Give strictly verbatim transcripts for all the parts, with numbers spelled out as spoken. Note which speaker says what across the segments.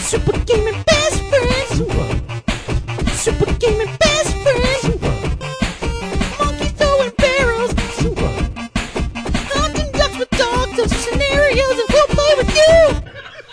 Speaker 1: Super Gaming Best Friends. Super. Super Gaming Best Friends. Super. Monkey throwing barrels. Super. Hunting ducks with dogs. Those are scenarios that we'll play with you.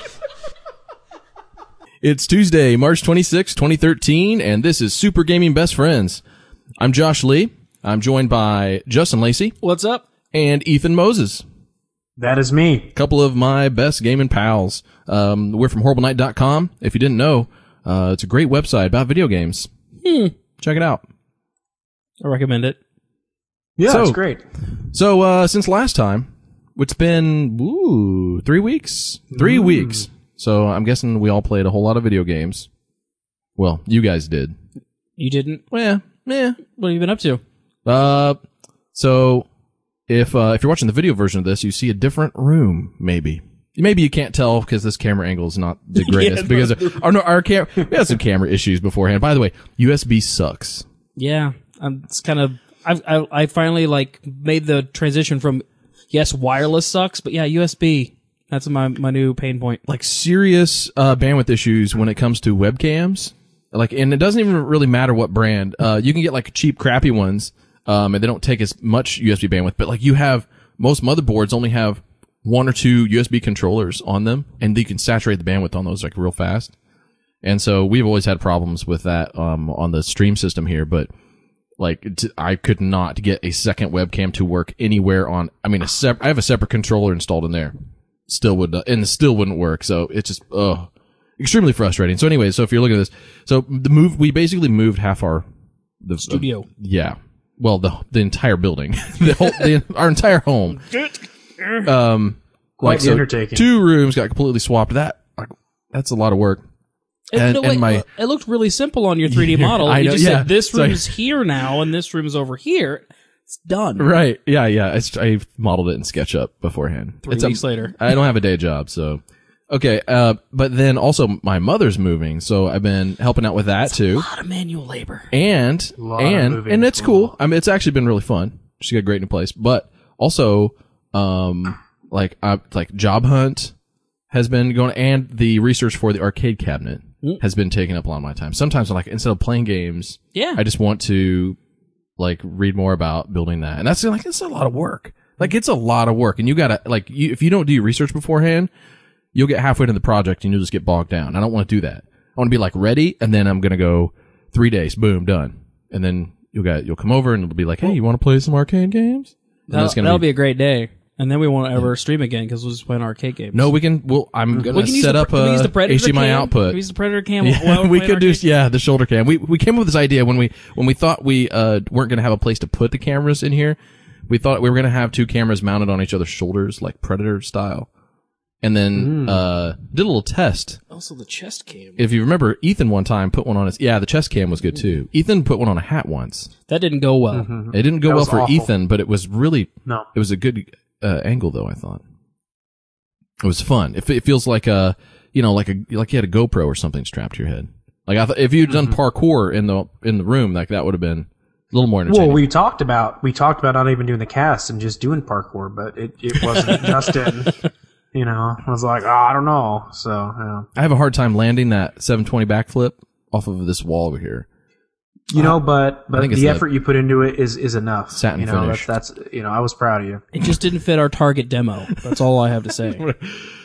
Speaker 2: It's Tuesday, March twenty-sixth, twenty thirteen, and this is Super Gaming Best Friends. I'm Josh Lee. I'm joined by Justin Lacey.
Speaker 3: What's up?
Speaker 2: And Ethan Moses.
Speaker 4: That is me.
Speaker 2: A couple of my best gaming pals. Um, we're from horrible night dot com. If you didn't know, uh, it's a great website about video games.
Speaker 3: Hmm.
Speaker 2: Check it out.
Speaker 3: I recommend it.
Speaker 4: Yeah,
Speaker 2: So-
Speaker 4: it's great.
Speaker 2: So, uh, since last time, it's been, ooh, three weeks. Three
Speaker 4: Ooh.
Speaker 2: weeks. So, I'm guessing we all played a whole lot of video games. Well, you guys did.
Speaker 3: You didn't?
Speaker 2: Well, yeah.
Speaker 3: What have you been up to?
Speaker 2: Uh, so if uh, if you're watching the video version of this, you see a different room. Maybe, maybe you can't tell because this camera angle is not the greatest.
Speaker 3: Yeah,
Speaker 2: because of, oh no, our cam we had some camera issues beforehand. By the way, U S B sucks.
Speaker 3: Yeah, um, it's kind of. I've, I I finally like made the transition from yes, wireless sucks, but yeah, U S B. That's my my new pain point.
Speaker 2: Like serious uh, bandwidth issues when it comes to webcams. Like, and it doesn't even really matter what brand. Uh, you can get like cheap, crappy ones, um, and they don't take as much U S B bandwidth. But like, you have most motherboards only have one or two U S B controllers on them, and you can saturate the bandwidth on those like real fast. And so we've always had problems with that um, on the stream system here. But like, t- I could not get a second webcam to work anywhere on. I mean, a sep- I have a separate controller installed in there, still would, and it still wouldn't work. So it's just ugh. Extremely frustrating. So anyway, so if you're looking at this, so the move, we basically moved half our the
Speaker 3: Studio.
Speaker 2: Uh, yeah. Well, the the entire building, the whole, the, our entire home. Um,
Speaker 4: Quite
Speaker 2: like
Speaker 4: the
Speaker 2: so,
Speaker 4: undertaking.
Speaker 2: two rooms got completely swapped. That like, that's a lot of work.
Speaker 3: It,
Speaker 2: And-
Speaker 3: no,
Speaker 2: and
Speaker 3: wait,
Speaker 2: my-
Speaker 3: uh, it looked really simple on your three D model.
Speaker 2: I
Speaker 3: you
Speaker 2: know,
Speaker 3: just
Speaker 2: yeah.
Speaker 3: said this
Speaker 2: So I-
Speaker 3: room's here now, and this room's over here. It's done.
Speaker 2: Right. Yeah. Yeah. It's, I modeled it in SketchUp beforehand.
Speaker 3: Three
Speaker 2: It's a-
Speaker 3: weeks later.
Speaker 2: I don't have a day job, so. Okay, uh, but then also my mother's moving, so I've been helping out with that too.
Speaker 3: A lot of manual labor.
Speaker 2: And,
Speaker 4: lot of
Speaker 2: and,
Speaker 4: moving.
Speaker 2: and it's cool. I mean, it's actually been really fun. She got a great new place, but also, um, like, uh, like Job Hunt has been going, and the research for the arcade cabinet
Speaker 3: Mm.
Speaker 2: has been taking up a lot of my time. Sometimes, like, instead of playing games,
Speaker 3: Yeah.
Speaker 2: I just want to, like, read more about building that. And that's like, it's a lot of work. Like, it's a lot of work. And you gotta, like, you, if you don't do your research beforehand, you'll get halfway into the project and you'll just get bogged down. I don't want to do that. I want to be like ready, and then I'm going to go three days, boom, done. And then you'll get, you'll come over and it'll be like, hey, you want to play some arcade games? And
Speaker 3: That'll,
Speaker 2: that's gonna
Speaker 3: that'll be a great day. And then we won't ever stream again because we'll just play an arcade game.
Speaker 2: No, we can, well, I'm going
Speaker 3: we
Speaker 2: to
Speaker 3: can use
Speaker 2: set
Speaker 3: the,
Speaker 2: up
Speaker 3: can we use
Speaker 2: a
Speaker 3: the Predator
Speaker 2: H D M I
Speaker 3: cam?
Speaker 2: output.
Speaker 3: Can we use the Predator cam?
Speaker 2: Yeah,
Speaker 3: while we're
Speaker 2: we
Speaker 3: playing
Speaker 2: could do,
Speaker 3: arcade?
Speaker 2: yeah, the shoulder cam. We, we came up with this idea when we, when we thought we, uh, weren't going to have a place to put the cameras in here. We thought we were going to have two cameras mounted on each other's shoulders, like Predator style. And then, uh, did a little test.
Speaker 3: Also the chest cam.
Speaker 2: If you remember, Ethan one time put one on his, yeah, the chest cam was good too. Ethan put one on a hat once.
Speaker 3: That didn't go well.
Speaker 2: It didn't go
Speaker 4: That
Speaker 2: well
Speaker 4: was
Speaker 2: for
Speaker 4: awful.
Speaker 2: Ethan, but it was really,
Speaker 4: No.
Speaker 2: it was a good, uh, angle though, I thought. It was fun. It, it feels like a, you know, like a, like you had a GoPro or something strapped to your head. Like I thought, if you'd done parkour in the, in the room, like that would have been a little more entertaining.
Speaker 4: Well, we talked about we talked about not even doing the cast and just doing parkour, but it, it wasn't Justin. You know, I was like, oh, I don't know. So, yeah.
Speaker 2: I have a hard time landing that seven twenty backflip off of this wall over here.
Speaker 4: You know, but but
Speaker 2: think
Speaker 4: the
Speaker 2: it's the
Speaker 4: effort you put into it is is enough.
Speaker 2: satin
Speaker 4: you know,
Speaker 2: finish.
Speaker 4: That's, that's you know, I was proud of you.
Speaker 3: It just didn't fit our target demo. That's all I have to say.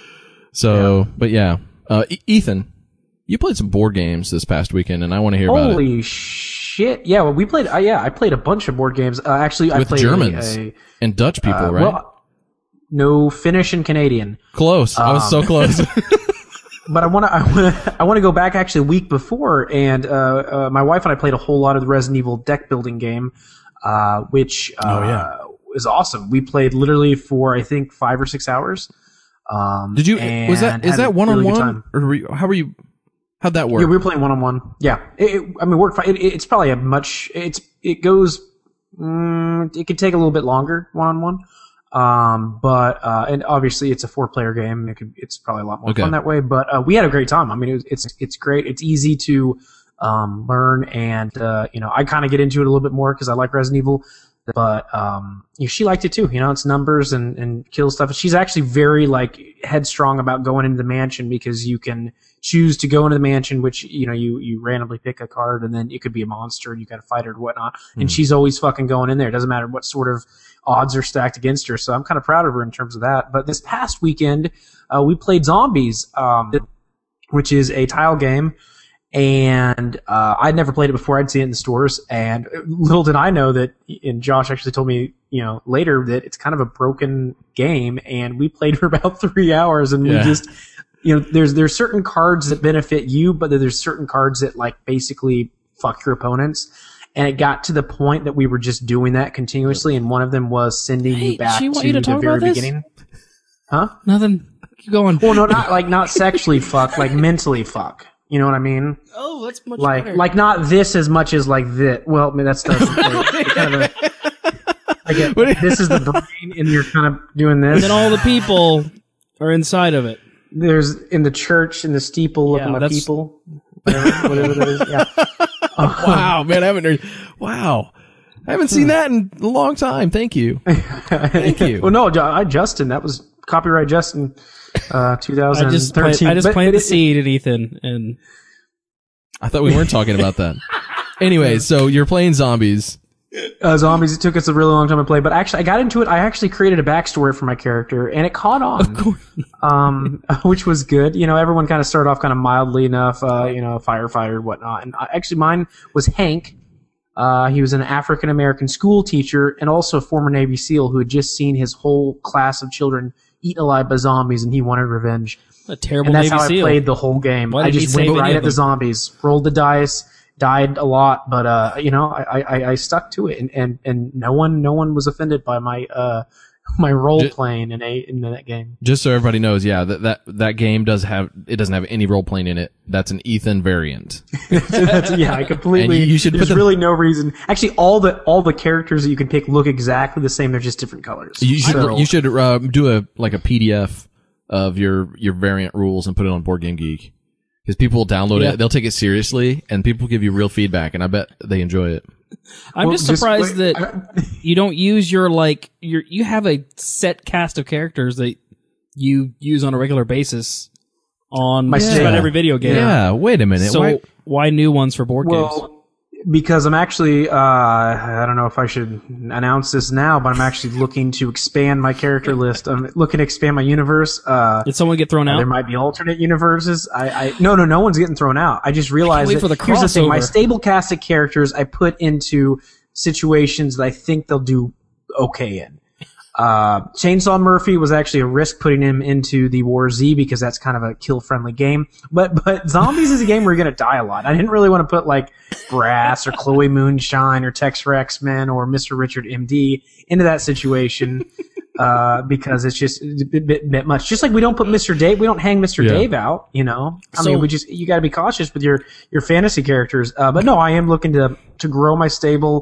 Speaker 2: So, but yeah, uh, E- Ethan, you played some board games this past weekend, and I want to hear about it.
Speaker 4: Holy shit! Yeah, well, we played. Uh, yeah, I played a bunch of board games. Uh, actually, I
Speaker 2: With
Speaker 4: played
Speaker 2: Germans
Speaker 4: A, a,
Speaker 2: and Dutch people,
Speaker 4: uh,
Speaker 2: right?
Speaker 4: Well, no, Finnish and Canadian.
Speaker 2: Close. I was so
Speaker 4: um,
Speaker 2: close.
Speaker 4: But I want to, I want to, I want to go back actually a week before, and uh, uh, my wife and I played a whole lot of the Resident Evil deck building game, uh, which uh,
Speaker 2: Oh, yeah.
Speaker 4: was awesome. We played literally for I think five or six hours. Um,
Speaker 2: Did you?
Speaker 4: and
Speaker 2: Was that is
Speaker 4: had a
Speaker 2: that one on
Speaker 4: really good
Speaker 2: one,
Speaker 4: time.
Speaker 2: or were you, how were you? How'd that work?
Speaker 4: Yeah, we were playing one on one. Yeah, it, it, I mean, work. It, it, it's probably a much. It's it goes. Mm, it could take a little bit longer one on one. Um, but uh, and obviously it's a four player game. It could, it's probably a lot more
Speaker 2: Okay.
Speaker 4: fun that way. But uh, we had a great time. I mean, it was, it's it's great. It's easy to um, learn, and uh, you know, I kind of get into it a little bit more because I like Resident Evil. but um, yeah, she liked it too. You know, it's numbers and, and kill stuff. She's actually very like headstrong about going into the mansion because you can choose to go into the mansion, which, you know, you, you randomly pick a card and then it could be a monster and you got to fight it or whatnot. Mm. And she's always fucking going in there. It doesn't matter what sort of odds are stacked against her. So I'm kind of proud of her in terms of that. But this past weekend, uh, we played Zombies, um, which is a tile game. And uh, I'd never played it before. I'd seen it in the stores. And little did I know that, and Josh actually told me, you know, later that it's kind of a broken game. And we played for about three hours and
Speaker 2: yeah.
Speaker 4: we just, you know, there's there's certain cards that benefit you, but there's certain cards that like basically fuck your opponents. And it got to the point that we were just doing that continuously. And one of them was sending
Speaker 3: Hey,
Speaker 4: you back
Speaker 3: she
Speaker 4: to
Speaker 3: want you to
Speaker 4: the
Speaker 3: talk
Speaker 4: very
Speaker 3: about this?
Speaker 4: beginning. Huh?
Speaker 3: Nothing. Keep going.
Speaker 4: Well, no, not like not sexually fuck, like mentally fuck. You know what I mean?
Speaker 3: Oh, that's much
Speaker 4: Like,
Speaker 3: better.
Speaker 4: like not this as much as like this. Well, I mean, that's that's kind of a, I get, this is the brain, and you're kind of doing this.
Speaker 3: And then all the people are inside of it.
Speaker 4: There's in the church, in the steeple, look
Speaker 3: Yeah,
Speaker 4: at my
Speaker 3: that's-
Speaker 4: people. Whatever, whatever that is. Yeah.
Speaker 2: Wow, man, I haven't heard. Wow, I haven't seen that in a long time. Thank you. Thank you.
Speaker 4: Well, no, I Justin. That was copyright Justin. Uh,
Speaker 3: I just plant,
Speaker 4: twenty thirteen.
Speaker 3: I just
Speaker 4: But-
Speaker 3: planted
Speaker 4: but
Speaker 3: the
Speaker 4: it-
Speaker 3: seed at Ethan, and
Speaker 2: I thought we weren't talking about that. Anyway, so you're playing Zombies.
Speaker 4: Uh, zombies. It took us a really long time to play, but actually, I got into it. I actually created a backstory for my character, and it caught on. Of course. Um, which was good. You know, everyone kind of started off kind of mildly enough. Uh, you know, firefighter, whatnot. And I, actually, mine was Hank. Uh, he was an African American school teacher and also a former Navy SEAL who had just seen his whole class of children eaten alive by zombies, and he wanted revenge.
Speaker 3: a terrible
Speaker 4: And that's
Speaker 3: Navy
Speaker 4: how
Speaker 3: SEAL.
Speaker 4: I played the whole game.
Speaker 3: Why
Speaker 4: I
Speaker 3: didn't he
Speaker 4: just
Speaker 3: save
Speaker 4: went
Speaker 3: any
Speaker 4: right
Speaker 3: of
Speaker 4: at the
Speaker 3: them?
Speaker 4: zombies, rolled the dice, died a lot, but uh, you know, I, I, I stuck to it, and, and, and no one no one was offended by my uh my role
Speaker 2: Ju-
Speaker 4: playing in a in that game.
Speaker 2: Just so everybody knows, yeah, that that that game does have it doesn't have any role playing in it. That's an Ethan variant.
Speaker 4: That's, yeah, I completely.
Speaker 2: And you should
Speaker 4: there's
Speaker 2: put the-
Speaker 4: really no reason. Actually, all the all the characters that you can pick look exactly the same. They're just different colors.
Speaker 2: You should
Speaker 4: So-
Speaker 2: you should uh, do a like a P D F of your your variant rules and put it on Board Game Geek because people will download
Speaker 3: Yeah.
Speaker 2: it. They'll take it seriously, and people give you real feedback, and I bet they enjoy it.
Speaker 3: I'm
Speaker 4: Well,
Speaker 3: just
Speaker 4: just
Speaker 3: surprised
Speaker 4: wait-
Speaker 3: that you don't use your like your you have a set cast of characters that you use on a regular basis on
Speaker 4: My
Speaker 3: just
Speaker 4: stable.
Speaker 3: about every video game.
Speaker 2: Yeah, wait a minute.
Speaker 3: So
Speaker 2: Why-
Speaker 3: why, new ones for board games?
Speaker 4: Well, because I'm actually, uh, I don't know if I should announce this now, but I'm actually looking to expand my character list. I'm looking to expand my universe. Uh,
Speaker 3: Did someone get thrown
Speaker 4: there
Speaker 3: out?
Speaker 4: might be alternate universes. I, I no, no, no one's getting thrown out. I just realized
Speaker 3: wait
Speaker 4: that
Speaker 3: for the
Speaker 4: here's the thing: my
Speaker 3: crossover.
Speaker 4: stable cast of characters I put into situations that I think they'll do okay in. Uh, Chainsaw Murphy was actually a risk putting him into the War Z because that's kind of a kill-friendly game. But but Zombies is a game where you're going to die a lot. I didn't really want to put like Brass or Chloe Moonshine or Tex for X-Men or Mister Richard M D into that situation uh, because it's just a bit, bit, bit much. Just like we don't put Mister Dave, we don't hang Mister
Speaker 2: Yeah.
Speaker 4: Dave out. You know, I
Speaker 3: So-
Speaker 4: mean, we just you got to be cautious with your your fantasy characters. Uh, but no, I am looking to to grow my stable.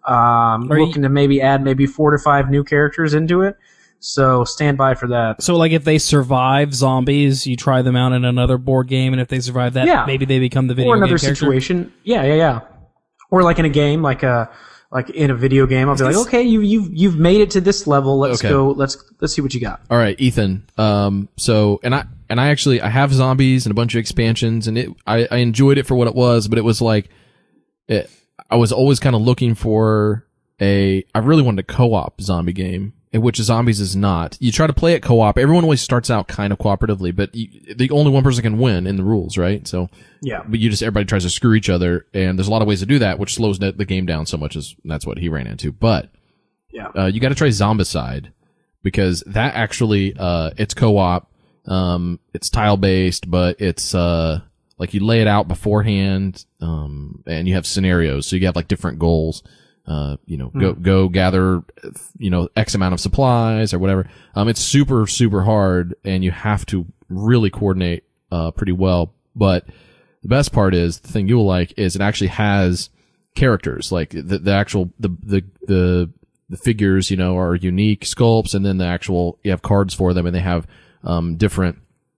Speaker 4: Um,
Speaker 3: Are you-
Speaker 4: looking to maybe add maybe four to five new characters into it. So stand by for that.
Speaker 3: So like if they survive zombies, you try them out in another board game, and if they survive that,
Speaker 4: Yeah.
Speaker 3: maybe they become the video
Speaker 4: Or another
Speaker 3: game character.
Speaker 4: situation. Yeah, yeah, yeah. Or like in a game, like a like in a video game, I'll be like, okay, you you've you've made it to this level. Let's
Speaker 2: Okay.
Speaker 4: go. Let's let's see what you got.
Speaker 2: All right, Ethan. Um, so and I and I actually I have Zombies and a bunch of expansions, and it I, I enjoyed it for what it was, but it was like it, I was always kind of looking for a. I really wanted a co-op zombie game, in which Zombies is not. You try to play it co-op. Everyone always starts out kind of cooperatively, but you, the only one person can win in the rules, right? So,
Speaker 4: Yeah.
Speaker 2: but you just everybody tries to screw each other, and there's a lot of ways to do that, which slows the, the game down so much. As that's what he ran into, but.
Speaker 4: Yeah.
Speaker 2: Uh, you got to try Zombicide because that actually, uh, it's co-op. Um, it's tile based, but it's, uh, like you lay it out beforehand, um, and you have scenarios. So you have like different goals. Uh, you know, go, go gather, you know, X amount of supplies or whatever. Um, it's super, super hard and you have to really coordinate, uh, pretty well. But the best part is the thing you'll like is it actually has characters, like the, the actual, the, the, the, the figures, you know, are unique sculpts, and then the actual, you have cards for them, and they have, um, different,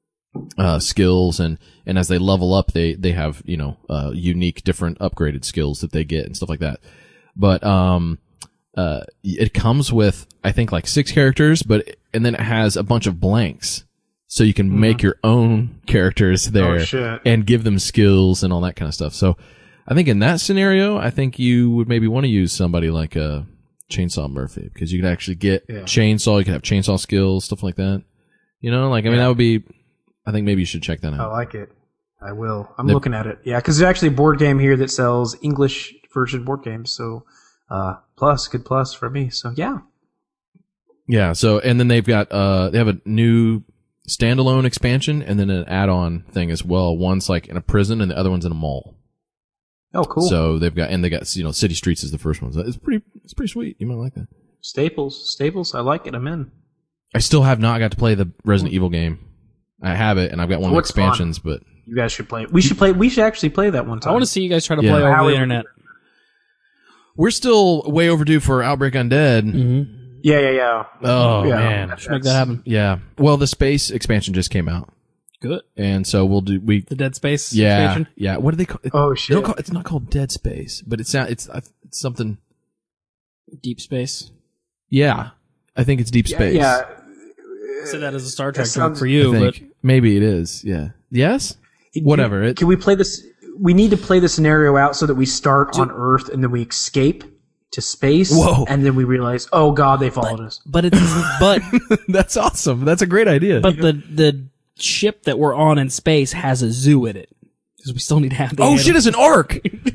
Speaker 2: uh, skills, and, and as they level up, they, they have, you know, uh, unique, different upgraded skills that they get and stuff like that. But, um, uh, it comes with, I think, like six characters, but, and then it has a bunch of blanks. So you can mm-hmm. make your own characters there
Speaker 4: oh, shit.
Speaker 2: and give them skills and all that kind of stuff. So I think in that scenario, I think you would maybe want to use somebody like a Chainsaw Murphy, because you could actually get yeah. chainsaw, you could have chainsaw skills, stuff like that. You know, like, I mean, yeah. that would be, I think maybe you should check that out.
Speaker 4: I like it. I will. I'm the, looking at it. Yeah, because there's actually a board game here that sells English version board games. So, uh, plus, good plus for me. So, yeah.
Speaker 2: Yeah, so, and then they've got, uh, they have a new standalone expansion and then an add-on thing as well. One's like in a prison and the other one's in a mall.
Speaker 4: Oh, cool.
Speaker 2: So they've got, and they got, you know, City Streets is the first one. So it's pretty, it's pretty sweet. You might like that.
Speaker 4: Staples. Staples. I like it. I'm in.
Speaker 2: I still have not got to play the Resident Evil game. I have it, and I've got one
Speaker 4: oh,
Speaker 2: of the expansions,
Speaker 4: fun.
Speaker 2: but.
Speaker 4: You guys should play it. We should play, we should actually play that one time.
Speaker 3: I want to see you guys try to
Speaker 2: yeah.
Speaker 3: play over
Speaker 4: How
Speaker 3: the
Speaker 4: we,
Speaker 3: internet.
Speaker 2: We're still way overdue for Outbreak Undead.
Speaker 3: Mm-hmm.
Speaker 4: Yeah, yeah, yeah.
Speaker 2: Oh,
Speaker 4: yeah.
Speaker 2: man.
Speaker 3: Let's make that happen.
Speaker 2: Yeah. Well, the Space expansion just came out.
Speaker 3: Good.
Speaker 2: And so we'll do, we.
Speaker 3: The Dead Space
Speaker 2: yeah,
Speaker 3: expansion?
Speaker 2: Yeah. What do they call it?
Speaker 4: Oh, shit.
Speaker 2: They don't call, it's not called Dead Space, but it's not, it's, it's something.
Speaker 3: Deep Space?
Speaker 2: Yeah. I think it's Deep Space.
Speaker 4: Yeah.
Speaker 3: yeah. I said that as a Star Trek
Speaker 4: sounds,
Speaker 3: joke for you,
Speaker 2: I
Speaker 3: but.
Speaker 2: think maybe it is. Yeah. Yes? Whatever.
Speaker 4: Can,
Speaker 2: it,
Speaker 4: can we play this? We need to play the scenario out so that we start on Earth and then we escape to space.
Speaker 2: Whoa.
Speaker 4: And then we realize, oh God, they followed
Speaker 3: but,
Speaker 4: us.
Speaker 3: But it's, but.
Speaker 2: That's awesome. That's a great idea.
Speaker 3: But the, the ship that we're on in space has a zoo in it. Because we still need to have the
Speaker 2: Oh
Speaker 3: animals.
Speaker 2: shit, it's an ark!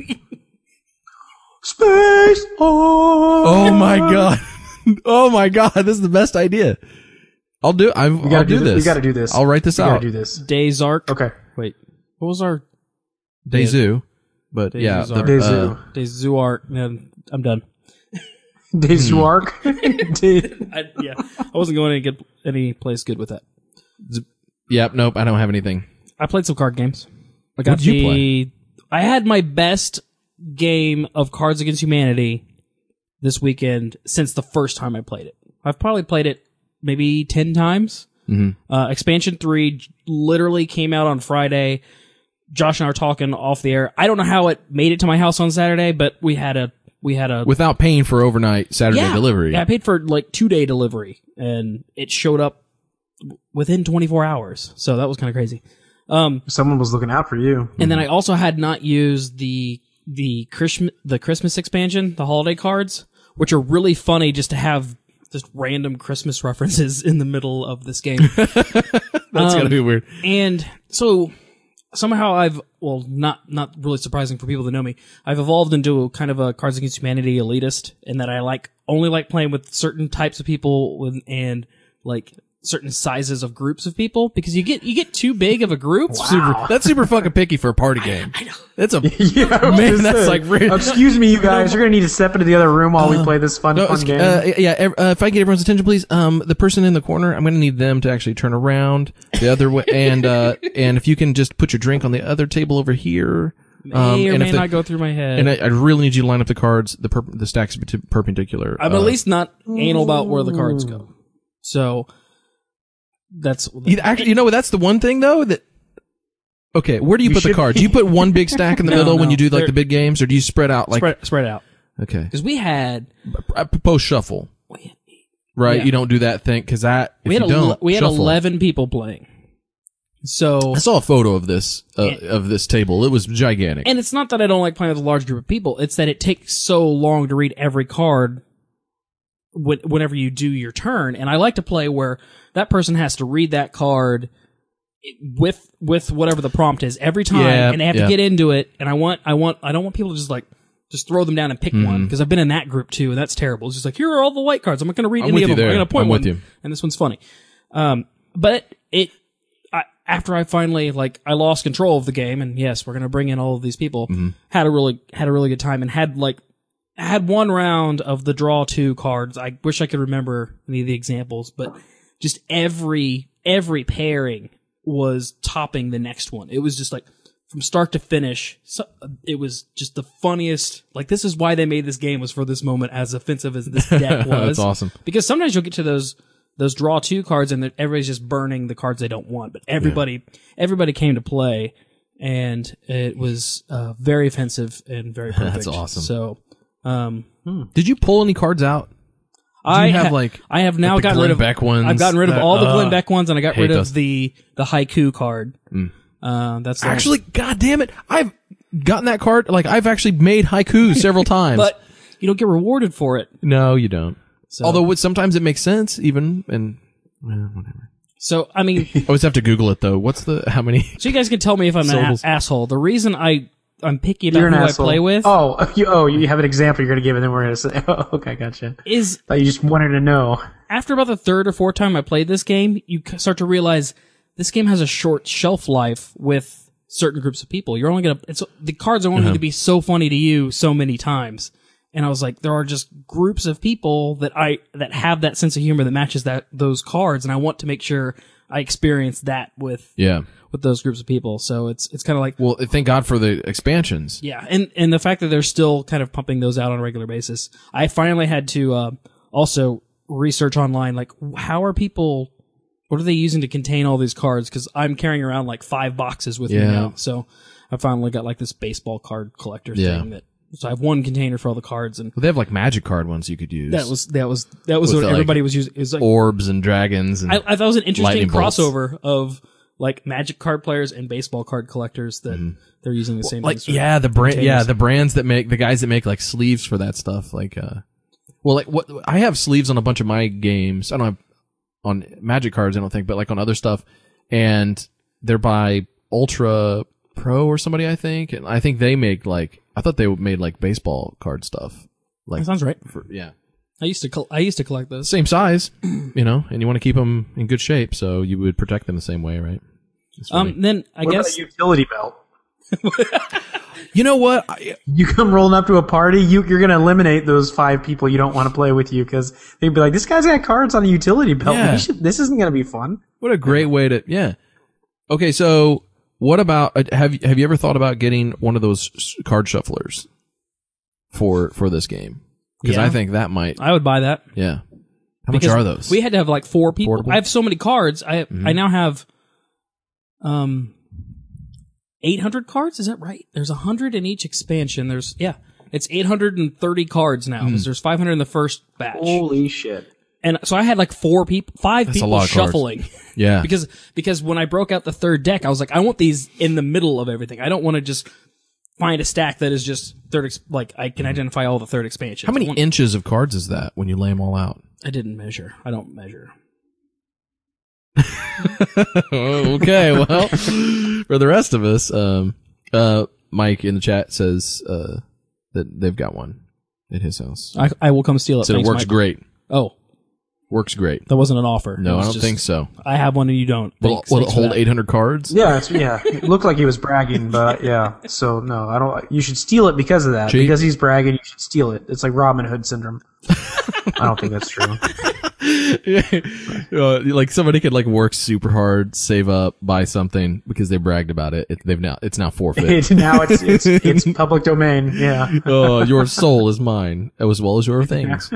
Speaker 4: Space! Oh,
Speaker 2: oh my God. Oh my God, this is the best idea. I'll do, I, I'll do,
Speaker 4: do
Speaker 2: this.
Speaker 4: We gotta do this.
Speaker 2: I'll write this
Speaker 4: we
Speaker 2: out.
Speaker 4: We gotta do this.
Speaker 3: Days Ark.
Speaker 4: Okay.
Speaker 3: Wait. What was our
Speaker 2: Dayzoo, but
Speaker 3: Days
Speaker 2: yeah,
Speaker 3: Ark.
Speaker 2: the,
Speaker 4: Dayzoo.
Speaker 2: uh,
Speaker 3: Days Zoo Ark? No, I'm done.
Speaker 4: Days
Speaker 2: Hmm.
Speaker 4: Ark.
Speaker 3: I, yeah, I wasn't going to get any place good with that.
Speaker 2: Yep, nope, I don't have anything.
Speaker 3: I played some card games. I got
Speaker 2: What did you
Speaker 3: the.
Speaker 2: play?
Speaker 3: I had my best game of Cards Against Humanity this weekend since the first time I played it. I've probably played it maybe ten times.
Speaker 2: Mm-hmm.
Speaker 3: Uh, Expansion three literally came out on Friday. Josh and I were talking off the air. I don't know how it made it to my house on Saturday, but we had a we had a
Speaker 2: Without paying for overnight Saturday
Speaker 3: yeah,
Speaker 2: delivery.
Speaker 3: Yeah, I paid for like two day delivery, and it showed up within twenty-four hours. So that was kind of crazy. Um,
Speaker 4: Someone was looking out for you.
Speaker 3: and then I also had not used the the Christmas the Christmas expansion, the holiday cards, which are really funny just to have just random Christmas references in the middle of this game.
Speaker 2: That's
Speaker 3: um,
Speaker 2: gotta be weird.
Speaker 3: And so somehow I've, well, not not really surprising for people that know me, I've evolved into a kind of a Cards Against Humanity elitist, in that I like only like playing with certain types of people with, and like certain sizes of groups of people, because you get you get too big of a group.
Speaker 2: Super, that's super fucking picky for a party game. I know. That's a
Speaker 4: Yeah, I was
Speaker 2: man.
Speaker 4: just
Speaker 2: That's
Speaker 4: saying.
Speaker 2: like really.
Speaker 4: Excuse me, you guys. You're gonna need to step into the other room while we play this fun,
Speaker 2: No,
Speaker 4: fun
Speaker 2: it's-
Speaker 4: game.
Speaker 2: uh, yeah, ev- uh, if I get everyone's attention, please. Um, the person in the corner, I'm going to need them to actually turn around the other way, and uh, and if you can just put your drink on the other table over here.
Speaker 3: May
Speaker 2: Um,
Speaker 3: or
Speaker 2: and
Speaker 3: may
Speaker 2: if the,
Speaker 3: not go through my head.
Speaker 2: and I, I really need you to line up the cards, the per, the stacks per- perpendicular.
Speaker 3: I'm
Speaker 2: uh,
Speaker 3: at least not anal about where the cards go. So that's
Speaker 2: You, actually, you know what? That's the one thing though that. Okay, where do you,
Speaker 4: You
Speaker 2: put the
Speaker 4: should-
Speaker 2: cards? Do you put one big stack in the
Speaker 3: No,
Speaker 2: middle when
Speaker 3: no.
Speaker 2: you do like
Speaker 3: They're-
Speaker 2: the big games, or do you spread out like
Speaker 3: spread spread out,
Speaker 2: okay?
Speaker 3: because we had
Speaker 2: I propose shuffle, right?
Speaker 3: Yeah.
Speaker 2: You don't do that thing because that if
Speaker 3: we had
Speaker 2: you
Speaker 3: ele-
Speaker 2: don't
Speaker 3: we had
Speaker 2: shuffle.
Speaker 3: eleven people playing. So
Speaker 2: I saw a photo of this uh,
Speaker 3: And-
Speaker 2: of this table. It was gigantic.
Speaker 3: and it's not that I don't like playing with a large group of people. It's that it takes so long to read every card when, whenever you do your turn. And I like to play where that person has to read that card with with whatever the prompt is every time,
Speaker 2: Yeah,
Speaker 3: and they have
Speaker 2: yeah.
Speaker 3: to get into it. And I want I want I don't want people to just like just throw them down and pick
Speaker 2: Mm-hmm.
Speaker 3: one, because I've been in that group too, and that's terrible. It's just like, here are all the white cards. I'm not going to read
Speaker 2: I'm
Speaker 3: any
Speaker 2: with
Speaker 3: of
Speaker 2: you
Speaker 3: them.
Speaker 2: there.
Speaker 3: I'm going to point
Speaker 2: I'm
Speaker 3: one,
Speaker 2: with you.
Speaker 3: and this one's funny. Um, but it. I, after I finally like I lost control of the game, and yes, we're gonna bring in all of these people.
Speaker 2: Mm-hmm.
Speaker 3: Had a really had a really good time, and had like had one round of the draw two cards. I wish I could remember any of the examples, but just every every pairing was topping the next one. It was just like from start to finish. So, it was just the funniest. Like, this is why they made this game, was for this moment, as offensive as this deck was.
Speaker 2: That's awesome.
Speaker 3: Because sometimes you'll get to those those draw two cards and everybody's just burning the cards they don't want. But everybody everybody came to play, and it was uh, very offensive and very perfect.
Speaker 2: That's awesome.
Speaker 3: So, um,
Speaker 2: Did you pull any cards out?
Speaker 3: I
Speaker 2: you have,
Speaker 3: ha-
Speaker 2: like-
Speaker 3: I have now
Speaker 2: like the
Speaker 3: gotten
Speaker 2: Glenn
Speaker 3: rid of
Speaker 2: Beck ones
Speaker 3: I've gotten rid of
Speaker 2: that-
Speaker 3: all the
Speaker 2: uh,
Speaker 3: Glenn Beck ones, and I got
Speaker 2: hate
Speaker 3: rid of
Speaker 2: those.
Speaker 3: the the haiku card. Uh, that's the one.
Speaker 2: Actually, god damn it, I've gotten that card. Like I've actually made haikus several times.
Speaker 3: but you don't get rewarded for it.
Speaker 2: no, you don't.
Speaker 3: So,
Speaker 2: Although what- sometimes it makes sense, even and well, whatever.
Speaker 3: so I mean,
Speaker 2: I always have to Google it though. What's the how many?
Speaker 3: so you guys can tell me if I'm an
Speaker 2: Syllables.
Speaker 3: a- asshole. The reason I I'm picky about
Speaker 4: You're an
Speaker 3: who
Speaker 4: asshole.
Speaker 3: I play with
Speaker 4: Oh, you, oh, you have an example you're going to give, and then we're going to say, oh, okay, gotcha.
Speaker 3: is
Speaker 4: Thought you just wanted to know.
Speaker 3: after about the third or fourth time I played this game, you c- start to realize this game has a short shelf life with certain groups of people. You're only gonna it's the cards are only going to be so funny to you so many times. And I was like, there are just groups of people that I that have that sense of humor that matches that those cards, and I want to make sure I experience that with
Speaker 2: Yeah.
Speaker 3: with those groups of people. So it's it's kind of like
Speaker 2: Well, thank God for the expansions.
Speaker 3: yeah, and and the fact that they're still kind of pumping those out on a regular basis. I finally had to uh, also research online, like how are people, what are they using to contain all these cards? Because I'm carrying around like five boxes with me
Speaker 2: Yeah.
Speaker 3: now. So I finally got like this baseball card collector
Speaker 2: Yeah.
Speaker 3: thing that. So I have one container for all the cards, and
Speaker 2: Well, they have like magic card ones you could use.
Speaker 3: that was that was that was
Speaker 2: With
Speaker 3: what
Speaker 2: the, like,
Speaker 3: everybody was using. It was like
Speaker 2: orbs and dragons. And
Speaker 3: I, I thought it was an interesting
Speaker 2: lightning bolts.
Speaker 3: crossover of like magic card players and baseball card collectors that they're using the same
Speaker 2: Mm-hmm. like
Speaker 3: things for
Speaker 2: yeah, the brand,
Speaker 3: containers.
Speaker 2: yeah, the brands that make the guys that make like sleeves for that stuff. Like, uh, well, like what I have sleeves on a bunch of my games. I don't have on magic cards, I don't think, but like on other stuff, and they're by Ultra Pro or somebody, I think, and I think they make like I thought they made like baseball card stuff. Like,
Speaker 3: That sounds right.
Speaker 2: for, yeah,
Speaker 3: I used to col- I used to collect those.
Speaker 2: same size, you know, and you want to keep them in good shape, so you would protect them the same way, right? It's funny.
Speaker 3: Um, then I
Speaker 4: What
Speaker 3: guess
Speaker 4: about a utility belt?
Speaker 2: you know what? I,
Speaker 4: You come rolling up to a party, you, you're going to eliminate those five people you don't want to play with you because they'd be like, this guy's got cards on a utility belt.
Speaker 2: Yeah.
Speaker 4: We should, this isn't going to be fun.
Speaker 2: What a great way to, yeah. Okay, so what about, uh, have, have you ever thought about getting one of those s- card shufflers for, for this game? Because
Speaker 3: Yeah.
Speaker 2: I think that might,
Speaker 3: I would buy that.
Speaker 2: yeah. How
Speaker 3: Because
Speaker 2: much are those?
Speaker 3: We had to have like four people.
Speaker 2: Portable?
Speaker 3: I have so many cards. I
Speaker 2: Mm-hmm.
Speaker 3: I now have um eight hundred cards. Is that right? There's one hundred in each expansion. There's yeah, it's eight hundred thirty cards now.
Speaker 2: Mm.
Speaker 3: Because there's five hundred in the first batch.
Speaker 4: Holy shit.
Speaker 3: And so I had like four people, five
Speaker 2: That's a
Speaker 3: people
Speaker 2: lot of cards.
Speaker 3: shuffling.
Speaker 2: yeah.
Speaker 3: because because when I broke out the third deck, I was like, I want these in the middle of everything. I don't want to just find a stack that is just third. Ex- like I can identify all the third expansions.
Speaker 2: How many
Speaker 3: I, want-
Speaker 2: inches of cards is that when you lay them all out?
Speaker 3: I didn't measure. I don't measure.
Speaker 2: Oh, okay, well, for the rest of us, um, uh, Mike in the chat says, uh, that they've got one at his house.
Speaker 3: I I will come steal it.
Speaker 2: Said it
Speaker 3: Thanks,
Speaker 2: works
Speaker 3: Mike.
Speaker 2: great.
Speaker 3: Oh,
Speaker 2: Works great.
Speaker 3: that wasn't an offer. It
Speaker 2: No, I
Speaker 3: was
Speaker 2: don't
Speaker 3: just,
Speaker 2: think so.
Speaker 3: I have one and you don't.
Speaker 2: Will,
Speaker 3: Thanks,
Speaker 2: will it
Speaker 3: thanks for
Speaker 2: hold
Speaker 3: that.
Speaker 2: eight hundred cards?
Speaker 4: Yeah, it's, yeah. It looked like he was bragging, but yeah. So no, I don't. You should steal it because of that.
Speaker 2: Cheap.
Speaker 4: Because he's bragging, you should steal it. It's like Robin Hood syndrome. I don't think that's true.
Speaker 2: Uh, like somebody could like work super hard, save up, buy something because they bragged about it. it they've now it's now forfeit.
Speaker 4: It, now it's, it's it's public domain. Yeah.
Speaker 2: Oh, your soul is mine as well as your things.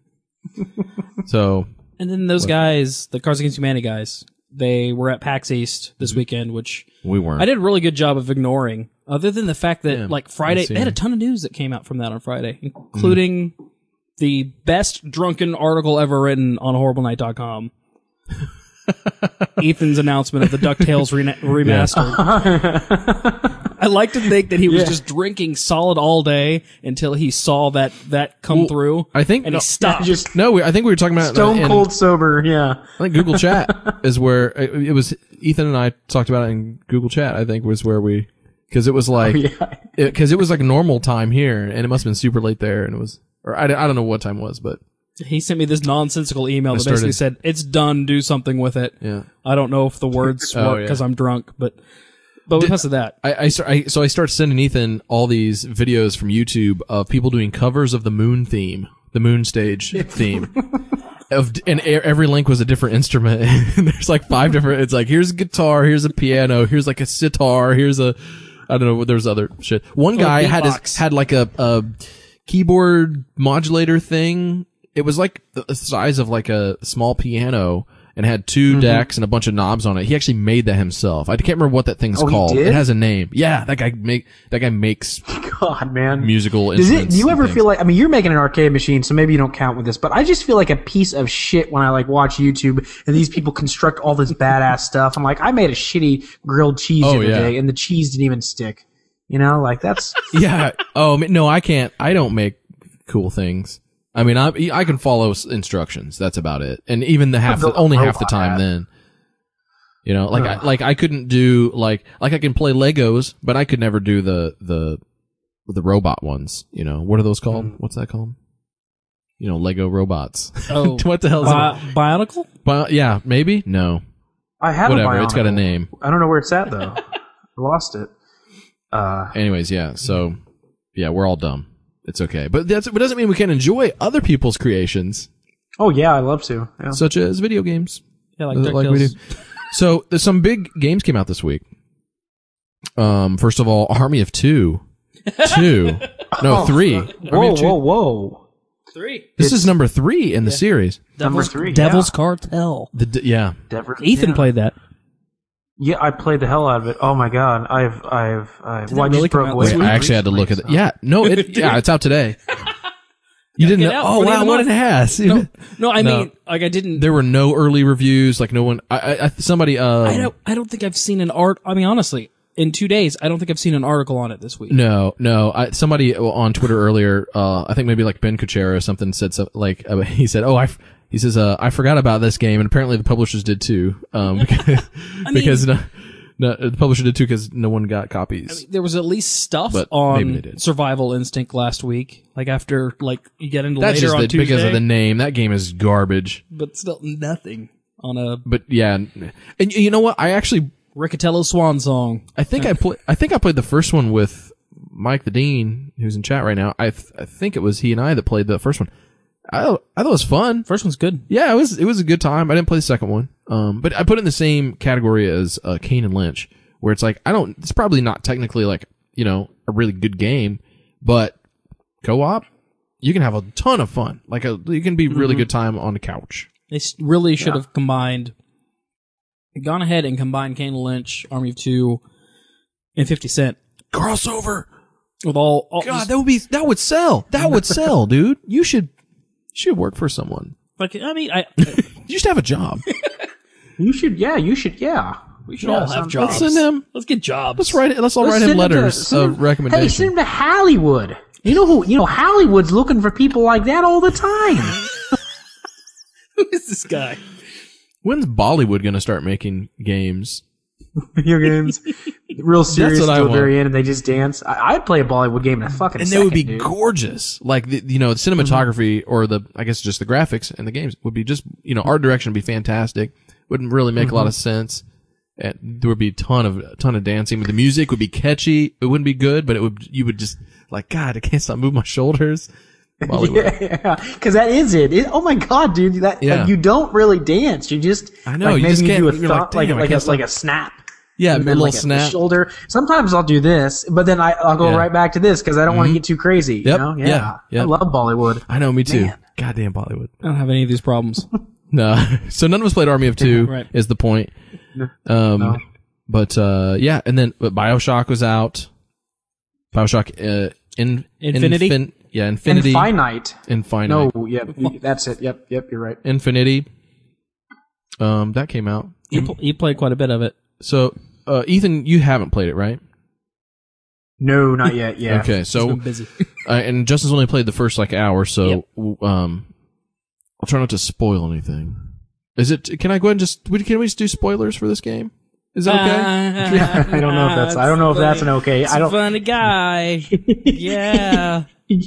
Speaker 2: So
Speaker 3: And then those guys, the Cards Against Humanity guys, they were at PAX East this
Speaker 2: Mm-hmm.
Speaker 3: weekend, which
Speaker 2: we weren't.
Speaker 3: I did a really good job of ignoring. Other than the fact that
Speaker 2: Yeah,
Speaker 3: like Friday,
Speaker 2: I see.
Speaker 3: they had a ton of news that came out from that on Friday, including the best drunken article ever written on horrible night dot com. Ethan's announcement of the DuckTales re- remastered. I like to think that he was
Speaker 4: Yeah.
Speaker 3: just drinking solid all day until he saw that that come
Speaker 2: Well,
Speaker 3: through.
Speaker 2: I think
Speaker 3: and
Speaker 2: no,
Speaker 3: he stopped.
Speaker 4: Just
Speaker 2: no. We, I think we were talking about
Speaker 4: stone
Speaker 2: in-
Speaker 4: cold sober. Yeah.
Speaker 2: I think Google Chat is where it, it was. Ethan and I talked about it in Google Chat. I think was where we because it was like
Speaker 4: Yeah.
Speaker 2: because it, was like normal time here, and it must have been super late there, and it was or I, I don't know what time it was, but
Speaker 3: He sent me this nonsensical email that basically said, "It's done. Do something with it."
Speaker 2: yeah.
Speaker 3: I don't know if the words
Speaker 2: Oh,
Speaker 3: work
Speaker 2: yeah.
Speaker 3: because I'm drunk, but but because of that,
Speaker 2: I, I, start, I so I start sending Ethan all these videos from YouTube of people doing covers of the Moon theme, the Moon stage theme. Of, and e- every link was a different instrument. And there's like five different. It's like here's a guitar, here's a piano, here's like a sitar, here's a I don't know. There's other shit. One guy had his,
Speaker 3: beatbox.
Speaker 2: had like a, a keyboard modulator thing. It was like the size of like a small piano, and had two
Speaker 4: Mm-hmm.
Speaker 2: decks and a bunch of knobs on it. He actually made that himself. I can't remember what that thing's
Speaker 4: Oh, he
Speaker 2: called.
Speaker 4: did?
Speaker 2: It has a name. Yeah, that guy make that guy makes
Speaker 4: God, man.
Speaker 2: musical
Speaker 4: Does it,
Speaker 2: instruments.
Speaker 4: do you
Speaker 2: and
Speaker 4: ever
Speaker 2: things.
Speaker 4: feel like, I mean, you're making an arcade machine, so maybe you don't count with this, but I just feel like a piece of shit when I like watch YouTube and these people construct all this badass stuff. I'm like, I made a shitty grilled cheese
Speaker 2: Oh,
Speaker 4: the other
Speaker 2: yeah.
Speaker 4: day and the cheese didn't even stick. You know, like that's,
Speaker 2: Yeah. Oh ma- no, I can't. I don't make cool things. I mean, I I can follow s- instructions. That's about it. And even the half, the,
Speaker 4: built a
Speaker 2: only half the
Speaker 4: robot
Speaker 2: time
Speaker 4: hat.
Speaker 2: then. You know, like I,
Speaker 4: Ugh.
Speaker 2: like I couldn't do like like I can play Legos, but I could never do the the the robot ones. You know, what are those called?
Speaker 4: Mm.
Speaker 2: What's that called? You know, Lego robots.
Speaker 3: Oh,
Speaker 2: What the hell is
Speaker 3: Bi-
Speaker 2: it?
Speaker 3: Bionicle?
Speaker 2: Bi- yeah, maybe. No,
Speaker 4: I have
Speaker 2: whatever.
Speaker 4: a
Speaker 2: It's got a
Speaker 4: Bionicle.
Speaker 2: name.
Speaker 4: I don't know where it's at though. I lost it. Uh,
Speaker 2: Anyways, yeah. So yeah, we're all dumb. It's okay, but that's it doesn't mean we can't enjoy other people's creations,
Speaker 4: oh yeah, I love to. Yeah.
Speaker 2: such as video games.
Speaker 3: Yeah, like,
Speaker 2: Uh, like we do.
Speaker 3: DuckTales.
Speaker 2: So there's some big games came out this week. Um, first of all, Army of Two, two, no
Speaker 4: Oh,
Speaker 2: three.
Speaker 4: uh,
Speaker 2: Army
Speaker 4: Whoa,
Speaker 2: of Two.
Speaker 4: whoa, whoa.
Speaker 3: Three.
Speaker 2: This is number three in the series.
Speaker 4: Number
Speaker 3: Devil's,
Speaker 4: three,
Speaker 3: Devil's
Speaker 4: yeah.
Speaker 3: Cartel.
Speaker 2: The d- yeah,
Speaker 4: Dever-
Speaker 3: Ethan
Speaker 4: yeah.
Speaker 3: played that.
Speaker 4: Yeah, I played the hell out of it. Oh my god, I've, I've, I've.
Speaker 3: Did
Speaker 4: Well, I
Speaker 3: it really
Speaker 4: just
Speaker 3: come
Speaker 4: broke
Speaker 3: out
Speaker 4: away.
Speaker 3: this
Speaker 2: Wait,
Speaker 3: week?
Speaker 2: I actually had to look at it. Yeah, no, it yeah, it's out today. You didn't
Speaker 3: get
Speaker 2: know?
Speaker 3: out
Speaker 2: Oh
Speaker 3: for the
Speaker 2: wow,
Speaker 3: end
Speaker 2: what
Speaker 3: of
Speaker 2: an ass!
Speaker 3: No, no, I
Speaker 2: No.
Speaker 3: mean, like I didn't.
Speaker 2: There were no early reviews. Like no one. I, I, I somebody. Um,
Speaker 3: I don't. I don't think I've seen an art. I mean, honestly, in two days, I don't think I've seen an article on it this week.
Speaker 2: No, no. I, somebody on Twitter earlier, uh, I think maybe like Ben Kuchera or something said so, like uh, he said, "Oh, I." F-, he says, uh, "I forgot about this game," and apparently the publishers did too. Um, because, because no, no, the publisher did too because no one got copies.
Speaker 3: There was at least stuff
Speaker 2: But maybe they
Speaker 3: on
Speaker 2: did.
Speaker 3: Survival Instinct last week. Like after, like you get into
Speaker 2: That's
Speaker 3: later
Speaker 2: just
Speaker 3: on
Speaker 2: the,
Speaker 3: Tuesday,
Speaker 2: because of the name. That game is garbage.
Speaker 3: but still nothing on a
Speaker 2: But yeah, and you know what? I actually,
Speaker 3: Riccatello Swan song.
Speaker 2: I think I play, I think I played the first one with Mike the Dean, who's in chat right now. I, th- I think it was he and I that played the first one. I, I thought it was fun.
Speaker 3: First one's good.
Speaker 2: Yeah, it was it was a good time. I didn't play the second one, um, but I put it in the same category as uh, Kane and Lynch, where it's like I don't. It's probably not technically like you know a really good game, but co-op, you can have a ton of fun. Like a, you can be really good time on the couch.
Speaker 3: They s- really should have combined, gone ahead and combined Kane and Lynch, Army of Two, and Fifty Cent
Speaker 2: Crossover.
Speaker 3: with all. all
Speaker 2: God,
Speaker 3: just-
Speaker 2: that would be that would sell. That would sell, dude. You should should work for someone.
Speaker 3: like I mean, I
Speaker 2: You just have a job.
Speaker 4: You should, yeah, you should, yeah.
Speaker 3: we should
Speaker 4: Yeah,
Speaker 3: all have
Speaker 4: sounds-
Speaker 3: jobs.
Speaker 2: Let's send him.
Speaker 3: Let's get jobs.
Speaker 2: Let's write it. Let's all
Speaker 4: Let's
Speaker 2: write him
Speaker 4: send him to-
Speaker 2: letters
Speaker 4: send
Speaker 2: of
Speaker 4: him- Hey,
Speaker 2: recommendation.
Speaker 4: send him to Hollywood. You know who? You know Hollywood's looking for people like that all the time.
Speaker 3: Who is this guy?
Speaker 2: When's Bollywood going to start making games?
Speaker 4: Video games, real serious
Speaker 2: what I
Speaker 4: to the
Speaker 2: want.
Speaker 4: very end, and they just dance. I, I'd play a Bollywood game in a fucking.
Speaker 2: And they
Speaker 4: second,
Speaker 2: would be
Speaker 4: dude.
Speaker 2: gorgeous. Like the, you know, the cinematography or the I guess just the graphics and the games would be just you know art direction would be fantastic. Wouldn't really make a lot of sense. And there would be a ton of a ton of dancing. But the music would be catchy. It wouldn't be good, but it would you would just like God. I can't stop moving my shoulders. Bollywood.
Speaker 4: Yeah, because that is it. It- Oh my god, dude! That
Speaker 2: Yeah.
Speaker 4: like, you don't really dance. You just
Speaker 2: I know,
Speaker 4: Like,
Speaker 2: you
Speaker 4: maybe
Speaker 2: just
Speaker 4: you
Speaker 2: can't-
Speaker 4: do a
Speaker 2: you're
Speaker 4: thought,
Speaker 2: like,
Speaker 4: like
Speaker 2: damn, I
Speaker 4: like
Speaker 2: can't
Speaker 4: a, like
Speaker 2: stop.
Speaker 4: a snap.
Speaker 2: Yeah,
Speaker 4: And
Speaker 2: a
Speaker 4: then
Speaker 2: little
Speaker 4: like a
Speaker 2: snap.
Speaker 4: shoulder. Sometimes I'll do this, but then I, I'll go
Speaker 2: Yeah.
Speaker 4: right back to this because I don't want to get too crazy.
Speaker 2: Yep,
Speaker 4: You know? Yeah.
Speaker 2: yeah, yeah.
Speaker 4: I love Bollywood.
Speaker 2: I know, me too.
Speaker 4: Man.
Speaker 2: Goddamn Bollywood.
Speaker 3: I don't have any of these problems.
Speaker 2: No, so none of us played Army of Two.
Speaker 3: Right.
Speaker 2: Is the point? Um,
Speaker 4: No.
Speaker 2: but uh, yeah, and then but Bioshock was out. Bioshock uh, in
Speaker 3: Infinity?
Speaker 2: Infin- yeah, Infinity.
Speaker 4: Infinite.
Speaker 2: Infinite.
Speaker 4: No, yep, that's it. Yep, yep, you're right.
Speaker 2: Infinity. Um, that came out.
Speaker 3: You, pl- you played quite a bit of it.
Speaker 2: So, uh, Ethan, you haven't played it, right?
Speaker 4: No, not yet. Yeah.
Speaker 2: Okay,
Speaker 3: I've
Speaker 2: so
Speaker 3: been busy.
Speaker 2: uh, and Justin's only played the first like hour, so w um, I'll try not to spoil anything. Is it? Can I go ahead and just? Can we just do spoilers for this game? Is that okay?
Speaker 4: Yeah, I don't know if that's. I don't know if that's an okay.
Speaker 3: It's
Speaker 4: I
Speaker 3: a
Speaker 4: don't.
Speaker 3: funny guy. Yeah.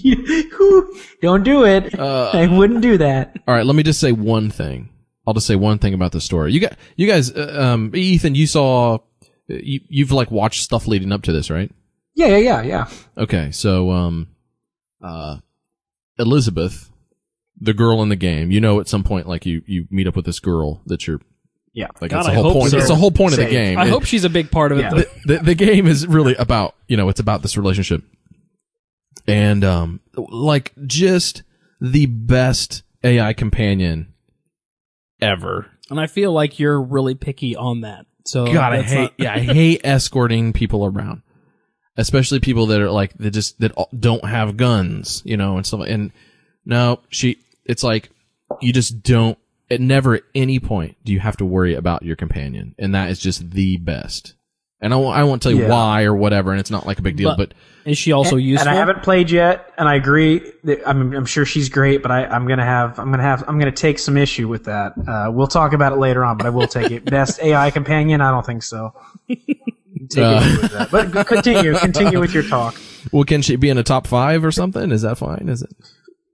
Speaker 4: Don't do it.
Speaker 2: Uh,
Speaker 4: I wouldn't do that.
Speaker 2: All right, let me just say one thing. I'll just say one thing about the story. You got, you guys, uh, um, Ethan, you saw, you, you've like watched stuff leading up to this, right?
Speaker 4: Yeah, yeah, yeah, yeah.
Speaker 2: Okay, so, um, uh, Elizabeth, the girl in the game, you know, at some point, like you, you meet up with this girl that you're,
Speaker 4: Yeah.
Speaker 2: like,
Speaker 3: God,
Speaker 2: it's the
Speaker 3: I
Speaker 2: whole
Speaker 3: hope
Speaker 2: point.
Speaker 3: so.
Speaker 2: It's the whole point of the
Speaker 4: Same.
Speaker 2: game.
Speaker 3: I
Speaker 2: It-
Speaker 3: hope she's a big part of it.
Speaker 4: Yeah.
Speaker 3: though.
Speaker 2: the, the game is really about, you know, it's about this relationship. And, um, like, just the best A I companion ever.
Speaker 3: And I feel like you're really picky on that. So
Speaker 2: God, I
Speaker 3: that's
Speaker 2: hate
Speaker 3: not-
Speaker 2: yeah, I hate escorting people around, especially people that are like that just that don't have guns, you know, and stuff. And no, she, it's like you just don't. At never at any point do you have to worry about your companion, and that is just the best. And I won't, I won't tell you
Speaker 4: Yeah.
Speaker 2: why or whatever, and it's not like a big deal,
Speaker 3: But-
Speaker 2: but
Speaker 3: Is she also useful?
Speaker 4: And I haven't played yet, and I agree. That, I'm, I'm sure she's great, but I, I'm gonna have, I'm gonna have, I'm gonna take some issue with that. Uh, we'll talk about it later on, but I will take it. Best A I companion? I don't think so. Take
Speaker 2: Uh.
Speaker 4: issue with that. But continue, continue with your talk.
Speaker 2: well, can she be in a top five or something? Is that fine? Is it?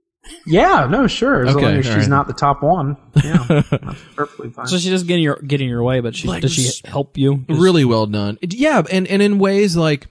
Speaker 4: Yeah, no, sure. As
Speaker 2: Okay,
Speaker 4: long as
Speaker 2: all
Speaker 4: she's
Speaker 2: right.
Speaker 4: not the top one, yeah, that's perfectly fine.
Speaker 3: So she doesn't get in your get in your way, but she
Speaker 2: Like,
Speaker 3: does she
Speaker 2: s-
Speaker 3: help you? Just-
Speaker 2: Really well done. It- yeah, and and in ways like,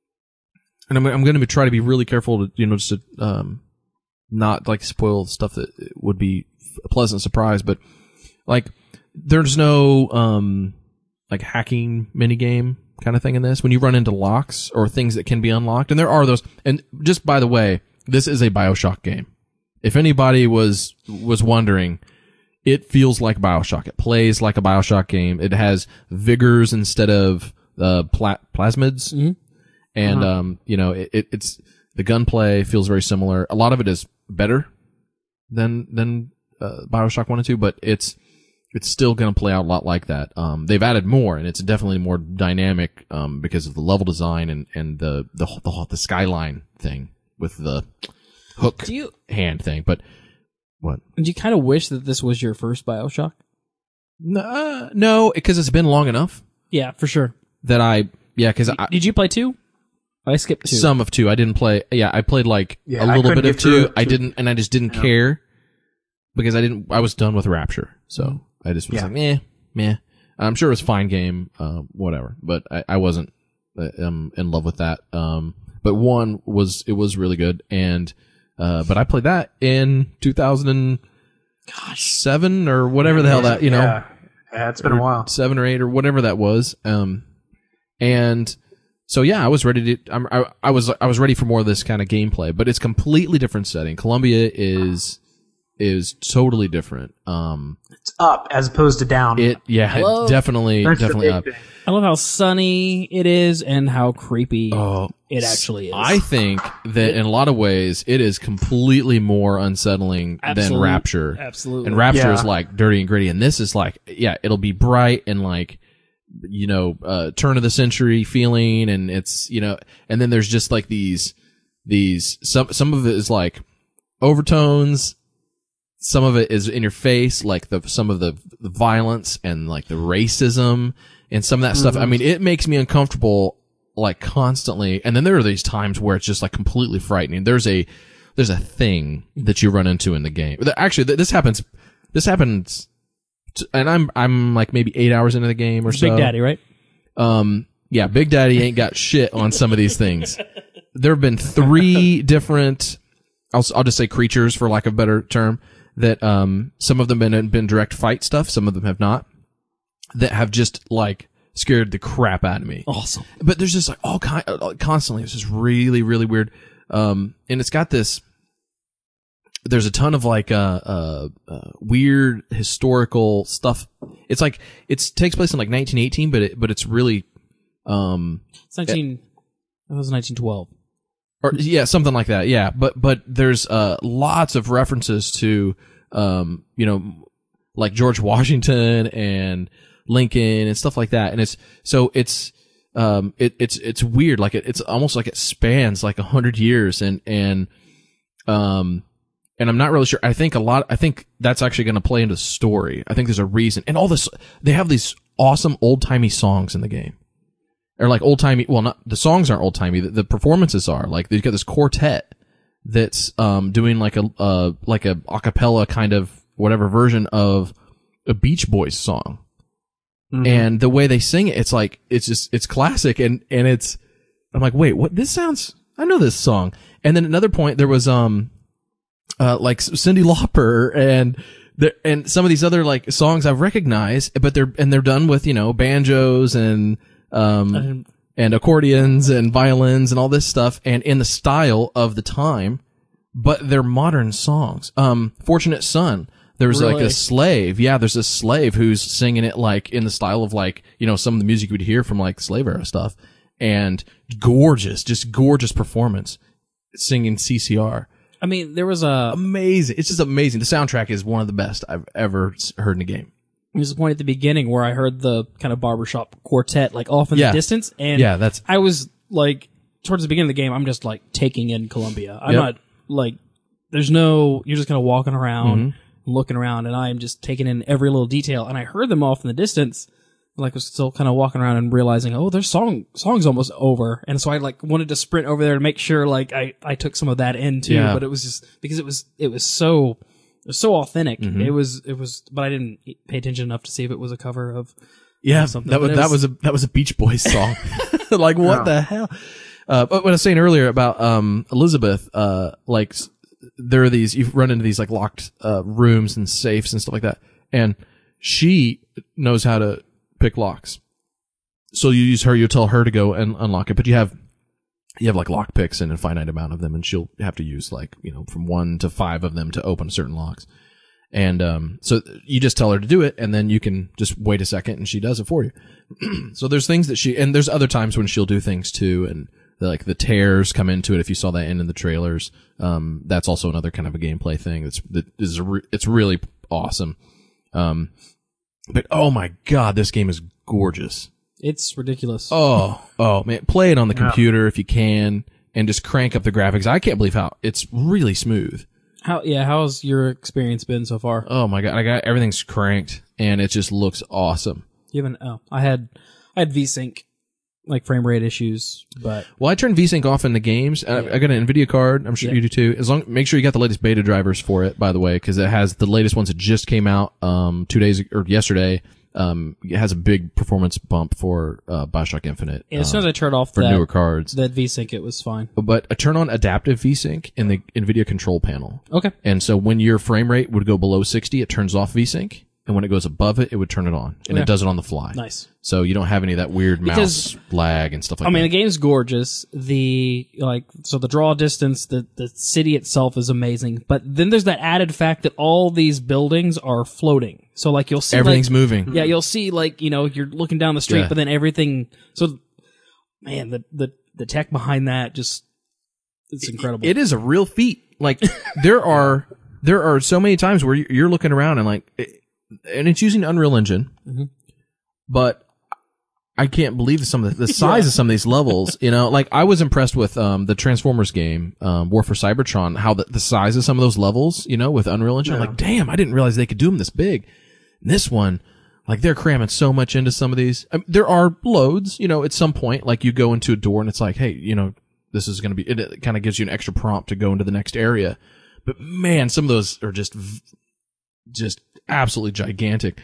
Speaker 2: and I'm I'm going to try to be really careful to you know just to um not like spoil stuff that would be a pleasant surprise, but like there's no um like hacking minigame kind of thing in this when you run into locks or things that can be unlocked, and there are those. And just by the way, this is a BioShock game. If anybody was was wondering, it feels like BioShock. It plays like a BioShock game. It has vigors instead of uh, pla- plasmids,
Speaker 3: Mhm.
Speaker 2: and um, you know, it, it, it's the gunplay feels very similar. A lot of it is better than than uh, BioShock one and two, but it's it's still going to play out a lot like that. Um, they've added more, and it's definitely more dynamic um, because of the level design and and the the the, the skyline thing with the hook
Speaker 3: Do you
Speaker 2: hand thing. But what?
Speaker 3: do you kind of wish that this was your first BioShock?
Speaker 2: No, uh, no, because it's been long enough
Speaker 3: Yeah, for sure.
Speaker 2: that I yeah, because I
Speaker 3: Did you play two? I skipped two.
Speaker 2: some of two I didn't play. Yeah, I played like
Speaker 4: Yeah,
Speaker 2: a
Speaker 4: I
Speaker 2: little
Speaker 4: couldn't
Speaker 2: bit of
Speaker 4: get through
Speaker 2: two.
Speaker 4: it,
Speaker 2: I
Speaker 4: too.
Speaker 2: didn't, and I just didn't
Speaker 4: Yeah.
Speaker 2: care because I didn't. I was done with Rapture, so I just was
Speaker 4: Yeah.
Speaker 2: like, meh, meh. I'm sure it was a fine game, uh, whatever, but I, I wasn't uh, um, in love with that. Um, but one was it was really good, and uh, but I played that in two thousand seven or whatever the hell that you know.
Speaker 4: Yeah, yeah it's been a while.
Speaker 2: seven or eight or whatever that was. Um, and so yeah, I was ready to. I'm, I, I was I was ready for more of this kind of gameplay, but it's completely different setting. Columbia is is totally different. Um,
Speaker 4: It's up as opposed to down.
Speaker 2: it yeah,
Speaker 3: Hello?
Speaker 2: it definitely
Speaker 4: That's the
Speaker 2: definitely
Speaker 4: big
Speaker 2: up.
Speaker 4: thing.
Speaker 3: I love how sunny it is and how creepy
Speaker 2: Oh,
Speaker 3: it actually is.
Speaker 2: I think that in a lot of ways it is completely more unsettling than
Speaker 3: Absolute-
Speaker 2: Rapture.
Speaker 3: absolutely.
Speaker 2: And Rapture
Speaker 4: Yeah.
Speaker 2: is like dirty and gritty, and this is like, yeah, it'll be bright and like, you know, uh, turn of the century feeling, and it's, you know, and then there's just like these, these, some, some of it is like overtones, some of it is in your face, like the, some of the, the violence and like the racism and some of that stuff. I mean, it makes me uncomfortable like constantly. And then there are these times where it's just like completely frightening. There's a, there's a thing that you run into in the game. Actually, th- this happens, this happens, t- and I'm, I'm like maybe eight hours into the game or
Speaker 3: Big
Speaker 2: so.
Speaker 3: Daddy, right?
Speaker 2: Um, yeah, Big Daddy ain't got shit on some of these things. There have been three different, I'll, I'll just say creatures for lack of a better term, that, um, some of them have been, been direct fight stuff, some of them have not, that have just like scared the crap out of me.
Speaker 3: Awesome.
Speaker 2: But there's just like all kind, uh, constantly, it's just really, really weird. Um, and it's got this, there's a ton of like, uh, uh, uh, weird historical stuff. It's like, it takes place in like nineteen eighteen, but it, but it's really, um,
Speaker 3: It's nineteen. That was nineteen twelve.
Speaker 2: or yeah, something like that. Yeah. But, but there's, uh, lots of references to, um, you know, like George Washington and Lincoln and stuff like that. And it's, so it's, um, it, it's, it's weird. Like it, it's almost like it spans like a hundred years and, and, um, and I'm not really sure. I think a lot, I think that's actually going to play into the story. I think there's a reason. And all this, they have these awesome old timey songs in the game. Or like old timey, well, not, the songs aren't old timey, the, the performances are. Like they've got this quartet that's, um, doing like a, uh, like a acapella kind of whatever version of a Beach Boys song.
Speaker 4: Mhm.
Speaker 2: And the way they sing it, it's like, it's just, it's classic. And, and it's, I'm like, wait, what? This sounds, I know this song. And then another point, there was, um, uh, like Cyndi Lauper and, there, and some of these other like songs I've recognized, but they're, and they're done with, you know, banjos and, um,
Speaker 3: And-
Speaker 2: and accordions and violins and all this stuff and in the style of the time, but they're modern songs. Um, Fortunate Son, There's like
Speaker 3: Really?
Speaker 2: a slave. Yeah, there's a slave who's singing it like in the style of like, you know, some of the music you would hear from like slave era stuff. And gorgeous, just gorgeous performance singing C C R.
Speaker 3: I mean, there was a
Speaker 2: Amazing. It's just amazing. The soundtrack is one of the best I've ever s- heard in a game.
Speaker 3: there was a point at the beginning where I heard the kind of barbershop quartet like off in
Speaker 2: Yeah.
Speaker 3: the distance, and
Speaker 2: Yeah, that's-
Speaker 3: I was like towards the beginning of the game, I'm just like taking in Columbia. I'm
Speaker 2: Yep.
Speaker 3: not like there's no you're just kind of walking around,
Speaker 2: Mm-hmm.
Speaker 3: looking around, and I'm just taking in every little detail. And I heard them off in the distance. Like was still kind of walking around and realizing, oh, their song song's almost over, and so I like wanted to sprint over there to make sure like I, I took some of that in too.
Speaker 2: Yeah.
Speaker 3: But it was just because it was it was so it was so authentic.
Speaker 2: Mm-hmm.
Speaker 3: It was it was, but I didn't pay attention enough to see if it was a cover of
Speaker 2: Yeah,
Speaker 3: something.
Speaker 2: that was,
Speaker 3: But it
Speaker 2: that was a that was a Beach Boys song. Like what
Speaker 4: Yeah.
Speaker 2: the hell? Uh, but what I was saying earlier about um Elizabeth, uh, like s- there are these you run into these like locked uh rooms and safes and stuff like that, and she knows how to pick locks. So you use her, you tell her to go and unlock it, but you have you have like lock picks and a finite amount of them, and she'll have to use like you know from one to five of them to open certain locks. And um, so you just tell her to do it, and then you can just wait a second, and she does it for you. So there's things that she, and there's other times when she'll do things too, and the, like the tears come into it. If you saw that end in the trailers, um, that's also another kind of a gameplay thing. That's that is re- it's really awesome. Um, but oh my god, this game is gorgeous.
Speaker 3: it's ridiculous.
Speaker 2: Oh, oh man, play it on the
Speaker 4: Yeah.
Speaker 2: computer if you can, and just crank up the graphics. I can't believe how it's really smooth.
Speaker 3: How yeah? How's your experience been so far?
Speaker 2: Oh my god, I got everything's cranked, and it just looks awesome.
Speaker 3: You haven't? Oh, I had I had VSync like frame rate issues, but
Speaker 2: Well, I turn VSync off in the games. I, I got an NVIDIA card. I'm sure
Speaker 3: Yeah.
Speaker 2: you do too. As long, make sure you got the latest beta drivers for it, by the way, because it has the latest ones that just came out um two days or yesterday. Um, it has a big performance bump for uh, Bioshock Infinite.
Speaker 3: as soon
Speaker 2: um,
Speaker 3: as I turned off
Speaker 2: for
Speaker 3: that,
Speaker 2: newer cards.
Speaker 3: that VSync, it was fine.
Speaker 2: But I turn on adaptive VSync in the NVIDIA control panel.
Speaker 3: Okay.
Speaker 2: And so when your frame rate would go below sixty, it turns off VSync. And when it goes above it, it would turn it on. And
Speaker 3: Okay.
Speaker 2: it does it on the fly.
Speaker 3: Nice.
Speaker 2: So you don't have any of that weird mouse
Speaker 3: Because-
Speaker 2: lag and stuff like
Speaker 3: I mean,
Speaker 2: that.
Speaker 3: the game's gorgeous. The like, so the draw distance, the the city itself is amazing. But then there's that added fact that all these buildings are floating. So like, you'll see
Speaker 2: Everything's
Speaker 3: like,
Speaker 2: moving.
Speaker 3: Yeah, you'll see like you know you're looking down the street,
Speaker 2: Yeah.
Speaker 3: but then everything. So, man, the the the tech behind that just it's incredible.
Speaker 2: It is a real feat. Like there are there are so many times where you're looking around and like, it, and it's using Unreal Engine,
Speaker 3: Mhm.
Speaker 2: but I can't believe some of the, the size
Speaker 3: Yeah.
Speaker 2: of some of these levels. You know, like I was impressed with um the Transformers game, um War for Cybertron, how the, the size of some of those levels, you know, with Unreal Engine. I'm
Speaker 4: Yeah.
Speaker 2: like, damn, I didn't realize they could do them this big. And this one, like they're cramming so much into some of these. I mean, there are loads, you know, at some point, like you go into a door and it's like, hey, you know, this is going to be, it, it kind of gives you an extra prompt to go into the next area. But man, some of those are just, v- just absolutely gigantic.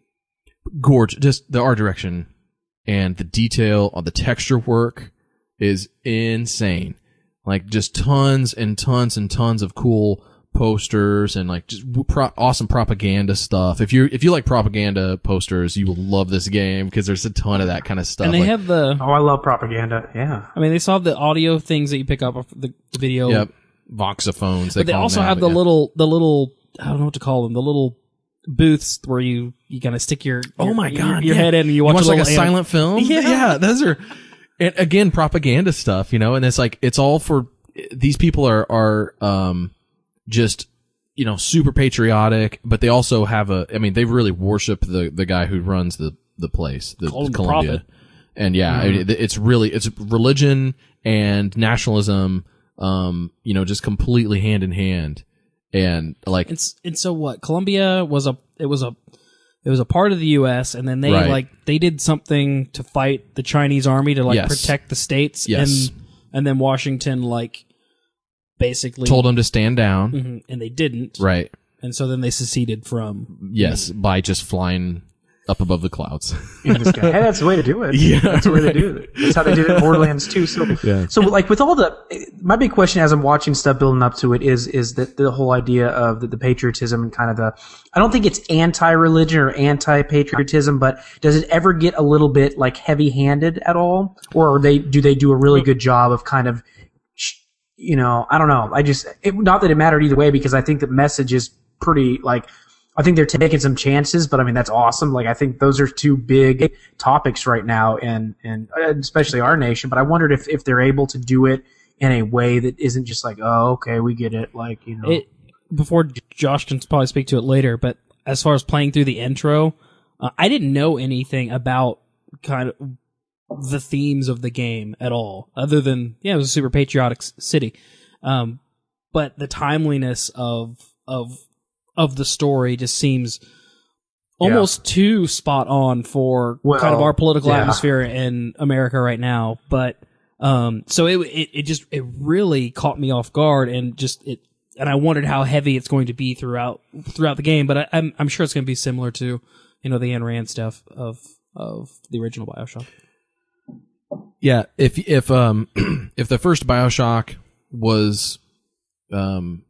Speaker 2: Gorgeous. Just the art direction and the detail on the texture work is insane. Like just tons and tons and tons of cool posters and like just w- pro- awesome propaganda stuff. If you if you like propaganda posters, you will love this game because there's a ton of that kind of stuff.
Speaker 3: and they
Speaker 2: Like,
Speaker 3: have the.
Speaker 4: Oh, I love propaganda. Yeah.
Speaker 3: I mean, they still have the audio things that you pick up of the, the video.
Speaker 2: yep, voxophones.
Speaker 3: But they
Speaker 2: call them
Speaker 3: also
Speaker 2: now,
Speaker 3: have
Speaker 2: but
Speaker 3: the
Speaker 2: yeah.
Speaker 3: little the little I don't know what to call them, the little booths where you you kind of stick your,
Speaker 2: Oh
Speaker 3: your
Speaker 2: my
Speaker 3: your,
Speaker 2: god!
Speaker 3: your
Speaker 2: yeah.
Speaker 3: head in and you watch,
Speaker 2: like a
Speaker 3: little anim-
Speaker 2: silent film.
Speaker 3: Yeah.
Speaker 2: yeah, those are, and again, propaganda stuff, you know. And it's like it's all for these people are are um just you know super patriotic, but they also have a. I mean, they really worship the the guy who runs the the place, the,
Speaker 3: Call him
Speaker 2: the
Speaker 3: the
Speaker 2: Columbia.
Speaker 3: prophet.
Speaker 2: And yeah, I mean, it's really it's religion and nationalism, um, you know, just completely hand in hand. And like,
Speaker 3: It's and so what? Columbia was a it was a it was a part of the U S and then they
Speaker 2: Right.
Speaker 3: like they did something to fight the Chinese army to like
Speaker 2: Yes.
Speaker 3: protect the states.
Speaker 2: Yes.
Speaker 3: And and then Washington like basically
Speaker 2: told them to stand down,
Speaker 3: Mhm, and they didn't.
Speaker 2: right?
Speaker 3: And so then they seceded from
Speaker 2: Yes, by just flying up above the clouds.
Speaker 4: Hey, that's the way to do it.
Speaker 2: Yeah,
Speaker 4: that's the way to do it. That's how they did it in Borderlands too. So,
Speaker 2: Yeah.
Speaker 4: so like with all the, my big question as I'm watching stuff building up to it is, is that the whole idea of the, the patriotism and kind of the, I don't think it's anti-religion or anti-patriotism, but does it ever get a little bit like heavy-handed at all, or are they do they do a really good job of kind of, you know, I don't know. I just it, not that it mattered either way because I think the message is pretty like. I think they're taking some chances, but I mean that's awesome. Like I think those are two big topics right now, and and especially our nation. But I wondered if if they're able to do it in a way that isn't just like, oh, okay, we get it. Like you know,
Speaker 3: It, before Josh can probably speak to it later, but as far as playing through the intro, uh, I didn't know anything about kind of the themes of the game at all, other than yeah, it was a super patriotic s- city. Um, but the timeliness of of of the story just seems almost yeah. too spot on for well, kind of our political yeah. atmosphere in America right now. But um, so it, it it just it really caught me off guard, and just it and I wondered how heavy it's going to be throughout throughout the game. But I, I'm I'm sure it's going to be similar to you know the Ayn Rand stuff of of the original BioShock.
Speaker 2: Yeah, if if um if the first BioShock was um.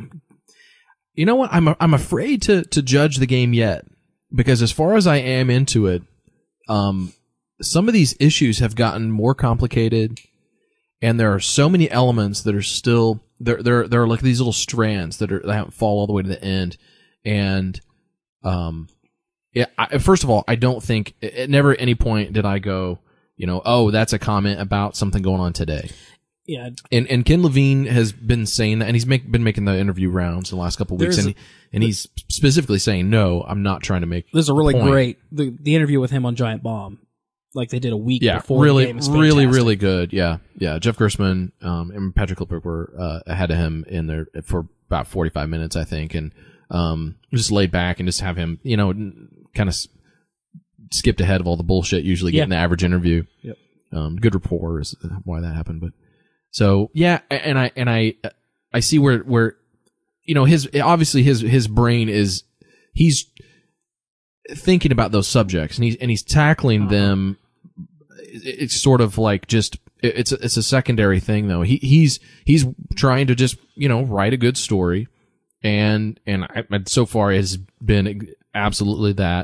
Speaker 2: You know what? I'm I'm afraid to, to judge the game yet, because as far as I am into it, um, some of these issues have gotten more complicated, and there are so many elements that are still there. There there are like these little strands that are that haven't fall all the way to the end, and um, yeah. I, first of all, I don't think at never at any point did I go, you know, oh, that's a comment about something going on today.
Speaker 3: Yeah,
Speaker 2: and and Ken Levine has been saying that, and he's make, been making the interview rounds the last couple of weeks, and he, and he's specifically saying, no, I'm not trying to make.
Speaker 3: There's a really
Speaker 2: a
Speaker 3: great the the interview with him on Giant Bomb, like they did a week
Speaker 2: yeah,
Speaker 3: before.
Speaker 2: really,
Speaker 3: the game. It's
Speaker 2: really,
Speaker 3: fantastic.
Speaker 2: really good. Yeah, yeah. Jeff Gerstmann um, and Patrick Klippert were uh, ahead of him in there for about forty-five minutes, I think, and um, just laid back and just have him, you know, kind of skipped ahead of all the bullshit usually
Speaker 3: yeah.
Speaker 2: getting the average interview.
Speaker 3: Yep.
Speaker 2: Um, good rapport is why that happened, but. So yeah, and I and I I see where where you know his obviously his his brain is he's thinking about those subjects, and he's and he's tackling uh-huh. them. It's sort of like just it's a, it's a secondary thing though. He he's he's trying to just you know write a good story, and and I, so far it has been absolutely that.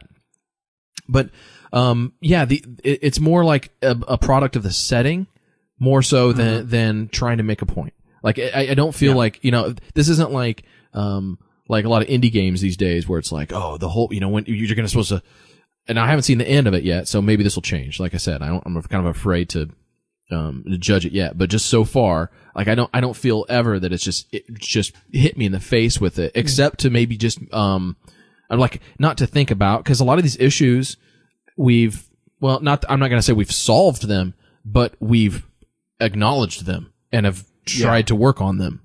Speaker 2: But um yeah, the it, it's more like a, a product of the setting. More so than mm-hmm. than trying to make a point. Like I, I don't feel yeah. like you know this isn't like um like a lot of indie games these days where it's like oh the whole you know when you're gonna supposed to and I haven't seen the end of it yet, so maybe this will change. Like I said, I don't, I'm kind of afraid to um to judge it yet, but just so far like I don't I don't feel ever that it's just it just hit me in the face with it, except to maybe just um I'm like not to think about, because a lot of these issues we've well not I'm not gonna say we've solved them, but we've acknowledged them and have tried yeah. to work on them.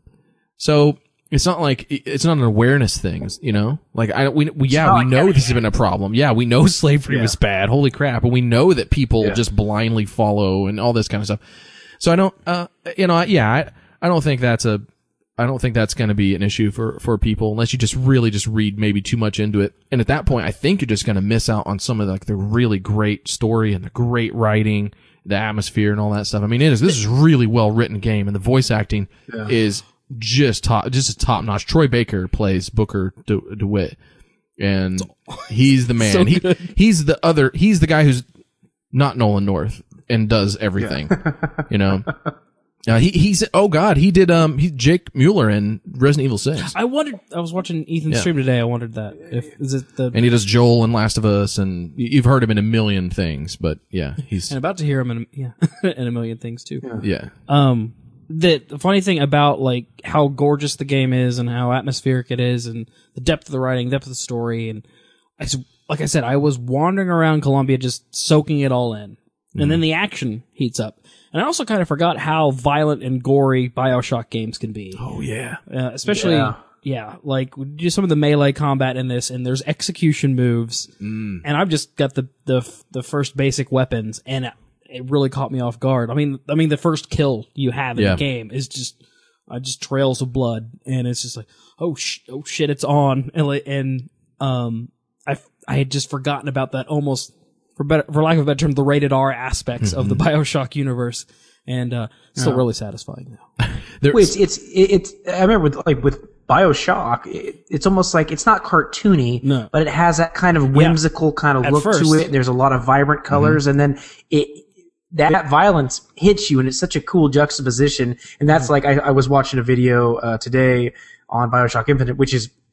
Speaker 2: So it's not like it's not an awareness thing, you know. Like I we, we yeah we like know this has been a problem. Yeah, we know slavery yeah. was bad. Holy crap! And we know that people yeah. just blindly follow and all this kind of stuff. So I don't, uh, you know, yeah, I I don't think that's a I don't think that's going to be an issue for for people unless you just really just read maybe too much into it. And at that point, I think you're just going to miss out on some of the, like the really great story and the great writing. The atmosphere and all that stuff. I mean, it is. This is a really well written game, and the voice acting yeah. is just top, just top notch. Troy Baker plays Booker De- DeWitt, and he's the man.
Speaker 3: So
Speaker 2: he he's the other. He's the guy who's not Nolan North and does everything. Yeah. You know, uh, he he's oh god, he did um he Jake Mueller in Resident Evil six.
Speaker 3: I wondered. I was watching Ethan's
Speaker 2: yeah.
Speaker 3: stream today. I wondered that if is it the
Speaker 2: and he does Joel in Last of Us, and you've heard him in a million things, but yeah, he's
Speaker 3: and about to hear him in yeah in a million things too.
Speaker 2: Yeah. yeah.
Speaker 3: Um, the, the funny thing about like how gorgeous the game is and how atmospheric it is, and the depth of the writing, depth of the story, and I like I said, I was wandering around Columbia just soaking it all in, and mm. then the action heats up. And I also kind of forgot how violent and gory BioShock games can be.
Speaker 2: Oh, yeah.
Speaker 3: Uh, especially, yeah. yeah, like, just some of the melee combat in this, and there's execution moves,
Speaker 2: mm.
Speaker 3: and I've just got the, the the first basic weapons, and it, it really caught me off guard. I mean, I mean, the first kill you have in
Speaker 2: yeah.
Speaker 3: the game is just, uh, just trails of blood, and it's just like, oh, sh- oh shit, it's on. And, and um, I, I had just forgotten about that almost... For better, for lack of a better term, the rated R aspects mm-hmm. of the BioShock universe, and uh, still
Speaker 4: yeah.
Speaker 3: really satisfying now.
Speaker 4: Wait, it's, it's it's I remember with like with BioShock, it, it's almost like it's not cartoony,
Speaker 3: no.
Speaker 4: but it has that kind of whimsical yeah. kind of
Speaker 3: At
Speaker 4: look
Speaker 3: first.
Speaker 4: to it. There's a lot of vibrant colors, mm-hmm. and then it that violence hits you, and it's such a cool juxtaposition. And that's mm-hmm. like I, I was watching a video uh, today on BioShock Infinite, which is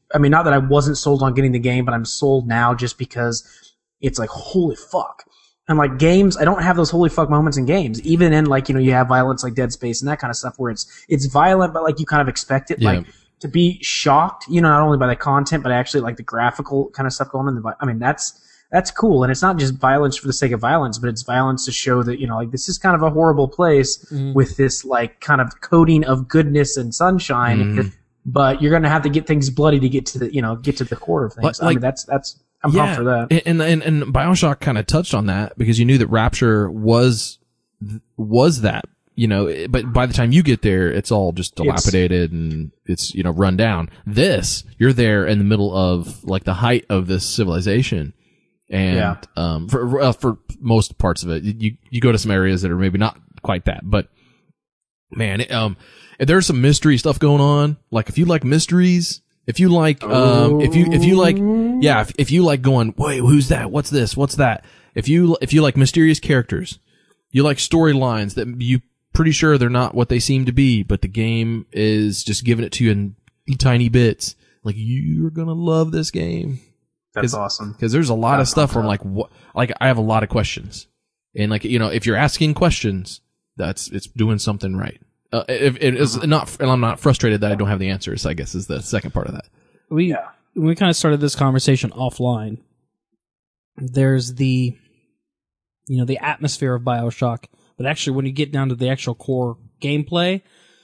Speaker 4: I mean, not that I wasn't sold on getting the game, but I'm sold now just because it's like, holy fuck. And like games, I don't have those holy fuck moments in games. Even in like, you know, you have violence like Dead Space and that kind of stuff where it's, it's violent, but like you kind of expect it.
Speaker 2: Yeah.
Speaker 4: Like to be shocked, you know, not only by the content, but actually like the graphical kind of stuff going on. In the, I mean, that's, that's cool. And it's not just violence for the sake of violence, but it's violence to show that, you know, like this is kind of a horrible place mm. with this like kind of coating of goodness and sunshine. Mm. But you're going to have to get things bloody to get to the, you know, get to the core of things. Like, I mean, that's, that's, I'm
Speaker 2: yeah,
Speaker 4: pumped for that.
Speaker 2: And, and, and BioShock kind of touched on that because you knew that Rapture was, was that, you know, but by the time you get there, it's all just dilapidated it's, and it's, you know, run down. This, you're there in the middle of like the height of this civilization. And, yeah. um, for, uh, for most parts of it, you, you go to some areas that are maybe not quite that, but man, it, um, there's some mystery stuff going on. Like if you like mysteries, if you like, um, if you, if you like, yeah, if, if you like going, wait, who's that? What's this? What's that? If you, if you like mysterious characters, you like storylines that you pretty sure they're not what they seem to be, but the game is just giving it to you in tiny bits. Like you're gonna love this game.
Speaker 4: That's awesome.
Speaker 2: Because there's a lot
Speaker 4: That's
Speaker 2: of stuff
Speaker 4: awesome.
Speaker 2: where I'm like, what? Like I have a lot of questions, and like you know, if you're asking questions, that's it's doing something right. Uh, if it is uh-huh. not, and I'm not frustrated that I don't have the answers. I guess is the second part of that.
Speaker 3: We
Speaker 4: yeah.
Speaker 3: we kind of started this conversation offline. There's the, you know, the atmosphere of BioShock, but actually, when you get down to the actual core gameplay,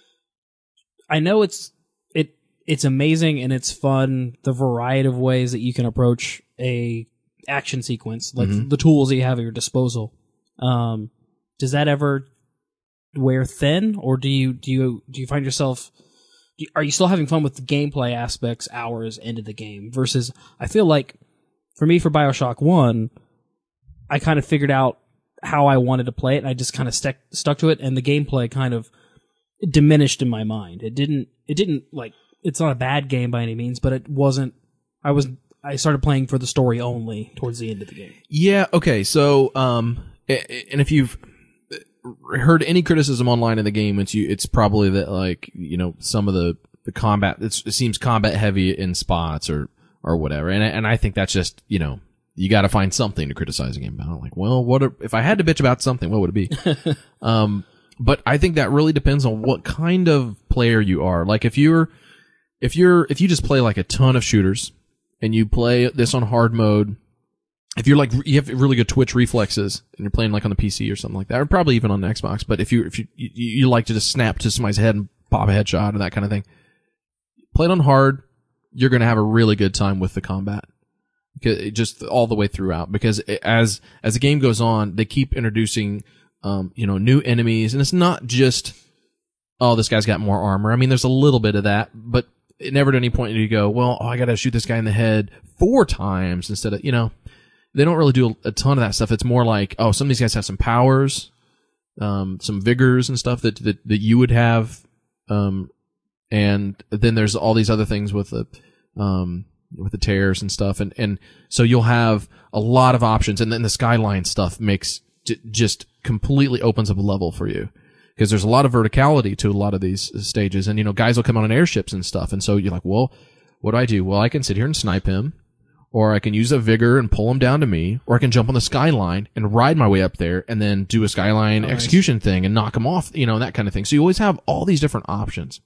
Speaker 3: I know it's it it's amazing and it's fun. The variety of ways that you can approach a action sequence, like mm-hmm. the tools that you have at your disposal. Um, does that ever wear thin, or do you do you do you find yourself do you, are you still having fun with the gameplay aspects hours into the game versus I feel like for me for BioShock one I kind of figured out how I wanted to play it and I just kind of stuck stuck to it, and the gameplay kind of diminished in my mind. It didn't it didn't like it's not a bad game by any means, but it wasn't I was I started playing for the story only towards the end of the game.
Speaker 2: Yeah, okay. So um and if you've heard any criticism online in the game, it's you. It's probably that like you know some of the the combat. It's, it seems combat heavy in spots or or whatever. And and I think that's just you know you got to find something to criticize a game about. Like, well, what are, if I had to bitch about something? What would it be? um, but I think that really depends on what kind of player you are. Like if you're if you're if you just play like a ton of shooters and you play this on hard mode. If you're like, you have really good twitch reflexes and you're playing like on the P C or something like that, or probably even on the Xbox, but if you, if you, you, you like to just snap to somebody's head and pop a headshot or that kind of thing, play it on hard, you're going to have a really good time with the combat. Just all the way throughout, because as, as the game goes on, they keep introducing, um, you know, new enemies, and it's not just, oh, this guy's got more armor. I mean, there's a little bit of that, but it never at any point do you go, well, oh, I gotta shoot this guy in the head four times instead of, you know, they don't really do a ton of that stuff. It's more like, oh, some of these guys have some powers, um, some vigors and stuff that, that, that you would have. Um, and then there's all these other things with the, um, with the tears and stuff. And, and so you'll have a lot of options. And then the skyline stuff makes, j- just completely opens up a level for you. Because there's a lot of verticality to a lot of these stages. And, you know, guys will come on in airships and stuff. And so you're like, well, what do I do? Well, I can sit here and snipe him. Or I can use a vigor and pull him down to me, or I can jump on the skyline and ride my way up there and then do a skyline oh, execution nice. thing and knock him off, you know, that kind of thing. So you always have all these different options.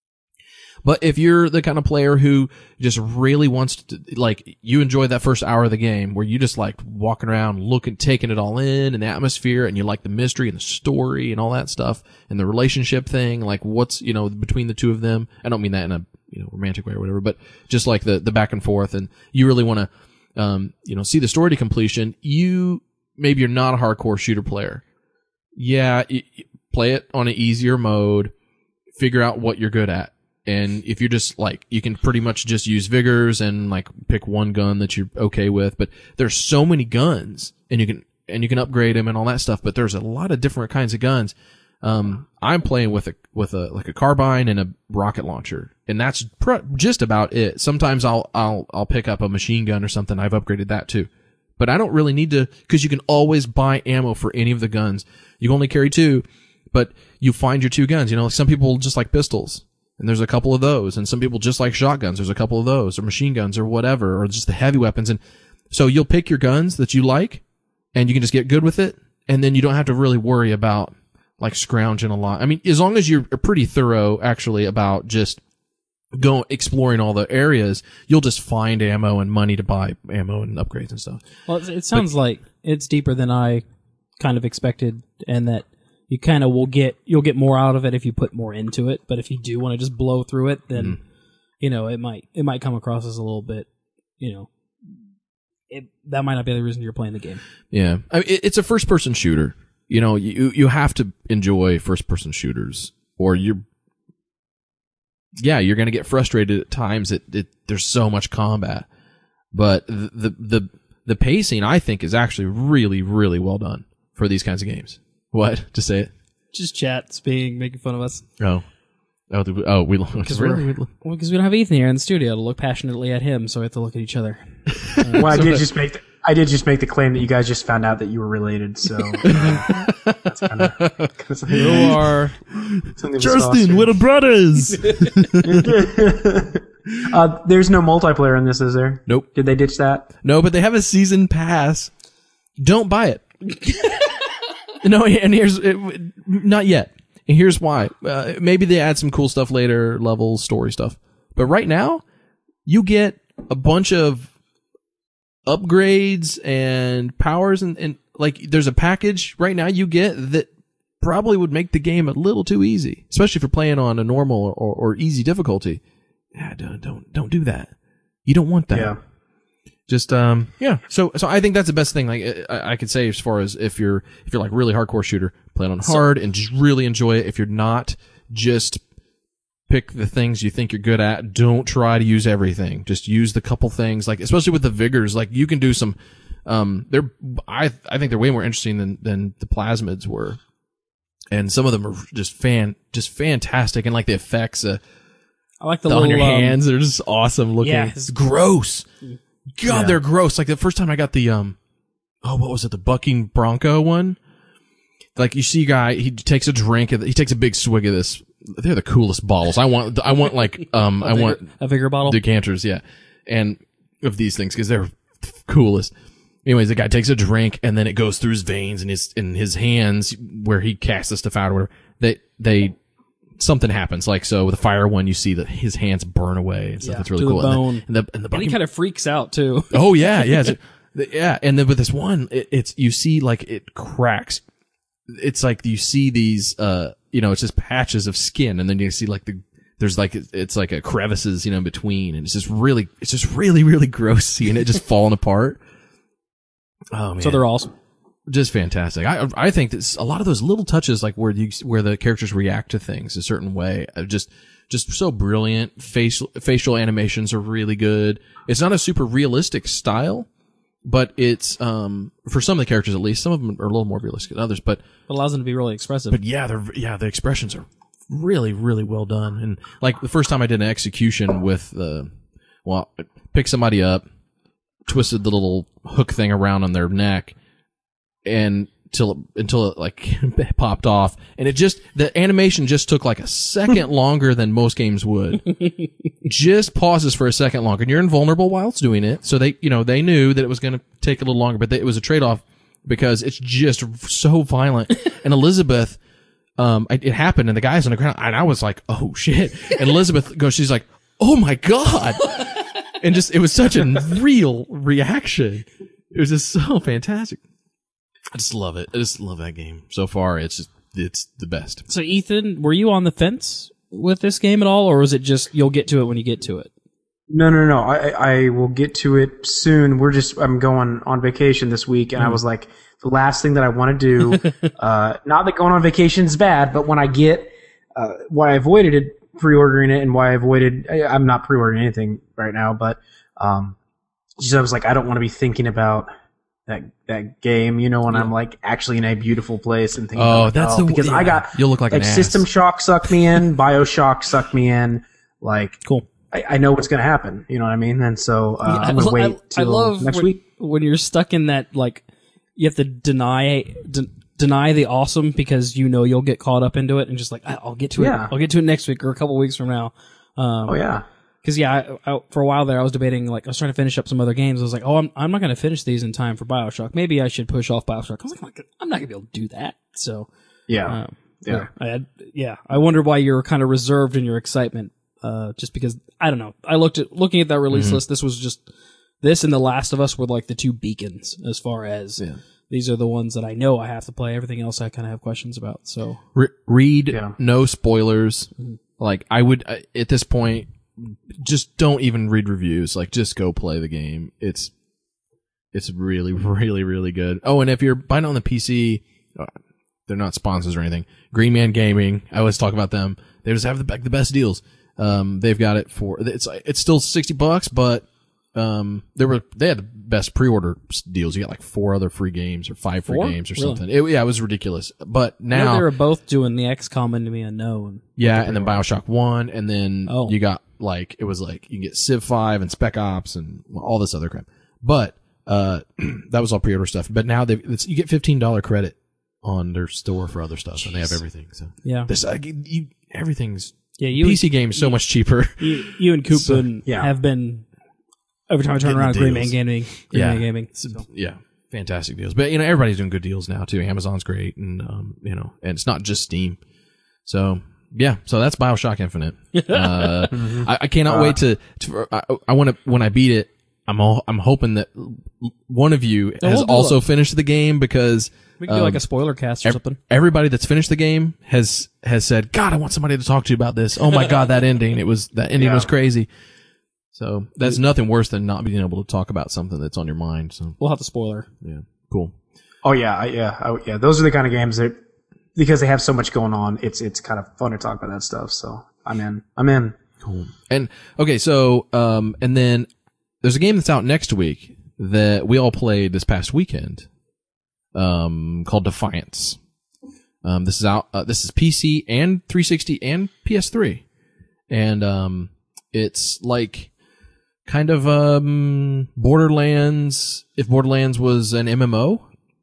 Speaker 2: But if you're the kind of player who just really wants to, like, you enjoy that first hour of the game where you just like walking around, looking, taking it all in and the atmosphere, and you like the mystery and the story and all that stuff and the relationship thing, like what's, you know, between the two of them. I don't mean that in a, you know, romantic way or whatever, but just like the, the back and forth, and you really want to, um, you know, see the story to completion. You, maybe you're not a hardcore shooter player. Yeah, you, you play it on an easier mode, figure out what you're good at. And if you're just like, you can pretty much just use vigors and like pick one gun that you're okay with, but there's so many guns and you can, and you can upgrade them and all that stuff, but there's a lot of different kinds of guns. Um, I'm playing with a, with a, like a carbine and a rocket launcher, and that's pr- just about it. Sometimes I'll, I'll, I'll pick up a machine gun or something. I've upgraded that too, but I don't really need to, cause you can always buy ammo for any of the guns. You can only carry two, but you find your two guns. You know, some people just like pistols, And there's a couple of those. And some people just like shotguns. There's a couple of those, or machine guns, or whatever, or just the heavy weapons. And so you'll pick your guns that you like, and you can just get good with it. And then you don't have to really worry about like scrounging a lot. I mean, as long as you're pretty thorough, actually, about just go exploring all the areas, you'll just find ammo and money to buy ammo and upgrades and stuff.
Speaker 3: Well, it, it sounds but, like it's deeper than I kind of expected, and that you kind of will get you'll get more out of it if you put more into it. But if you do want to just blow through it, then mm-hmm. you know it might it might come across as a little bit, you know, it, that might not be the reason you're playing the game.
Speaker 2: Yeah, I mean, it, it's a first person shooter. You know, you you have to enjoy first person shooters, or you're yeah you're gonna get frustrated at times. That it, there's so much combat, but the, the the the pacing I think is actually really really well done for these kinds of games. What? Just say it.
Speaker 3: Just chat's being making fun of us.
Speaker 2: Oh. Oh, we, oh, we
Speaker 3: because really? well, we don't have Ethan here in the studio to look passionately at him, so we have to look at each other.
Speaker 4: Uh, well, I so did just make the, I did just make the claim that you guys just found out that you were related, so uh, that's kind of
Speaker 3: you are
Speaker 2: Justin. We're brothers.
Speaker 4: uh, there's no multiplayer in this, is there?
Speaker 2: Nope.
Speaker 4: Did they ditch that?
Speaker 2: No, but they have a season pass. Don't buy it. No, and here's it, not yet. And here's why. Uh, maybe they add some cool stuff later, levels, story stuff. But right now, you get a bunch of upgrades and powers, and, and like there's a package right now you get that probably would make the game a little too easy, especially if you're playing on a normal or, or easy difficulty. Yeah, don't don't don't do that. You don't want that.
Speaker 4: Yeah.
Speaker 2: Just um yeah, so so I think that's the best thing. Like I, I could say as far as if you're if you're like really hardcore shooter, play it on hard and just really enjoy it. If you're not, just pick the things you think you're good at. Don't try to use everything. Just use the couple things. Like especially with the vigors, like you can do some. Um, they're I I think they're way more interesting than than the plasmids were, and some of them are just fan just fantastic, and like the effects. Uh,
Speaker 3: I like the,
Speaker 2: the
Speaker 3: little,
Speaker 2: on your
Speaker 3: um,
Speaker 2: hands. They're just awesome looking.
Speaker 3: Yeah,
Speaker 2: it's gross. God,
Speaker 4: yeah.
Speaker 2: they're gross. Like the first time I got the um, oh, what was it? The bucking bronco one. Like you see, a guy he takes a drink. He takes a big swig of this. They're the coolest bottles. I want. I want like um. I
Speaker 3: vigor,
Speaker 2: want
Speaker 3: a bigger bottle.
Speaker 2: Decanters, yeah, and of these things because they're coolest. Anyways, the guy takes a drink and then it goes through his veins and his in his hands where he casts the stuff out or whatever. They they. Something happens, like so with the fire one, you see that his hands burn away and stuff.
Speaker 3: Yeah,
Speaker 2: That's really
Speaker 3: to
Speaker 2: cool.
Speaker 3: The bone.
Speaker 2: And, the, and, the, and, the
Speaker 3: and he kind of freaks out too.
Speaker 2: Oh yeah, yeah, so, yeah. And then with this one, it, it's you see like it cracks. It's like you see these, uh, you know, it's just patches of skin, and then you see like the there's like it's like a crevices, you know, in between, and it's just really, it's just really, really gross seeing it just falling apart. Oh man!
Speaker 3: So they're awesome.
Speaker 2: Just fantastic. I I think that a lot of those little touches, like where you where the characters react to things a certain way, are just just so brilliant. Facial facial animations are really good. It's not a super realistic style, but it's um for some of the characters at least. Some of them are a little more realistic than others, but
Speaker 3: it allows them to be really expressive.
Speaker 2: But yeah, they're yeah the expressions are really really well done. And like the first time I did an execution with the well, pick somebody up, twisted the little hook thing around on their neck. And until until it like popped off, and it just the animation just took like a second longer than most games would. Just pauses for a second longer, and you're invulnerable while it's doing it. So they, you know, they knew that it was going to take a little longer, but they, it was a trade off because it's just so violent. And Elizabeth, um, it, it happened, and the guy's on the ground, and I was like, oh shit! And Elizabeth goes, she's like, oh my god! And just it was such a real reaction. It was just so fantastic. I just love it. I just love that game. So far, it's just, it's the best.
Speaker 3: So, Ethan, were you on the fence with this game at all, or was it just you'll get to it when you get to it?
Speaker 4: No, no, no. I I will get to it soon. We're just I'm going on vacation this week, and mm. I was like, the last thing that I want to do. uh, not that going on vacation is bad, but when I get uh, why I avoided it, pre-ordering it, and why I avoided I, I'm not pre-ordering anything right now, but um, just I was like, I don't want to be thinking about. That that game, you know, when yeah. I'm like actually in a beautiful place and thinking,
Speaker 2: oh,
Speaker 4: like,
Speaker 2: that's
Speaker 4: oh,
Speaker 2: the
Speaker 4: because
Speaker 2: yeah.
Speaker 4: I got
Speaker 2: you'll look like,
Speaker 4: like
Speaker 2: an
Speaker 4: System
Speaker 2: ass.
Speaker 4: Shock sucked me in, BioShock sucked me in, like
Speaker 3: cool.
Speaker 4: I, I know what's gonna happen, you know what I mean, and so uh,
Speaker 3: yeah,
Speaker 4: I'm gonna
Speaker 3: I,
Speaker 4: wait
Speaker 3: I,
Speaker 4: till
Speaker 3: I love
Speaker 4: next
Speaker 3: when,
Speaker 4: week
Speaker 3: when you're stuck in that like you have to deny de- deny the awesome because you know you'll get caught up into it and just like I'll get to
Speaker 4: Yeah.
Speaker 3: it. I'll get to it next week or a couple weeks from now. Um,
Speaker 4: Oh yeah.
Speaker 3: Because yeah, I, I, for a while there, I was debating. Like, I was trying to finish up some other games. I was like, "Oh, I'm I'm not going to finish these in time for Bioshock. Maybe I should push off Bioshock." I was like, "I'm not going to be able to do that." So,
Speaker 4: Yeah.
Speaker 3: um,
Speaker 4: Yeah.
Speaker 3: I had, yeah, I wondered why you were kind of reserved in your excitement. Uh, just because I don't know. I looked at looking at that release
Speaker 2: Mm-hmm.
Speaker 3: list. This was just this and The Last of Us were like the two beacons as far as
Speaker 2: Yeah.
Speaker 3: these are the ones that I know I have to play. Everything else I kind of have questions about. So,
Speaker 2: Re- read
Speaker 4: Yeah.
Speaker 2: no spoilers. Like I would uh, at this point, just don't even read reviews. Like just go play the game. It's it's really really really good. Oh, and if you're buying it on the P C, uh, they're not sponsors or anything. Green Man Gaming, I always talk about them. They just have the the best deals. Um, they've got it for it's it's still sixty bucks, but um, there were they had the best pre-order deals. You got like four other free games or five free
Speaker 3: Four?
Speaker 2: games or
Speaker 3: Really?
Speaker 2: something. It, yeah, it was ridiculous. But
Speaker 3: I know
Speaker 2: now
Speaker 3: they were both doing the X COM into me unknown.
Speaker 2: yeah, and then Bioshock One, and then
Speaker 3: Oh.
Speaker 2: you got like it was like you can get Civ Five and Spec Ops and all this other crap. But uh, that was all pre-order stuff. But now they it's, you get fifteen dollar credit on their store for other stuff, and they have everything. So
Speaker 3: Yeah,
Speaker 2: this uh, you, everything's
Speaker 3: yeah. You
Speaker 2: P C games so much cheaper.
Speaker 3: you, you and Coop
Speaker 2: So,
Speaker 3: been-
Speaker 4: yeah.
Speaker 3: have been every time I turn
Speaker 2: Getting
Speaker 3: around,
Speaker 2: the
Speaker 3: Green Man
Speaker 2: deals.
Speaker 3: Gaming, Green
Speaker 2: Yeah.
Speaker 3: Man Gaming.
Speaker 2: It's- yeah, fantastic deals. But you know everybody's doing good deals now too. Amazon's great, and um, you know, and it's not just Steam. So yeah, so that's Bioshock Infinite. Uh, I, I cannot
Speaker 4: Uh,
Speaker 2: wait to. to I, I want to when I beat it. I'm all, I'm hoping that one of you
Speaker 3: Yeah,
Speaker 2: has
Speaker 3: we'll do
Speaker 2: also
Speaker 3: a-
Speaker 2: finished the game because
Speaker 3: We can do
Speaker 2: um,
Speaker 3: like a spoiler cast or
Speaker 2: ev-
Speaker 3: something.
Speaker 2: everybody that's finished the game has has said, "God, I want somebody to talk to about this." Oh my God, that ending! It was that ending
Speaker 4: Yeah.
Speaker 2: was crazy. So that's nothing worse than not being able to talk about something that's on your mind. So
Speaker 3: We'll have the spoiler.
Speaker 2: yeah, cool.
Speaker 4: Oh yeah. I, yeah. I, yeah. Those are the kind of games that because they have so much going on. It's it's kind of fun to talk about that stuff. So I'm in. I'm in.
Speaker 2: Cool. And okay, so um, and then there's a game that's out next week that we all played this past weekend, um, called Defiance. Um, this is out. Uh, this is P C and three sixty and P S three, and um, it's like kind of um Borderlands. If Borderlands was an M M O,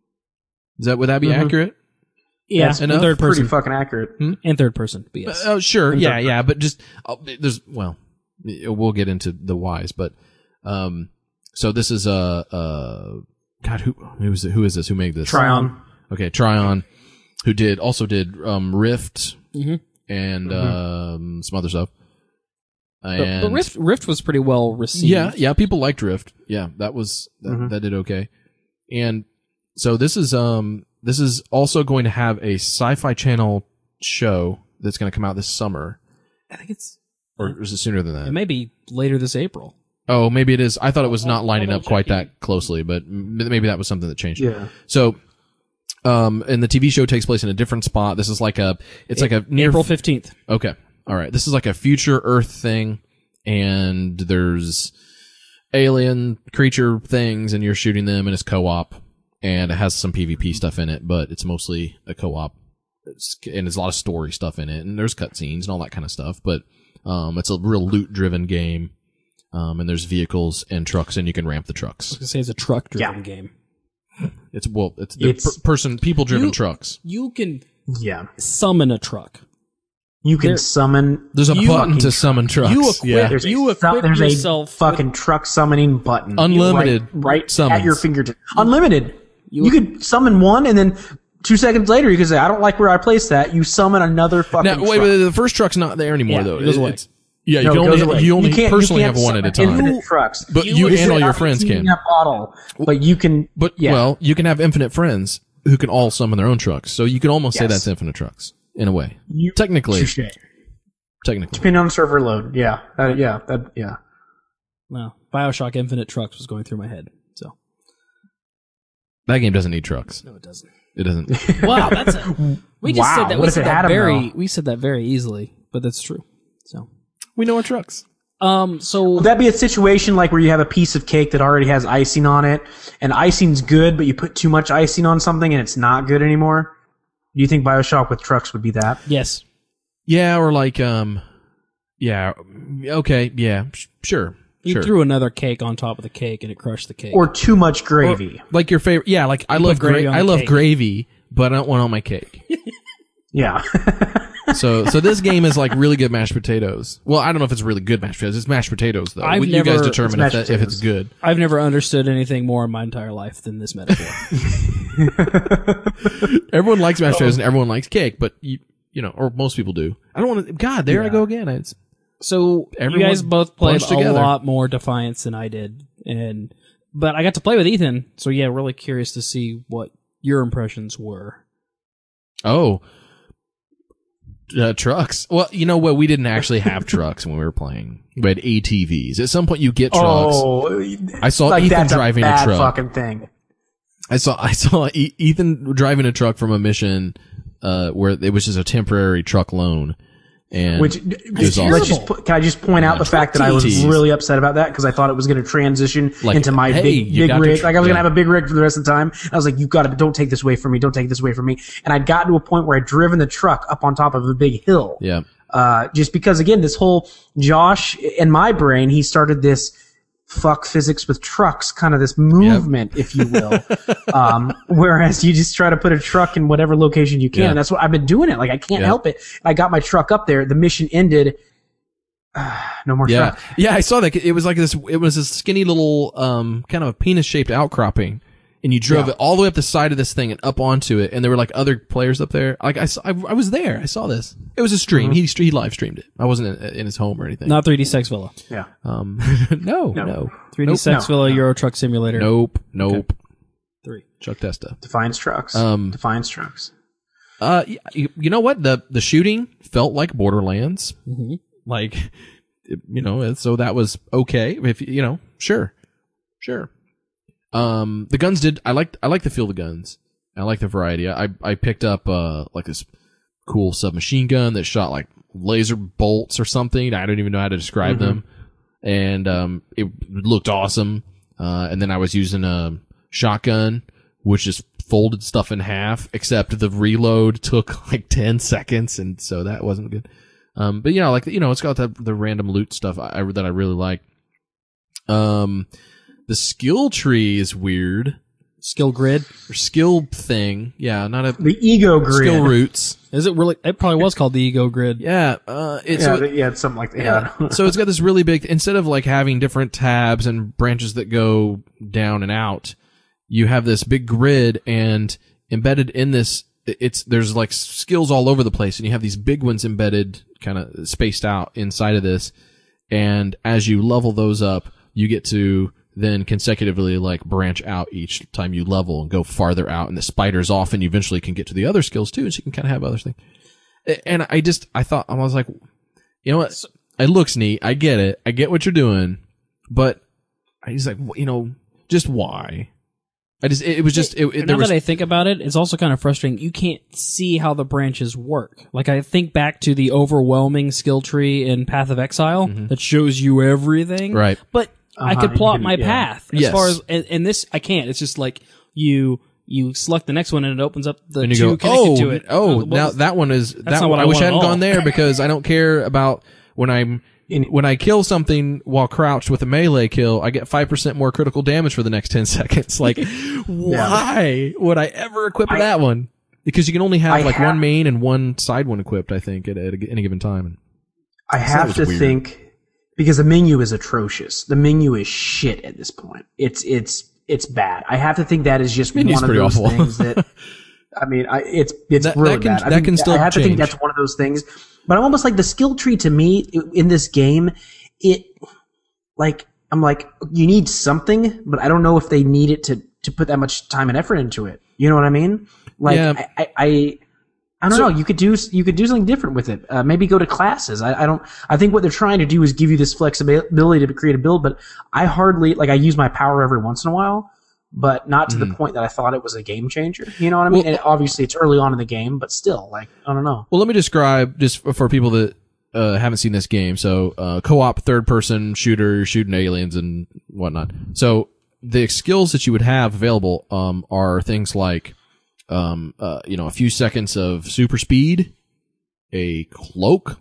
Speaker 2: is that would that be
Speaker 4: Mhm.
Speaker 2: accurate?
Speaker 3: Yeah,
Speaker 2: That's
Speaker 3: and
Speaker 2: enough.
Speaker 3: third
Speaker 4: Pretty
Speaker 3: person
Speaker 4: fucking accurate.
Speaker 3: and third person. But yes.
Speaker 2: Oh, sure.
Speaker 4: In
Speaker 2: Yeah,
Speaker 4: fact-
Speaker 2: yeah. But just uh, there's well, we'll get into the whys, but um, so this is a uh, uh, God who who is it, who is this? Who made this?
Speaker 4: Tryon.
Speaker 2: Okay, Tryon, who did also did um Rift
Speaker 3: Mhm.
Speaker 2: and
Speaker 4: Mhm.
Speaker 2: um some other stuff.
Speaker 3: But,
Speaker 2: And
Speaker 3: but Rift Rift was pretty well received.
Speaker 2: yeah, yeah, people liked Rift. Yeah, that was that,
Speaker 4: Mhm.
Speaker 2: that did okay. And so this is um this is also going to have a Sci-Fi Channel show that's going to come out this summer,
Speaker 3: I think it's
Speaker 2: or is it sooner than that?
Speaker 3: it may be later this April.
Speaker 2: Oh, maybe it is. I thought it was
Speaker 3: I'll-
Speaker 2: not lining
Speaker 3: I'll
Speaker 2: up quite
Speaker 3: check
Speaker 2: that closely, but m- maybe that was something that changed.
Speaker 4: Yeah.
Speaker 2: So, um, and the T V show takes place in a different spot. This is like a, it's like a near
Speaker 3: April fifteenth.
Speaker 2: Okay. All right. This is like a future Earth thing, and there's alien creature things, and you're shooting them, and it's co-op, and it has some PvP stuff in it, but it's mostly a co-op, it's, and there's a lot of story stuff in it, and there's cutscenes and all that kind of stuff, but um, it's a real loot-driven game, um, and there's vehicles and trucks, and you can ramp the
Speaker 3: I
Speaker 2: trucks.
Speaker 3: was gonna say it's a truck driven
Speaker 4: Yeah.
Speaker 3: game.
Speaker 2: It's well, it's the
Speaker 4: It's-
Speaker 2: per- person, people-driven
Speaker 3: You-
Speaker 2: trucks.
Speaker 3: You can
Speaker 4: Yeah.
Speaker 3: summon a truck.
Speaker 4: You can
Speaker 3: There-
Speaker 4: summon.
Speaker 2: There's a
Speaker 3: You-
Speaker 2: button to summon trucks.
Speaker 3: You equip-
Speaker 2: yeah.
Speaker 4: There's
Speaker 3: You
Speaker 4: a, su-
Speaker 3: equip
Speaker 4: there's
Speaker 3: yourself
Speaker 4: a fucking truck summoning button.
Speaker 2: Unlimited
Speaker 4: right, right
Speaker 2: summons.
Speaker 4: at your fingertips. Unlimited.
Speaker 3: You-
Speaker 4: You, could summon one, and then two seconds later, you could say, "I don't like where I placed that." You summon another fucking.
Speaker 2: Now, wait,
Speaker 4: truck.
Speaker 2: wait, the first truck's not there anymore,
Speaker 3: Yeah,
Speaker 2: though.
Speaker 3: it goes away.
Speaker 2: It's- yeah, you
Speaker 4: No,
Speaker 2: can
Speaker 4: it goes
Speaker 2: only
Speaker 4: away.
Speaker 2: you only
Speaker 4: can't-
Speaker 2: personally
Speaker 4: can't
Speaker 2: have one at a
Speaker 4: summon
Speaker 2: time.
Speaker 4: Infinite trucks,
Speaker 2: But
Speaker 3: You-
Speaker 2: you,
Speaker 3: you
Speaker 2: and all
Speaker 4: It's
Speaker 2: your
Speaker 4: not
Speaker 2: friends
Speaker 4: teaming
Speaker 2: can.
Speaker 4: up Otto, but you can.
Speaker 2: But
Speaker 4: yeah.
Speaker 2: well, you can have infinite friends who can all summon their own trucks. So you can almost say
Speaker 4: Yes.
Speaker 2: that's infinite trucks in a way.
Speaker 4: You-
Speaker 2: Technically,
Speaker 4: Touche.
Speaker 2: technically.
Speaker 4: Depending on server load, yeah, that, yeah, that, yeah.
Speaker 3: No, Bioshock Infinite Trucks was going through my head. So
Speaker 2: That game doesn't need trucks.
Speaker 3: no, it doesn't.
Speaker 2: It doesn't.
Speaker 3: Wow, that's a, we just
Speaker 4: Wow,
Speaker 3: said that.
Speaker 4: what
Speaker 3: We
Speaker 4: if
Speaker 3: said
Speaker 4: it
Speaker 3: that
Speaker 4: had 'em,
Speaker 3: very.
Speaker 4: though?
Speaker 3: We said that very easily, but that's true. So,
Speaker 2: We know our trucks.
Speaker 3: um, so
Speaker 4: Would that be a situation like where you have a piece of cake that already has icing on it, and icing's good, but you put too much icing on something and it's not good anymore? Do you think Bioshock with trucks would be that?
Speaker 3: yes,
Speaker 2: Yeah, or like, um, yeah, okay, yeah, sh- sure,
Speaker 3: you
Speaker 2: sure.
Speaker 3: threw another cake on top of the cake and it crushed the cake.
Speaker 4: Or too much gravy?
Speaker 2: Like your favorite, yeah. Like I
Speaker 3: You
Speaker 2: love
Speaker 3: put gravy
Speaker 2: gravy.
Speaker 3: on
Speaker 2: I
Speaker 3: the
Speaker 2: love
Speaker 3: cake.
Speaker 2: gravy, but I don't want all my cake.
Speaker 4: Yeah.
Speaker 2: So, so this game is like really good mashed potatoes. Well, I don't know if it's really good mashed potatoes. It's mashed potatoes, though.
Speaker 3: I've
Speaker 2: you guys
Speaker 3: never-
Speaker 2: determine if,
Speaker 4: It's
Speaker 2: that, if
Speaker 4: mashed
Speaker 2: it's good.
Speaker 3: I've never understood anything more in my entire life than this metaphor.
Speaker 2: Everyone likes mashed potatoes and everyone likes cake, but you, you know, or most people do. I don't want to. God, there I go again. It's
Speaker 3: So
Speaker 2: Everyone
Speaker 3: you guys both played
Speaker 2: bunched
Speaker 3: a
Speaker 2: together.
Speaker 3: lot more Defiance than I did, and but I got to play with Ethan. So yeah, really curious to see what your impressions were.
Speaker 2: oh, uh, trucks. Well, you know what? We didn't actually have trucks when we were playing. We had A T Vs. At some point, you get trucks.
Speaker 4: Oh,
Speaker 2: I saw
Speaker 4: like
Speaker 2: Ethan
Speaker 4: that's
Speaker 2: driving
Speaker 4: a
Speaker 2: a
Speaker 4: bad
Speaker 2: truck.
Speaker 4: fucking thing.
Speaker 2: I saw I saw e- Ethan driving a truck from a mission uh, where it was just a temporary truck loan, and
Speaker 4: Which
Speaker 2: it was
Speaker 4: let's
Speaker 2: awesome.
Speaker 4: just put, can I just point out the fact that I was
Speaker 2: tees.
Speaker 4: really upset about that because I thought it was going to transition
Speaker 2: Like,
Speaker 4: into my
Speaker 2: hey,
Speaker 4: big
Speaker 2: you
Speaker 4: big
Speaker 2: got to
Speaker 4: rig.
Speaker 2: tr-
Speaker 4: like I was going
Speaker 2: yeah.
Speaker 4: to have a big rig for the rest of the time. I was like, "You've got to don't take this away from me. Don't take this away from me." And I'd gotten to a point where I'd driven the truck up on top of a big hill.
Speaker 2: Yeah.
Speaker 4: Uh, just because again, this whole Josh in my brain, he started this fuck physics with trucks, kind of this movement, if you will. um, whereas you just try to put a truck in whatever location you can.
Speaker 2: Yeah.
Speaker 4: And that's what I've been doing it. Like I can't
Speaker 2: Yeah.
Speaker 4: help it. I got my truck up there. The mission ended. No more
Speaker 2: Yeah,
Speaker 4: truck.
Speaker 2: yeah, I saw that. It was like this. It was this skinny little, um, kind of a penis-shaped outcropping, and you drove
Speaker 4: Yeah.
Speaker 2: it all the way up the side of this thing and up onto it. And there were like other players up there. Like I, saw, I, I was there. I saw this. It was a stream. He he live streamed it. I wasn't in, in his home or anything.
Speaker 3: Not three D Sex Villa.
Speaker 4: Yeah.
Speaker 2: Um, no, no, no,
Speaker 3: three D
Speaker 2: Nope,
Speaker 3: Sex
Speaker 4: no,
Speaker 3: Villa Euro Truck Simulator.
Speaker 2: nope, nope.
Speaker 3: Three.
Speaker 2: Chuck Testa.
Speaker 4: Defiance trucks.
Speaker 2: Um,
Speaker 4: Defiance trucks.
Speaker 2: Uh, y- you, you know what? The the shooting felt like Borderlands.
Speaker 3: Mhm.
Speaker 2: Like, it- you know, so that was okay. If you know, sure, sure. Um, the guns did. I liked. I like the feel of the guns. I like the variety. I I picked up uh like this cool submachine gun that shot like laser bolts or something. I don't even know how to describe them. And um, it looked awesome. Uh, and then I was using a shotgun, which just folded stuff in half, except the reload took like ten seconds, and so that wasn't good. Um, but you know, like you know, it's got the the random loot stuff I, I that I really like. Um, the skill tree is weird.
Speaker 3: Skill grid.
Speaker 2: Or skill thing, yeah, not a
Speaker 4: The ego grid.
Speaker 2: skill roots.
Speaker 3: Is it really? It probably was called the Ego Grid.
Speaker 2: Yeah, uh, it's
Speaker 4: Yeah,
Speaker 2: so-
Speaker 4: th- yeah, it's something like that.
Speaker 2: Yeah.
Speaker 4: Yeah.
Speaker 2: So it's got this really big, instead of like having different tabs and branches that go down and out, you have this big grid, and embedded in this, it's, there's like skills all over the place, and you have these big ones embedded, kind of spaced out inside of this. And as you level those up, you get to then consecutively like branch out each time you level and go farther out, and the spiders off, and you eventually can get to the other skills too, so you can kind of have other things. And I just, I thought, I was like, you know what? It looks neat. I get it. I get what you're doing, but I just like, you know, just why? I just, it, it was just, it, it,
Speaker 3: now
Speaker 2: there was,
Speaker 3: that I think about it, it's also kind of frustrating. You can't see how the branches work. Like I think back to the overwhelming skill tree in Path of Exile that shows you everything.
Speaker 2: Right.
Speaker 3: But I
Speaker 4: Uh-huh,
Speaker 3: could
Speaker 4: you
Speaker 3: plot
Speaker 4: can-
Speaker 3: my
Speaker 4: yeah.
Speaker 3: path as
Speaker 2: Yes.
Speaker 3: far as and, and this I can't. It's just like you you select the next one and it opens up the
Speaker 2: and you
Speaker 3: two
Speaker 2: go,
Speaker 3: connected
Speaker 2: oh,
Speaker 3: to it.
Speaker 2: oh,
Speaker 3: What
Speaker 2: now
Speaker 3: was-
Speaker 2: that one is, that
Speaker 3: not
Speaker 2: one,
Speaker 3: what
Speaker 2: I,
Speaker 3: I
Speaker 2: wish I
Speaker 3: want at
Speaker 2: hadn't
Speaker 3: all.
Speaker 2: gone there because I don't care about when I'm,
Speaker 4: In-
Speaker 2: when I kill something while crouched with a melee kill, I get five percent more critical damage for the next ten seconds. Like, why would I ever equip
Speaker 4: I-
Speaker 2: that one? Because you can only have
Speaker 4: I
Speaker 2: like
Speaker 4: have-
Speaker 2: one main and one side one equipped, I think, at, at any given time.
Speaker 4: I
Speaker 2: that
Speaker 4: have
Speaker 2: was
Speaker 4: to
Speaker 2: weird.
Speaker 4: think because the menu is atrocious. The menu is shit at this point. It's it's it's bad. I have to think that is just
Speaker 2: Menu's
Speaker 4: one of
Speaker 2: pretty
Speaker 4: those
Speaker 2: awful.
Speaker 4: things that. I mean, I, it's it's
Speaker 2: That-
Speaker 4: really
Speaker 2: that can-
Speaker 4: bad. I
Speaker 2: that
Speaker 4: think-
Speaker 2: can still
Speaker 4: I have to think
Speaker 2: change.
Speaker 4: that's one of those things. But I'm almost like the skill tree to me i- in this game. It like I'm like you need something, but I don't know if they need it to to put that much time and effort into it. You know what I mean? Like
Speaker 2: Yeah.
Speaker 4: I. I, I I don't
Speaker 2: So-
Speaker 4: know. You could do you could do something different with it. Uh, maybe go to classes. I, I don't. I think what they're trying to do is give you this flexibility to create a build. But I hardly like. I use my power every once in a while, but not to the point that I thought it was a game changer. You know what I mean?
Speaker 2: Well-
Speaker 4: and obviously, it's early on in the game, but still, like I don't know.
Speaker 2: Well, let me describe just for, for people that uh, haven't seen this game. So, uh, co-op third-person shooter, shooting aliens and whatnot. So, the skills that you would have available um, are things like, um, uh, you know, a few seconds of super speed, a cloak,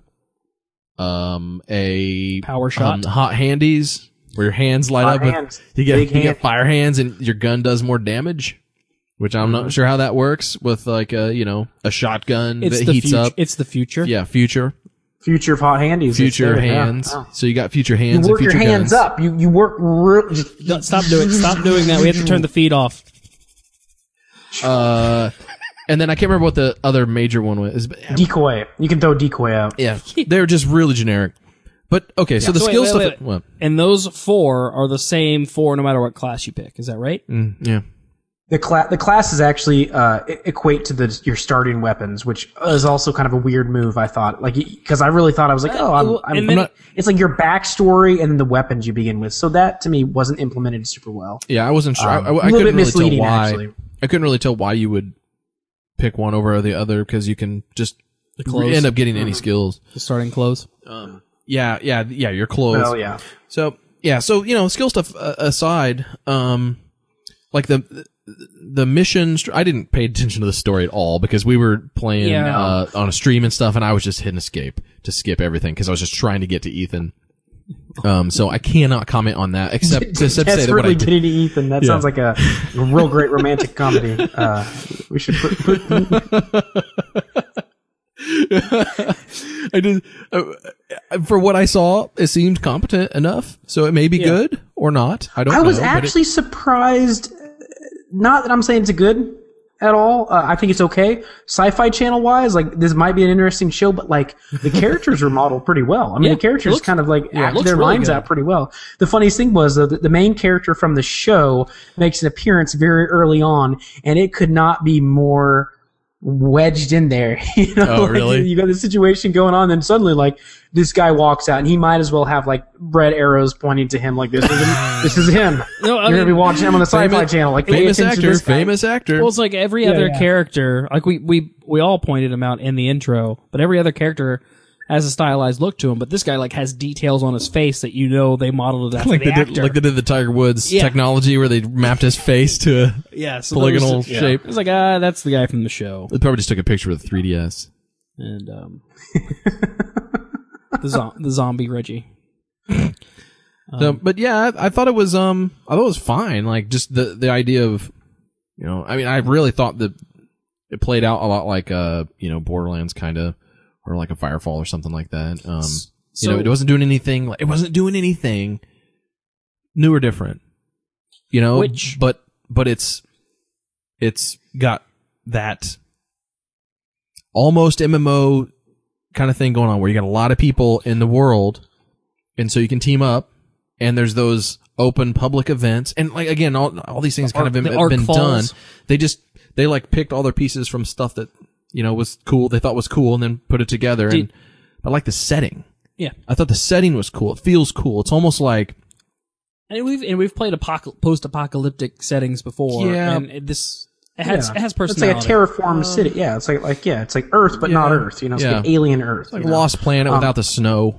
Speaker 2: um, a
Speaker 3: Power shot.
Speaker 2: um, hot handies where your hands light
Speaker 4: Hot
Speaker 2: up. With,
Speaker 4: hands,
Speaker 2: you get
Speaker 4: big
Speaker 2: you get
Speaker 4: hand.
Speaker 2: fire hands and your gun does more damage. which I'm not sure how that works with like a you know a shotgun
Speaker 3: It's
Speaker 2: that
Speaker 3: the
Speaker 2: heats
Speaker 3: future.
Speaker 2: up.
Speaker 3: It's the future.
Speaker 2: Yeah, future,
Speaker 4: Future of hot handies.
Speaker 2: future
Speaker 4: It's there, yeah.
Speaker 2: hands.
Speaker 4: Oh.
Speaker 2: So you got future
Speaker 4: You
Speaker 2: hands
Speaker 4: work
Speaker 2: and
Speaker 4: your
Speaker 2: future
Speaker 4: hands
Speaker 2: guns.
Speaker 4: up. You you work. Re-
Speaker 3: Don't- Stop doing. Stop doing that. We have to turn the feed off.
Speaker 2: Uh, and then I can't remember what the other major one was.
Speaker 4: decoy. You can throw decoy out.
Speaker 2: Yeah, they're just really generic. But okay, so the
Speaker 3: So wait,
Speaker 2: skill
Speaker 3: wait,
Speaker 2: stuff.
Speaker 3: wait.
Speaker 2: Well,
Speaker 3: And those four are the same four no matter what class you pick. Is that right?
Speaker 2: mm, yeah.
Speaker 4: The class the classes actually uh, e- equate to the your starting weapons, which is also kind of a weird move. I thought, like, because I really thought I was like, oh, I'm,
Speaker 3: well,
Speaker 4: I'm,
Speaker 3: and
Speaker 4: I'm
Speaker 3: then-
Speaker 4: not. It's like your backstory and then the weapons you begin with. So that to me wasn't implemented super well.
Speaker 2: Yeah, I wasn't sure.
Speaker 4: Um,
Speaker 2: I, I,
Speaker 4: a
Speaker 2: I
Speaker 4: little
Speaker 2: couldn't
Speaker 4: bit
Speaker 2: really tell
Speaker 4: misleading,
Speaker 2: why.
Speaker 4: actually.
Speaker 2: I couldn't really tell why you would pick one over the other because you can just
Speaker 3: clothes.
Speaker 2: end up getting any skills.
Speaker 3: The starting clothes.
Speaker 2: Yeah, yeah, yeah. Your clothes.
Speaker 4: Well, yeah.
Speaker 2: So yeah, so you know, skill stuff uh, aside, um, like the the missions. I didn't pay attention to the story at all because we were playing
Speaker 3: Yeah.
Speaker 2: uh, on a stream and stuff, and I was just hitting escape to skip everything because I was just trying to get to Ethan. Um, so I cannot comment on that except except to say that what I
Speaker 4: Desperately
Speaker 2: did.
Speaker 4: getting to Ethan. That
Speaker 2: Yeah.
Speaker 4: sounds like a, a real great romantic comedy. Uh, we should put, put
Speaker 2: I did. Uh, for what I saw, it seemed competent enough, so it may be good or not. I don't.
Speaker 4: I was
Speaker 2: know, but it-
Speaker 4: actually surprised. Not that I'm saying it's good at all. Uh, I think it's okay. Sci-Fi Channel wise, like this might be an interesting show, but like the characters were modeled pretty well. I mean,
Speaker 3: Yeah,
Speaker 4: the characters
Speaker 3: it looks-
Speaker 4: kind of like
Speaker 3: yeah, it
Speaker 4: acted
Speaker 3: looks
Speaker 4: their
Speaker 3: really
Speaker 4: lines
Speaker 3: good.
Speaker 4: out pretty well. The funniest thing was uh, the, the main character from the show makes an appearance very early on, and it could not be more wedged in there. You know,
Speaker 2: Oh,
Speaker 4: like,
Speaker 2: really?
Speaker 4: you got this situation going on, then suddenly like this guy walks out, and he might as well have like red arrows pointing to him, like this is him. This is him.
Speaker 3: No, I
Speaker 4: You're gonna
Speaker 3: mean-
Speaker 4: be watching him on the Sci-Fi
Speaker 2: Famous-
Speaker 4: Channel. Like pay
Speaker 2: famous
Speaker 4: attention to
Speaker 2: actor,
Speaker 4: this guy.
Speaker 2: famous actor.
Speaker 3: Well, it's like every
Speaker 4: Yeah,
Speaker 3: other
Speaker 4: yeah.
Speaker 3: character. Like we we we all pointed him out in the intro, but every other character has a stylized look to him. But this guy like has details on his face that you know they modeled it after
Speaker 2: like
Speaker 3: the
Speaker 2: they
Speaker 3: actor.
Speaker 2: did, like they did the Tiger Woods
Speaker 3: Yeah.
Speaker 2: technology where they mapped his face to a
Speaker 3: yeah, so
Speaker 2: polygonal
Speaker 3: those-
Speaker 2: shape.
Speaker 3: It's like ah, that's the guy from the show,
Speaker 2: They probably just took a picture with a three D S.
Speaker 3: and um, the zo- the zombie Reggie.
Speaker 2: So, but yeah, I, I thought it was um, I thought it was fine. Like just the the idea of, you know, I mean, I really thought that it played out a lot like uh, you know, Borderlands kind of, or like a Firefall or something like that. Um, you know,
Speaker 3: so-
Speaker 2: it wasn't doing anything. Like, it wasn't doing anything new or different. You know,
Speaker 3: Which-
Speaker 2: but but it's it's got that almost M M O kind of thing going on where you got a lot of people in the world, and so you can team up, and there's those open public events, and like again, all all these things kind of been,
Speaker 3: the
Speaker 2: have
Speaker 3: Arc
Speaker 2: been
Speaker 3: Falls.
Speaker 2: done. They just they like picked all their pieces from stuff that you know was cool, they thought was cool, and then put it together.
Speaker 3: Did-
Speaker 2: and I like the setting.
Speaker 3: Yeah,
Speaker 2: I thought the setting was cool. It feels cool. It's almost like
Speaker 3: and we've and we've played apocal- post-apocalyptic settings before.
Speaker 2: Yeah.
Speaker 3: and it, this it has
Speaker 4: Yeah.
Speaker 3: it has
Speaker 4: It's like
Speaker 3: personality.
Speaker 4: a terraformed city. Yeah, it's like like yeah, it's like Earth, but not Earth. You know, it's
Speaker 2: Yeah.
Speaker 4: like alien Earth.
Speaker 2: like
Speaker 4: you
Speaker 2: a
Speaker 4: know?
Speaker 2: Lost Planet
Speaker 4: Um,
Speaker 2: without the snow.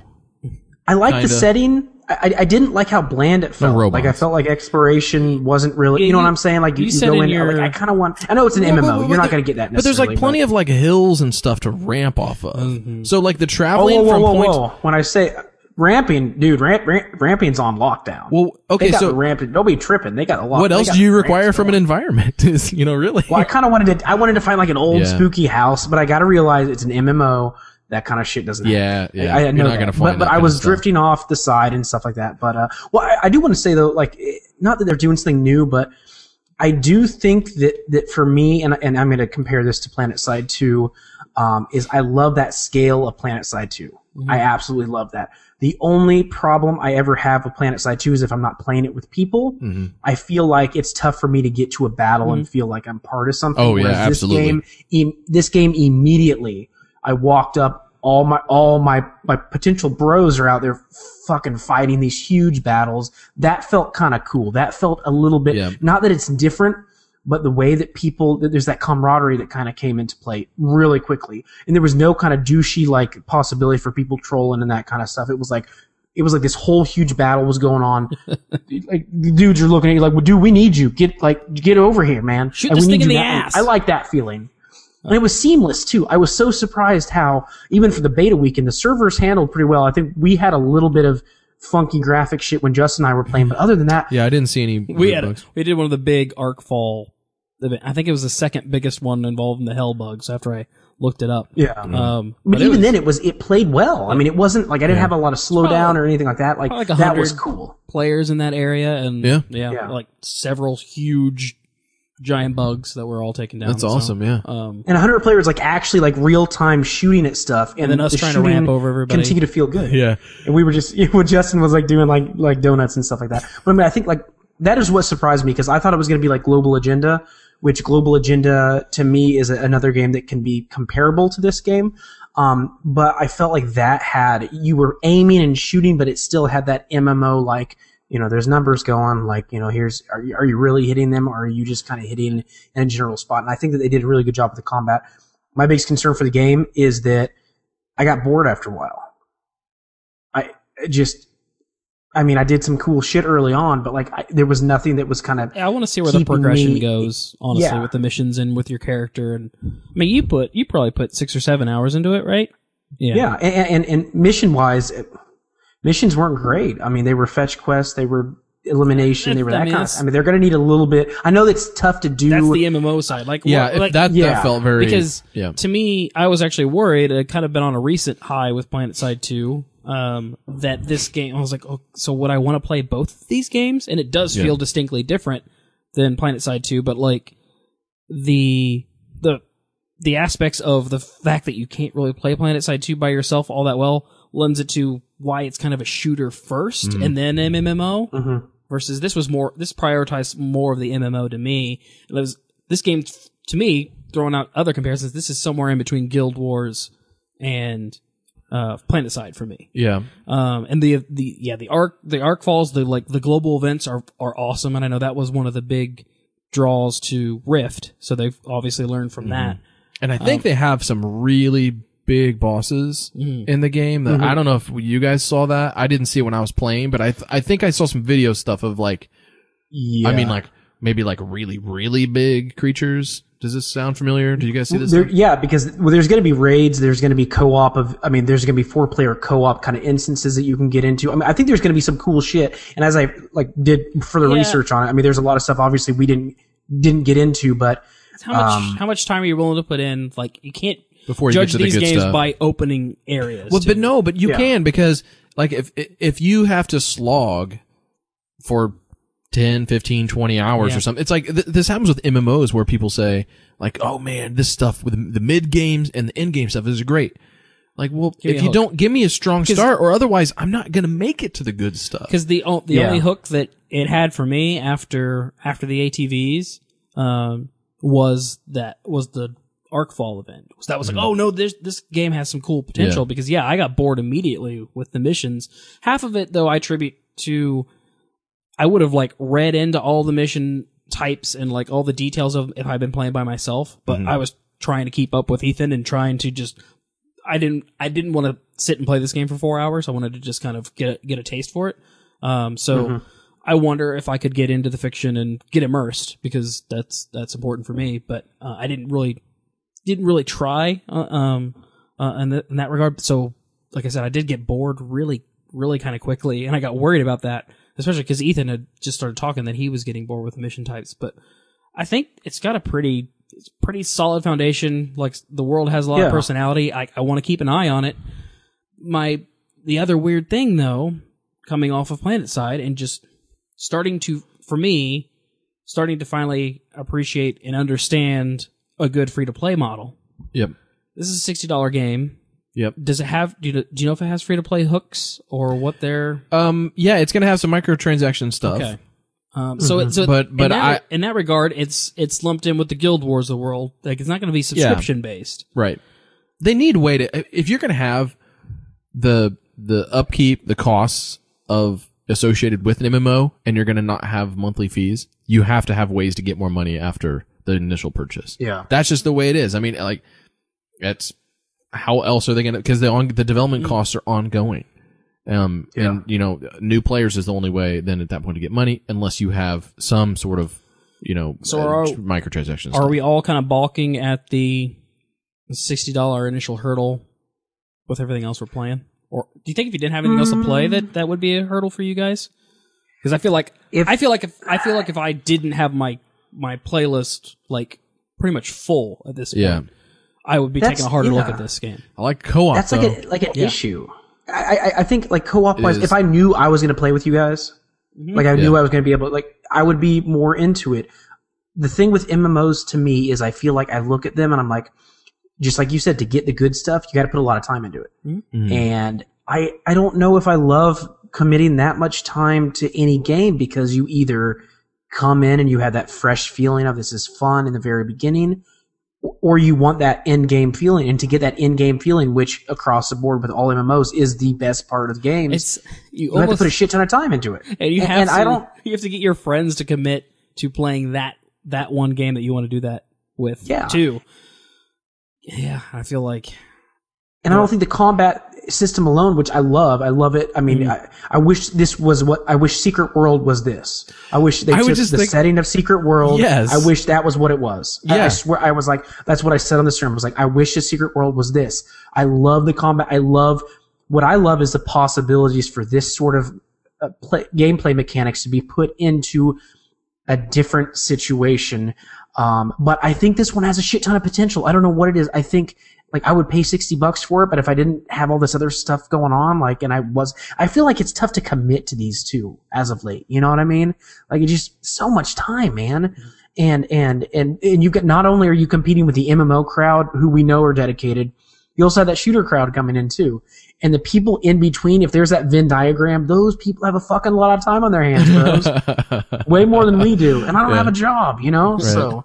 Speaker 4: I like the
Speaker 2: kinda.
Speaker 4: setting. I, I didn't like how bland it felt.
Speaker 2: robots.
Speaker 4: Like I felt like exploration wasn't really. You,
Speaker 3: You-
Speaker 4: know what I'm saying? Like you,
Speaker 3: you
Speaker 4: you
Speaker 3: said
Speaker 4: go
Speaker 3: in
Speaker 4: in.
Speaker 3: your-
Speaker 4: Like I kind of want. I know it's an M M O. You're not going to get that.
Speaker 2: But there's like
Speaker 4: necessarily,
Speaker 2: plenty of like hills and stuff to ramp off of. So like the
Speaker 4: Oh,
Speaker 2: traveling
Speaker 4: whoa, whoa,
Speaker 2: from
Speaker 4: whoa,
Speaker 2: point.
Speaker 4: whoa! When I say ramping, dude, ramp, ramp, ramping's on lockdown.
Speaker 2: Well, okay,
Speaker 4: they got
Speaker 2: so
Speaker 4: the ramping. Nobody tripping. They got a lot.
Speaker 2: what
Speaker 4: they
Speaker 2: else
Speaker 4: got
Speaker 2: do you
Speaker 4: ramps
Speaker 2: require from an
Speaker 4: going.
Speaker 2: environment? Is you know really?
Speaker 4: Well, I kind of wanted to. I wanted to find like an old
Speaker 2: Yeah.
Speaker 4: spooky house, but I got to realize it's an M M O. That kind of shit doesn't.
Speaker 2: Yeah,
Speaker 4: happen.
Speaker 2: yeah.
Speaker 4: I, I
Speaker 2: You're
Speaker 4: know
Speaker 2: not
Speaker 4: that.
Speaker 2: gonna
Speaker 4: But,
Speaker 2: find
Speaker 4: but
Speaker 2: that
Speaker 4: I
Speaker 2: kind
Speaker 4: was
Speaker 2: of stuff.
Speaker 4: drifting off the side and stuff like that. But uh, well, I, I do want to say though, like, it, not that they're doing something new, but I do think that that for me, and and I'm going to compare this to Planet Side two, um, is I love that scale of Planet Side two.
Speaker 2: Mm-hmm.
Speaker 4: I absolutely love that. The only problem I ever have with Planet Side two is if I'm not playing it with people,
Speaker 2: Mm-hmm.
Speaker 4: I feel like it's tough for me to get to a battle and feel like I'm part of something.
Speaker 2: Oh, yeah,
Speaker 4: Whereas
Speaker 2: absolutely.
Speaker 4: This game, em- this game immediately, I walked up. All my all my my potential bros are out there fucking fighting these huge battles. That felt kind of cool. That felt a little bit.
Speaker 2: Yeah.
Speaker 4: Not that it's different, but the way that people that there's that camaraderie that kind of came into play really quickly, and there was no kind of douchey like possibility for people trolling and that kind of stuff. It was like. It was like this whole huge battle was going on. Like the dudes are looking at you like, well, dude, we need you. Get like, get over here, man.
Speaker 3: Shoot
Speaker 4: Like,
Speaker 3: this
Speaker 4: we
Speaker 3: thing
Speaker 4: need
Speaker 3: in
Speaker 4: you
Speaker 3: the
Speaker 4: now."
Speaker 3: ass.
Speaker 4: I like that feeling. And it was seamless too. I was so surprised how, even for the beta weekend, the servers handled pretty well. I think we had a little bit of funky graphic shit when Justin and I were playing, but other than that,
Speaker 2: Yeah, I didn't see any.
Speaker 3: we
Speaker 2: weird
Speaker 3: had
Speaker 2: bugs.
Speaker 3: we did one of the big arc fall event. I think it was the second biggest one involving the hell bugs after I looked it up.
Speaker 4: Yeah.
Speaker 3: Um,
Speaker 4: But,
Speaker 3: but it
Speaker 4: even
Speaker 3: was,
Speaker 4: then, it was it played well. I mean, it wasn't like I didn't have a lot of slowdown or anything like that. Like,
Speaker 3: probably like
Speaker 4: that was
Speaker 3: one hundred
Speaker 4: cool.
Speaker 3: players in that area, and
Speaker 2: Yeah.
Speaker 3: yeah,
Speaker 4: Yeah.
Speaker 3: like several huge giant bugs that were all taken down.
Speaker 2: That's
Speaker 3: so,
Speaker 2: awesome. Yeah.
Speaker 3: Um,
Speaker 4: And one hundred players like actually like real time shooting at stuff, and,
Speaker 3: and then us
Speaker 4: the
Speaker 3: trying to
Speaker 4: shooting
Speaker 3: ramp over everybody.
Speaker 4: continue to feel good.
Speaker 2: Yeah.
Speaker 4: And we were just, when Justin was like doing like like donuts and stuff like that. But I mean, I think like that is what surprised me because I thought it was going to be like Global Agenda, which Global Agenda to me is a, another game that can be comparable to this game. Um, but I felt like that had, you were aiming and shooting, but it still had that M M O like, you know, there's numbers going, like, you know, here's, are you, are you really hitting them or are you just kind of hitting in a general spot? And I think that they did a really good job with the combat. My biggest concern for the game is that I got bored after a while. I just, I mean, I did some cool shit early on, but like, I, there was nothing that was kind of.
Speaker 3: Yeah, I want to see where the
Speaker 4: keeping
Speaker 3: progression
Speaker 4: me-
Speaker 3: goes, honestly,
Speaker 4: Yeah.
Speaker 3: with the missions and with your character. And I mean, you put you probably put six or seven hours into it, right? Yeah.
Speaker 4: Yeah, and, and, and mission wise, missions weren't great. I mean, they were fetch quests, they were elimination, they were
Speaker 3: I
Speaker 4: that
Speaker 3: mean,
Speaker 4: kind of.
Speaker 3: that's-
Speaker 4: I mean, they're going to need a little bit. I know that's tough to do.
Speaker 3: That's the M M O side. Like,
Speaker 2: Yeah.
Speaker 3: what-
Speaker 2: If
Speaker 3: like,
Speaker 2: that,
Speaker 4: yeah.
Speaker 2: that felt very,
Speaker 3: because
Speaker 2: yeah.
Speaker 3: to me, I was actually worried. It kind of been on a recent high with PlanetSide two. Um, that this game, I was like, oh, so would I want to play both of these games? And it does
Speaker 2: Yeah.
Speaker 3: feel distinctly different than PlanetSide two, but like the the the aspects of the fact that you can't really play PlanetSide two by yourself all that well lends it to why it's kind of a shooter first and then M M O.
Speaker 4: Mhm.
Speaker 3: Versus this was more, this prioritized more of the M M O to me. It was, this game, to me, throwing out other comparisons, this is somewhere in between Guild Wars and uh, PlanetSide for me.
Speaker 2: Yeah.
Speaker 3: Um, and the the yeah the arc the arc falls the like the global events are are awesome, and I know that was one of the big draws to Rift, so they've obviously learned from that.
Speaker 2: And I think they have some really big bosses in the game that I don't know if you guys saw that. I didn't see it when I was playing, but I th- I think I saw some video stuff of like,
Speaker 4: Yeah.
Speaker 2: I mean like maybe like really, really big creatures. Does this sound familiar? Did you guys see this?
Speaker 4: There, yeah, because well, there's going to be raids. There's going to be co-op of. I mean, there's going to be four-player co-op kind of instances that you can get into. I mean, I think there's going to be some cool shit. And as I like did further
Speaker 3: Yeah.
Speaker 4: research on it, I mean, there's a lot of stuff obviously we didn't didn't get into, but
Speaker 3: How much
Speaker 4: Um,
Speaker 3: how much time are you willing to put in? Like you can't
Speaker 2: Before you
Speaker 3: judge
Speaker 2: get to the
Speaker 3: these
Speaker 2: good
Speaker 3: games
Speaker 2: stuff.
Speaker 3: by opening areas.
Speaker 2: Well,
Speaker 3: too.
Speaker 2: but no, but you
Speaker 4: Yeah.
Speaker 2: can because like if if you have to slog for ten, fifteen, twenty hours
Speaker 3: Yeah.
Speaker 2: or something, it's like th- this happens with M M Os where people say like, "Oh man, this stuff with the mid games and the end game stuff is great." Like, well,
Speaker 3: Give me
Speaker 2: if
Speaker 3: a
Speaker 2: you
Speaker 3: hook.
Speaker 2: don't give me a strong start, or otherwise, I'm not gonna make it to the good stuff.
Speaker 3: Because the o- the
Speaker 4: Yeah.
Speaker 3: only hook that it had for me after after the A T Vs um, was that was the Arcfall event. So that was like, oh no, this this game has some cool potential.
Speaker 2: Yeah.
Speaker 3: Because yeah, I got bored immediately with the missions. Half of it though, I attribute to I would have like read into all the mission types and like all the details of if I'd been playing by myself. But I was trying to keep up with Ethan and trying to just I didn't I didn't want to sit and play this game for four hours. I wanted to just kind of get a, get a taste for it. Um, so I wonder if I could get into the fiction and get immersed because that's that's important for me. But uh, I didn't really didn't really try uh, um uh, in, the, in that regard. So like I said, I did get bored really really kind of quickly, and I got worried about that, especially because Ethan had just started talking that he was getting bored with the mission types. But I think it's got a pretty it's pretty solid foundation. Like the world has a lot
Speaker 4: Yeah.
Speaker 3: of personality. I, I want to keep an eye on it. My the other weird thing though, coming off of PlanetSide and just starting to for me, starting to finally appreciate and understand a good free to play model.
Speaker 2: Yep.
Speaker 3: This is a sixty dollar game.
Speaker 2: Yep.
Speaker 3: Does it have? Do you, do you know if it has free to play hooks or what they're?
Speaker 2: Um. Yeah, it's gonna have some microtransaction stuff.
Speaker 3: Okay. Um, so, it, so
Speaker 2: But- but
Speaker 3: in that,
Speaker 2: I-
Speaker 3: in that regard, it's it's lumped in with the Guild Wars of the world. Like it's not going to be subscription based.
Speaker 2: Right. They need way to if you're gonna have the the upkeep, the costs of associated with an M M O, and you're gonna not have monthly fees, you have to have ways to get more money after the initial purchase.
Speaker 4: Yeah.
Speaker 2: That's just the way it is. I mean, like, it's how else are they gonna? Because the on, the development costs are ongoing. Um, and you know, new players is the only way then at that point to get money, unless you have some sort of, you know,
Speaker 3: So
Speaker 2: uh,
Speaker 3: are-
Speaker 2: microtransactions.
Speaker 3: Are we all kind of balking at the sixty dollar initial hurdle with everything else we're playing? Or do you think if you didn't have anything else to play that that would be a hurdle for you guys? Because I feel like
Speaker 4: If-
Speaker 3: I feel like if I feel like if I didn't have my my playlist like pretty much full at this point,
Speaker 2: Yeah.
Speaker 3: I would be
Speaker 4: That's-
Speaker 3: taking a harder look
Speaker 4: yeah.
Speaker 3: at this game.
Speaker 2: I like co-op
Speaker 4: That's
Speaker 2: though.
Speaker 4: like a, like an
Speaker 3: Yeah.
Speaker 4: issue. I, I I think like co-op wise,
Speaker 2: is.
Speaker 4: if I knew I was going to play with you guys, like I knew
Speaker 2: Yeah.
Speaker 4: I was going to be able, like I would be more into it. The thing with M M Os to me is I feel like I look at them and I'm like, just like you said, to get the good stuff, you got to put a lot of time into it.
Speaker 2: Mhm.
Speaker 4: And I I don't know if I love committing that much time to any game because you either come in and you have that fresh feeling of this is fun in the very beginning, or you want that in-game feeling. And to get that in-game feeling, which across the board with all M M Os is the best part of the games,
Speaker 3: It's you
Speaker 4: you have to
Speaker 3: almost
Speaker 4: put a shit ton of time into it.
Speaker 3: and you
Speaker 4: and,
Speaker 3: have
Speaker 4: and
Speaker 3: to
Speaker 4: I don't.
Speaker 3: you have to get your friends to commit to playing that that one game that you want to do that with
Speaker 4: Yeah.
Speaker 3: too. Yeah, I feel like
Speaker 4: And I don't think the combat system alone, which I love, I love it. I mean,
Speaker 3: Mm-hmm.
Speaker 4: I, I wish this was what, I wish Secret World was this. I wish they
Speaker 2: I would
Speaker 4: took
Speaker 2: just
Speaker 4: the
Speaker 2: think-
Speaker 4: setting of Secret World.
Speaker 2: Yes.
Speaker 4: I wish that was what it was. I, I
Speaker 2: Yeah.
Speaker 4: swear, I was like, that's what I said on the stream. I was like, I wish the Secret World was this. I love the combat. I love, what I love is the possibilities for this sort of uh, play, gameplay mechanics to be put into a different situation. Um, but I think this one has a shit ton of potential. I don't know what it is. I think, like, I would pay sixty bucks for it, but if I didn't have all this other stuff going on, like, and I was, I feel like it's tough to commit to these two as of late. You know what I mean? Like, it's just so much time, man. And, and, and, and you get, not only are you competing with the M M O crowd, who we know are dedicated, you also have that shooter crowd coming in too. And the people in between, if there's that Venn diagram, those people have a fucking lot of time on their hands, bros. Way more than we do. And I don't
Speaker 2: Yeah.
Speaker 4: have a job, you know? So,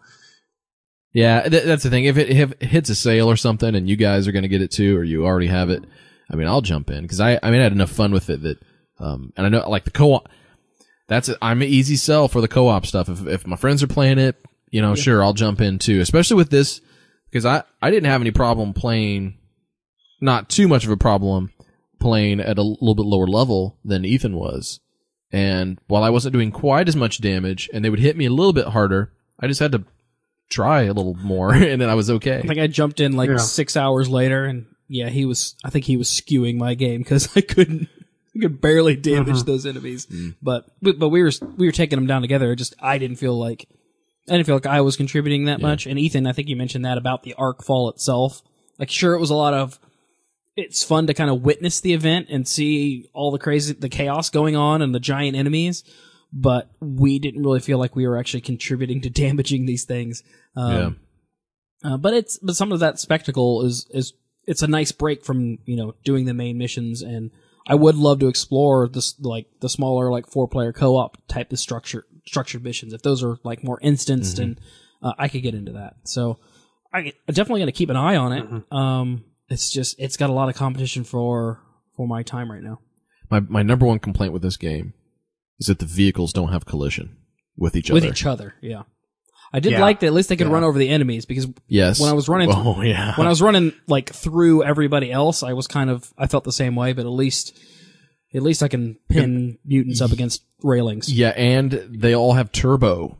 Speaker 2: Yeah, th- that's the thing. If it, if it hits a sale or something and you guys are going to get it too, or you already have it, I mean, I'll jump in. Cause I, I mean, I had enough fun with it that, um, and I know like the co-op, that's it. I'm an easy sell for the co-op stuff. If, if my friends are playing it, you know, sure, I'll jump in too, especially with this, because I, I didn't have any problem playing, not too much of a problem playing at a little bit lower level than Ethan was. And while I wasn't doing quite as much damage and they would hit me a little bit harder, I just had to try a little more and then I was okay.
Speaker 3: I think I jumped in like
Speaker 4: Yeah.
Speaker 3: six hours later, and yeah, he was. I think he was skewing my game because I couldn't, I could barely damage
Speaker 4: Uh-huh.
Speaker 3: those enemies. But, but but we were we were taking them down together. Just I didn't feel like I didn't feel like I was contributing that much. And Ethan, I think you mentioned that about the arc fall itself. Like, sure, it was a lot of. It's fun to kind of witness the event and see all the crazy, the chaos going on and the giant enemies. But we didn't really feel like we were actually contributing to damaging these things. Um,
Speaker 2: Yeah.
Speaker 3: Uh, but it's but some of that spectacle is is it's a nice break from you know doing the main missions, and I would love to explore this like the smaller like four player co op type of structure structured missions if those are like more instanced,
Speaker 2: Mm-hmm.
Speaker 3: and uh, I could get into that. So I I'm definitely going to keep an eye on it.
Speaker 2: Mm-hmm.
Speaker 3: Um, it's just it's got a lot of competition for for my time right now.
Speaker 2: My my number one complaint with this game is that the vehicles don't have collision with each
Speaker 3: With
Speaker 2: other.
Speaker 3: each other, yeah. I did
Speaker 4: Yeah.
Speaker 3: like that at least they could
Speaker 4: Yeah.
Speaker 3: run over the enemies because
Speaker 2: Yes.
Speaker 3: when I was running
Speaker 2: Oh yeah.
Speaker 3: when I was running like through everybody else, I was kind of I felt the same way, but at least at least I can pin mutants up against railings.
Speaker 2: Yeah, and they all have turbo.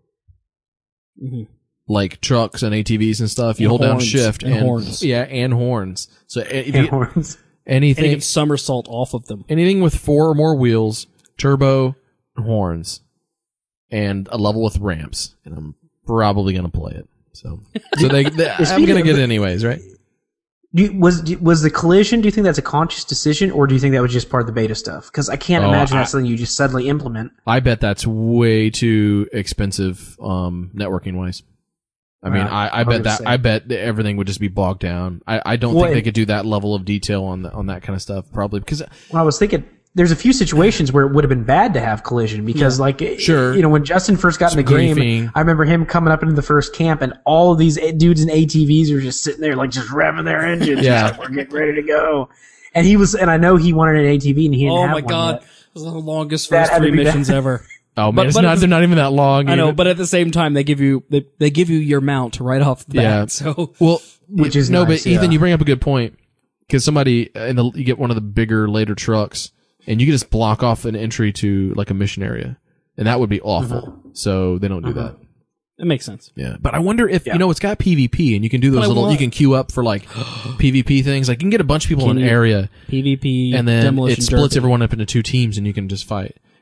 Speaker 3: Mhm.
Speaker 2: Like trucks and A T Vs and stuff. You
Speaker 3: And
Speaker 2: hold down
Speaker 3: horns.
Speaker 2: shift
Speaker 3: And horns.
Speaker 2: Yeah, and horns. So if
Speaker 4: and
Speaker 2: you,
Speaker 4: horns.
Speaker 3: And you
Speaker 2: anything
Speaker 3: can somersault off of them.
Speaker 2: anything with four or more wheels, turbo, and horns, and a level with ramps, and I'm probably gonna play it. So, so they, they I'm
Speaker 4: Speaking
Speaker 2: gonna
Speaker 4: of
Speaker 2: get
Speaker 4: the-
Speaker 2: it anyways, right?
Speaker 4: Do you, was do- was the collision? Do you think that's a conscious decision, or do you think that was just part of the beta stuff? Because I can't
Speaker 2: Oh,
Speaker 4: imagine
Speaker 2: I-
Speaker 4: that's something you just suddenly implement.
Speaker 2: I bet that's way too expensive, um, networking wise. I mean,
Speaker 4: Right.
Speaker 2: I, I
Speaker 4: I was
Speaker 2: bet
Speaker 4: gonna
Speaker 2: that
Speaker 4: say.
Speaker 2: I bet that everything would just be bogged down. I, I don't
Speaker 4: Well,
Speaker 2: think they
Speaker 4: and-
Speaker 2: could do that level of detail on the, on that kind of stuff, probably because
Speaker 4: Well, I was thinking there's a few situations where it would have been bad to have collision because, like,
Speaker 2: Sure.
Speaker 4: you know, when Justin first got in the game,
Speaker 2: griefing.
Speaker 4: I remember him coming up into the first camp, and all of these a- dudes in A T Vs are just sitting there, like, just revving their engines.
Speaker 2: Yeah.
Speaker 4: Just like, we're getting ready to go. And he was, and I know he wanted an A T V, and he didn't
Speaker 3: Oh
Speaker 4: have
Speaker 3: my
Speaker 4: one
Speaker 3: god.
Speaker 4: yet.
Speaker 3: It was the longest
Speaker 4: That
Speaker 3: first
Speaker 4: had to
Speaker 3: three
Speaker 4: be bad.
Speaker 3: missions ever.
Speaker 2: oh man,
Speaker 3: But-
Speaker 2: it's
Speaker 3: but
Speaker 2: not
Speaker 3: it's-
Speaker 2: they're not even that long.
Speaker 3: I know,
Speaker 2: even.
Speaker 3: but at the same time they give you they, they give you your mount right off the bat.
Speaker 2: Yeah.
Speaker 3: So
Speaker 2: well,
Speaker 4: Which is
Speaker 2: no,
Speaker 4: nice,
Speaker 2: but Ethan,
Speaker 4: yeah.
Speaker 2: you bring up a good point because somebody in the you get one of the bigger later trucks and you can just block off an entry to like a mission area, and that would be awful.
Speaker 4: Mm-hmm.
Speaker 2: So they don't do that.
Speaker 3: it makes sense.
Speaker 2: Yeah, but I wonder if
Speaker 4: Yeah.
Speaker 2: you know it's got PvP and you can do those
Speaker 3: But I
Speaker 2: little.
Speaker 3: want-
Speaker 2: You can queue up for like PvP things. Like you can get a bunch of people
Speaker 3: Can
Speaker 2: in an
Speaker 3: you-
Speaker 2: area,
Speaker 3: PvP
Speaker 2: and then
Speaker 3: demolition
Speaker 2: it splits
Speaker 3: derby.
Speaker 2: everyone up into two teams, and you can just fight.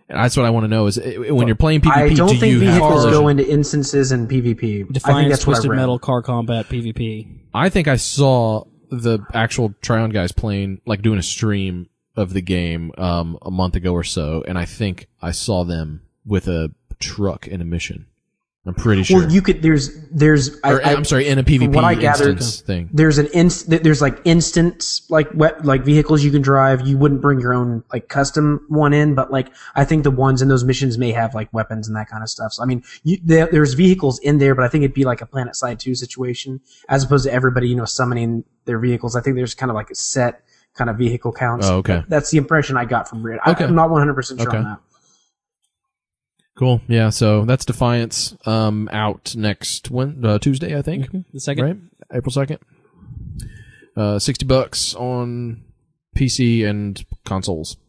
Speaker 2: And that's what I want to know is uh, when you're playing PvP,
Speaker 4: I don't
Speaker 2: do
Speaker 4: think
Speaker 2: you have
Speaker 4: vehicles
Speaker 2: collision?
Speaker 4: go into instances in PvP. I think
Speaker 3: Defiance,
Speaker 4: that's what I
Speaker 3: Twisted
Speaker 4: read.
Speaker 3: Metal, Car Combat, PvP.
Speaker 2: I think I saw the actual Tryon guys playing, like doing a stream of the game um, a month ago or so, and I think I saw them with a truck in a mission. I'm pretty sure.
Speaker 4: Well, you could. There's. There's.
Speaker 2: or,
Speaker 4: I, I,
Speaker 2: I'm sorry, in a PvP
Speaker 4: from what I gathered,
Speaker 2: instance thing.
Speaker 4: There's an inst. There's like instant like wet like vehicles you can drive. You wouldn't bring your own like custom one in, but like I think the ones in those missions may have like weapons and that kind of stuff. So I mean, you, there, there's vehicles in there, but I think it'd be like a Planet Side two situation as opposed to everybody you know summoning their vehicles. I think there's kind of like a set kind of vehicle counts.
Speaker 2: Oh, okay.
Speaker 4: That's the impression I got from Reddit.
Speaker 2: Okay.
Speaker 4: I'm not one hundred percent sure
Speaker 2: Okay.
Speaker 4: on that.
Speaker 2: Cool. Yeah. So that's Defiance um, out next when uh, Tuesday, I think.
Speaker 3: The second.
Speaker 2: Right, April second. Uh, sixty bucks on P C and consoles.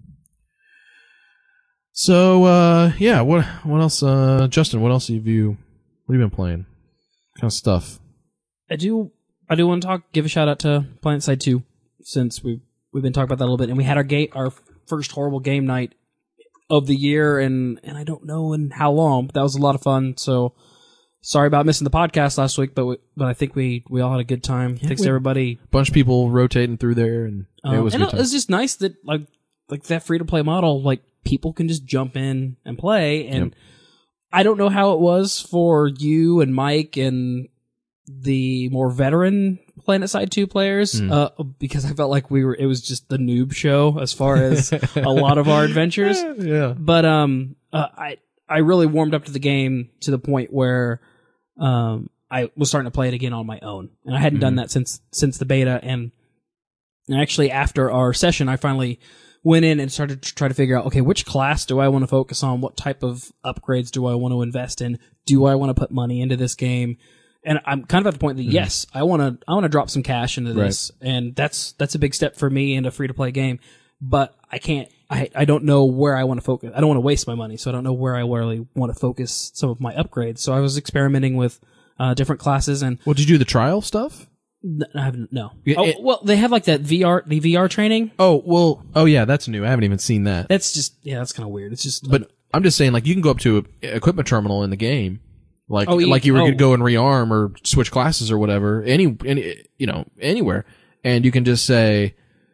Speaker 2: So uh, yeah, what what else? Uh, Justin, what else have you? What have you been playing? What kind of stuff?
Speaker 3: I do. I do want to talk. Give a shout out to Planet Side two, since we we've been talking about that a little bit, and we had our gate our first horrible game night of the year, and and I don't know in how long, but that was a lot of fun. So sorry about missing the podcast last week, but we, but I think we we all had a good time. Thanks
Speaker 2: we-
Speaker 3: to everybody.
Speaker 2: Bunch of people rotating through there, and it
Speaker 3: Um,
Speaker 2: was a
Speaker 3: and
Speaker 2: good
Speaker 3: it
Speaker 2: time.
Speaker 3: was just nice that like like that free to play model, like people can just jump in and play. And
Speaker 2: Yep.
Speaker 3: I don't know how it was for you and Mike and the more veteran Planet Side two players,
Speaker 2: Mm.
Speaker 3: uh, because I felt like we were. It was just the noob show as far as a lot of our adventures.
Speaker 2: yeah.
Speaker 3: But um, uh, I I really warmed up to the game to the point where um I was starting to play it again on my own, and I hadn't done that since since the beta. And, and actually, after our session, I finally went in and started to try to figure out, okay, which class do I want to focus on? What type of upgrades do I want to invest in? Do I want to put money into this game? And I'm kind of at the point that yes, I want to I want to drop some cash into this, and that's that's a big step for me in a free to play game. But I can't. I I don't know where I want to focus. I don't want to waste my money, so I don't know where I really want to focus some of my upgrades. So I was experimenting with uh, different classes, and
Speaker 2: Well, did you do the trial stuff?
Speaker 3: n- I haven't no.
Speaker 2: Yeah,
Speaker 3: oh,
Speaker 2: it-
Speaker 3: well, they have like that V R the V R training.
Speaker 2: Oh well. Oh yeah, that's new. I haven't even seen that.
Speaker 3: That's just yeah, that's kind of weird. It's just
Speaker 2: But I'm just saying, like, you can go up to a equipment terminal in the game, like
Speaker 3: Oh, you-
Speaker 2: like you were
Speaker 3: oh.
Speaker 2: going to go and rearm or switch classes or whatever, any any you know anywhere, and you can just say,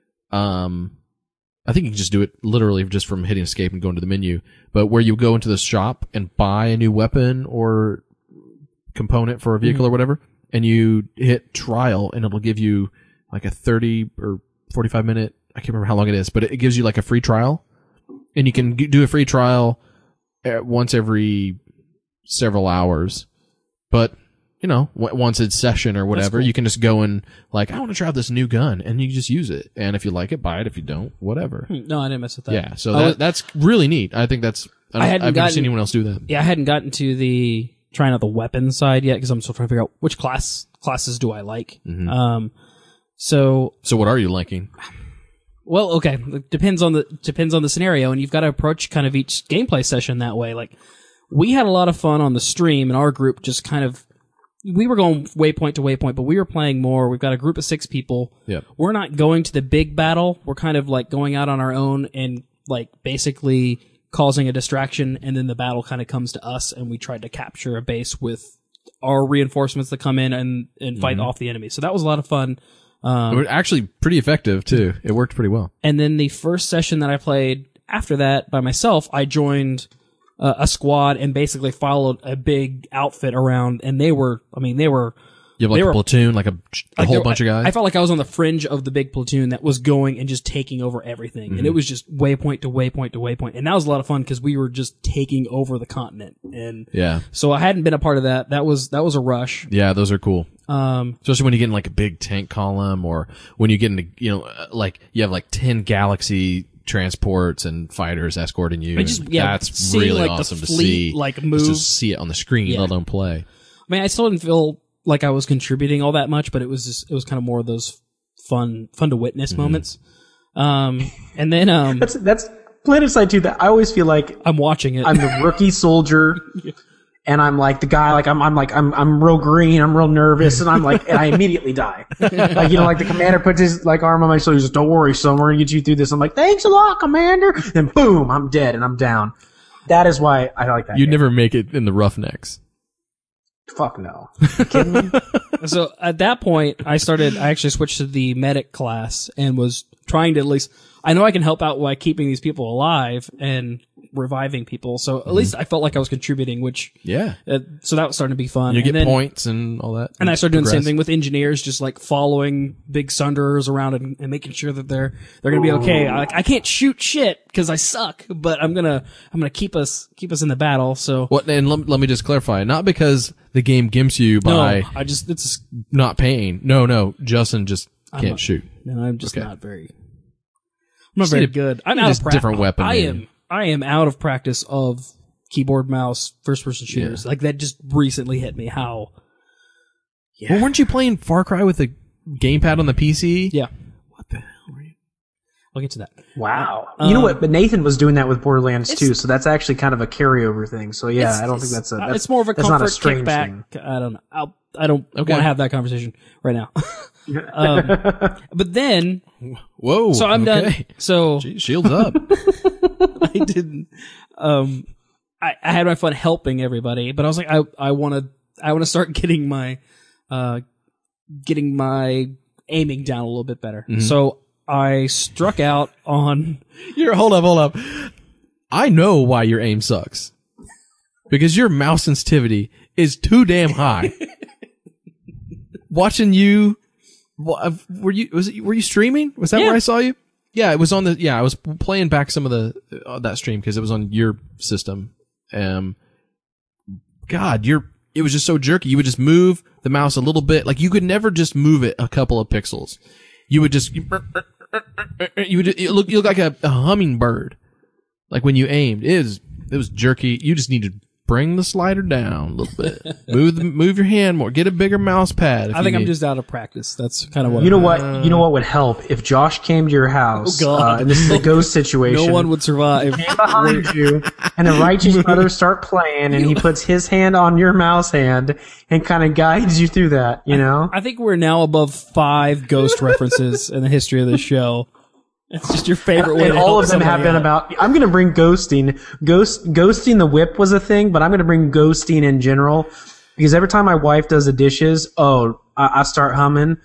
Speaker 2: um, I think you can just do it literally just from hitting escape and going to the menu. But where you go into the shop and buy a new weapon or component for a vehicle or whatever, and you hit trial, and it'll give you like a thirty or forty-five minute. I can't remember how long it is, but it gives you like a free trial. And you can g- do a free trial uh, once every several hours. But, you know, w- once it's session or whatever,
Speaker 3: cool.
Speaker 2: you can just go and, like, I want to try out this new gun. And you just use it. And if you like it, buy it. If you don't, whatever.
Speaker 3: no, I didn't mess with that.
Speaker 2: Yeah, so
Speaker 3: I
Speaker 2: that,
Speaker 3: was-
Speaker 2: that's really neat. I think that's... I,
Speaker 3: I
Speaker 2: don't,
Speaker 3: hadn't
Speaker 2: I've never
Speaker 3: gotten-
Speaker 2: seen anyone else do that.
Speaker 3: yeah, I hadn't gotten to the trying out the weapon side yet because I'm still trying to figure out which class classes do I like.
Speaker 2: Mm-hmm.
Speaker 3: Um, so
Speaker 2: So what are you liking?
Speaker 3: well, okay, it depends on the depends on the scenario, and you've got to approach kind of each gameplay session that way. Like we had a lot of fun on the stream, and our group just kind of we were going waypoint to waypoint, but we were playing more. We've got a group of six people.
Speaker 2: Yep.
Speaker 3: We're not going to the big battle. We're kind of like going out on our own and like basically causing a distraction, and then the battle kind of comes to us, and we tried to capture a base with our reinforcements that come in and, and fight off the enemy. So that was a lot of fun. Um,
Speaker 2: It was actually pretty effective, too. It worked pretty well.
Speaker 3: and then the first session that I played after that by myself, I joined uh, a squad and basically followed a big outfit around, and they were, I mean, they were
Speaker 2: You have like
Speaker 3: They
Speaker 2: a
Speaker 3: were-
Speaker 2: platoon, like a, a
Speaker 3: like,
Speaker 2: whole
Speaker 3: they were-
Speaker 2: bunch of guys?
Speaker 3: I felt like I was on the fringe of the big platoon that was going and just taking over everything.
Speaker 2: Mm-hmm.
Speaker 3: And it was just waypoint to waypoint to waypoint. And that was a lot of fun because we were just taking over the continent. And
Speaker 2: yeah.
Speaker 3: so I hadn't been a part of that. That was, that was a rush.
Speaker 2: Yeah, those are cool.
Speaker 3: Um,
Speaker 2: Especially when you get in like a big tank column, or when you get into, you know, uh, like you have like ten Galaxy transports and fighters escorting you.
Speaker 3: I just-
Speaker 2: and
Speaker 3: yeah,
Speaker 2: that's
Speaker 3: seeing,
Speaker 2: really
Speaker 3: like, the
Speaker 2: awesome to
Speaker 3: fleet,
Speaker 2: see.
Speaker 3: like,
Speaker 2: Just
Speaker 3: move.
Speaker 2: to see it on the screen,
Speaker 3: Yeah.
Speaker 2: let alone play.
Speaker 3: I mean, I still didn't feel like I was contributing all that much, but it was just, it was kind of more of those fun, fun to witness
Speaker 2: Mm-hmm.
Speaker 3: moments. Um, and then, um,
Speaker 4: That's that's Planet Side two. That I always feel like
Speaker 3: I'm watching it.
Speaker 4: I'm the rookie soldier, and I'm like the guy, like I'm, I'm like I'm, I'm real green, I'm real nervous, and I'm like, and I immediately die. Like you know, like the commander puts his like arm on my shoulder, he's like, "Don't worry, son, we're gonna get you through this." I'm like, "Thanks a lot, Commander." Then boom, I'm dead and I'm down. That is why I like that.
Speaker 2: You'd
Speaker 4: game.
Speaker 2: never make it in the Roughnecks.
Speaker 4: Fuck no. You kidding me?
Speaker 3: So at that point, I started. I actually switched to the medic class and was trying to at least. I know I can help out by keeping these people alive and reviving people. So at least I felt like I was contributing, which
Speaker 2: Yeah.
Speaker 3: uh, so that was starting to be fun.
Speaker 2: You
Speaker 3: And
Speaker 2: get
Speaker 3: then-
Speaker 2: points and all that.
Speaker 3: And I started doing the same
Speaker 2: Progress.
Speaker 3: thing with engineers, just like following big sunderers around and, and making sure that they're they're gonna be okay. I, I can't shoot shit because I suck, but I'm gonna I'm gonna keep us keep us in the battle. So
Speaker 2: What? And let, let me just clarify. Not because the game gimps you
Speaker 3: no,
Speaker 2: by
Speaker 3: I just it's
Speaker 2: not paying. No, no. Justin just can't
Speaker 3: not-
Speaker 2: shoot.
Speaker 3: and I'm just
Speaker 2: Okay.
Speaker 3: not very I'm not
Speaker 2: Just
Speaker 3: very
Speaker 2: need a-
Speaker 3: good. I'm
Speaker 2: need
Speaker 3: out
Speaker 2: a
Speaker 3: of practice.
Speaker 2: different weapon,
Speaker 3: I
Speaker 2: maybe.
Speaker 3: am I am out of practice of keyboard mouse first person shooters. Like that just recently hit me how
Speaker 2: Well, weren't you playing Far Cry with the gamepad on the P C?
Speaker 3: yeah.
Speaker 2: What the hell were you?
Speaker 3: I'll get to that.
Speaker 4: Wow.
Speaker 3: Um,
Speaker 4: you know what? But Nathan was doing that with Borderlands too, so that's actually kind of a carryover thing. So yeah,
Speaker 3: It's-
Speaker 4: I don't think
Speaker 3: it's-
Speaker 4: that's a.
Speaker 3: uh,
Speaker 4: That's,
Speaker 3: it's more of a
Speaker 4: that's
Speaker 3: comfort
Speaker 4: not a strange
Speaker 3: kickback.
Speaker 4: thing.
Speaker 3: I don't know. I'll, I don't
Speaker 2: Okay.
Speaker 3: want to have that conversation right now. um, but then,
Speaker 2: Whoa.
Speaker 3: so I'm done.
Speaker 2: okay.
Speaker 3: So
Speaker 2: Gee, shields up.
Speaker 3: I didn't. Um, I, I had my fun helping everybody, but I was like, I I want to I want to start getting my uh getting my aiming down a little bit better. So I struck out on.
Speaker 2: You're, hold up, hold up. I know why your aim sucks. Because your mouse sensitivity is too damn high. Watching you, wha- were you was it, were you streaming? Was that
Speaker 3: Yeah.
Speaker 2: where I saw you? Yeah, it was on the. Yeah, I was playing back some of the uh, that stream because it was on your system. Um, God, you're. It was just so jerky. You would just move the mouse a little bit, like you could never just move it a couple of pixels. You would just. You would. Just, you look. You look like a, a hummingbird. Like when you aimed, it is. It was jerky. You just need to bring the slider down a little bit. move the, move your hand more. Get a bigger mouse pad. If
Speaker 3: I
Speaker 2: you
Speaker 3: think I'm
Speaker 2: need.
Speaker 3: just out of practice. That's kind of what
Speaker 4: You know
Speaker 3: I'm-
Speaker 4: what? You know what would help if Josh came to your house,
Speaker 3: Oh, God.
Speaker 4: uh, and this is a ghost situation.
Speaker 3: No one would survive.
Speaker 4: behind you, and the righteous brothers start playing, and he puts his hand on your mouse hand and kind of guides you through that. You know,
Speaker 3: I think we're now above five ghost references in the history of this show. It's just your favorite way
Speaker 4: and
Speaker 3: to
Speaker 4: all
Speaker 3: help
Speaker 4: of them have
Speaker 3: somebody
Speaker 4: been
Speaker 3: out.
Speaker 4: about. I'm going to bring ghosting. Ghost ghosting the whip was a thing, but I'm going to bring ghosting in general because every time my wife does the dishes, oh, I, I start humming.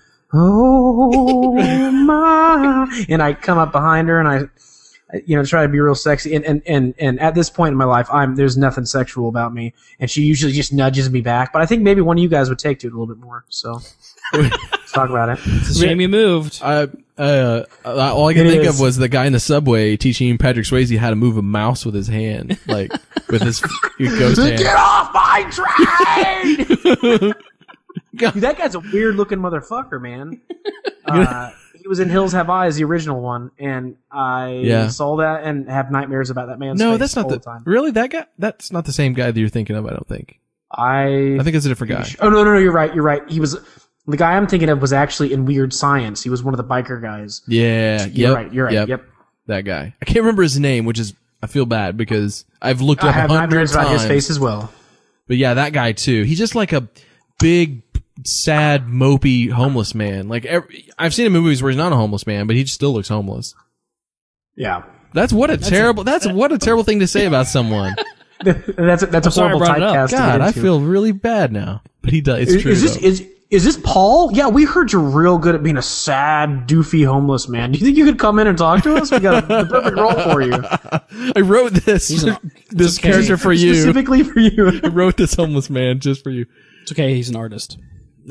Speaker 4: Oh my! And I come up behind her and I, you know, try to be real sexy. And and and and at this point in my life, I'm there's nothing sexual about me, and she usually just nudges me back. But I think maybe one of you guys would take to it a little bit more. So let's talk about it.
Speaker 3: It's a shame you moved.
Speaker 2: I, uh, all I could
Speaker 4: It
Speaker 2: think
Speaker 4: is.
Speaker 2: of was the guy in the subway teaching Patrick Swayze how to move a mouse with his hand, like with his ghost hand.
Speaker 4: Get off my train! Dude, that guy's a weird looking motherfucker, man. Uh, he was in Hills Have Eyes, the original one, and I
Speaker 2: Yeah.
Speaker 4: saw that and have nightmares about that man's
Speaker 2: No,
Speaker 4: face
Speaker 2: that's not
Speaker 4: all
Speaker 2: the,
Speaker 4: the time.
Speaker 2: really that guy. That's not the same guy that you're thinking of. I don't think.
Speaker 4: I
Speaker 2: I think it's a different guy.
Speaker 4: Oh no, no, no, you're right, you're right. He was the guy I'm thinking of was actually in Weird Science. He was one of the biker guys.
Speaker 2: Yeah,
Speaker 4: You're
Speaker 2: yep,
Speaker 4: right, you're right.
Speaker 2: Yep,
Speaker 4: Yep.
Speaker 2: that guy. I can't remember his name, which is I feel bad because I've looked
Speaker 4: I
Speaker 2: up a
Speaker 4: have
Speaker 2: hundred
Speaker 4: nightmares
Speaker 2: times.
Speaker 4: about his face as well.
Speaker 2: But yeah, that guy too. He's just like a big, sad, mopey homeless man. Like every, I've seen him in movies where he's not a homeless man, but he just still looks homeless.
Speaker 4: Yeah.
Speaker 2: That's what a terrible. that's what a terrible thing to say about someone.
Speaker 4: that's a, that's a
Speaker 3: sorry I
Speaker 4: horrible
Speaker 3: brought it up.
Speaker 4: typecast. to
Speaker 2: God,
Speaker 4: get
Speaker 2: I
Speaker 4: into.
Speaker 2: feel really bad now. But he does. It's
Speaker 4: Is,
Speaker 2: true.
Speaker 4: is this
Speaker 2: though.
Speaker 4: is is this Paul? Yeah, we heard you're real good at being a sad, doofy homeless man. Do you think you could come in and talk to us? We got a, the perfect role for you,
Speaker 2: I wrote this this
Speaker 3: okay.
Speaker 2: character for you.
Speaker 4: specifically for you.
Speaker 2: I wrote this homeless man just for you.
Speaker 3: It's okay. He's an artist.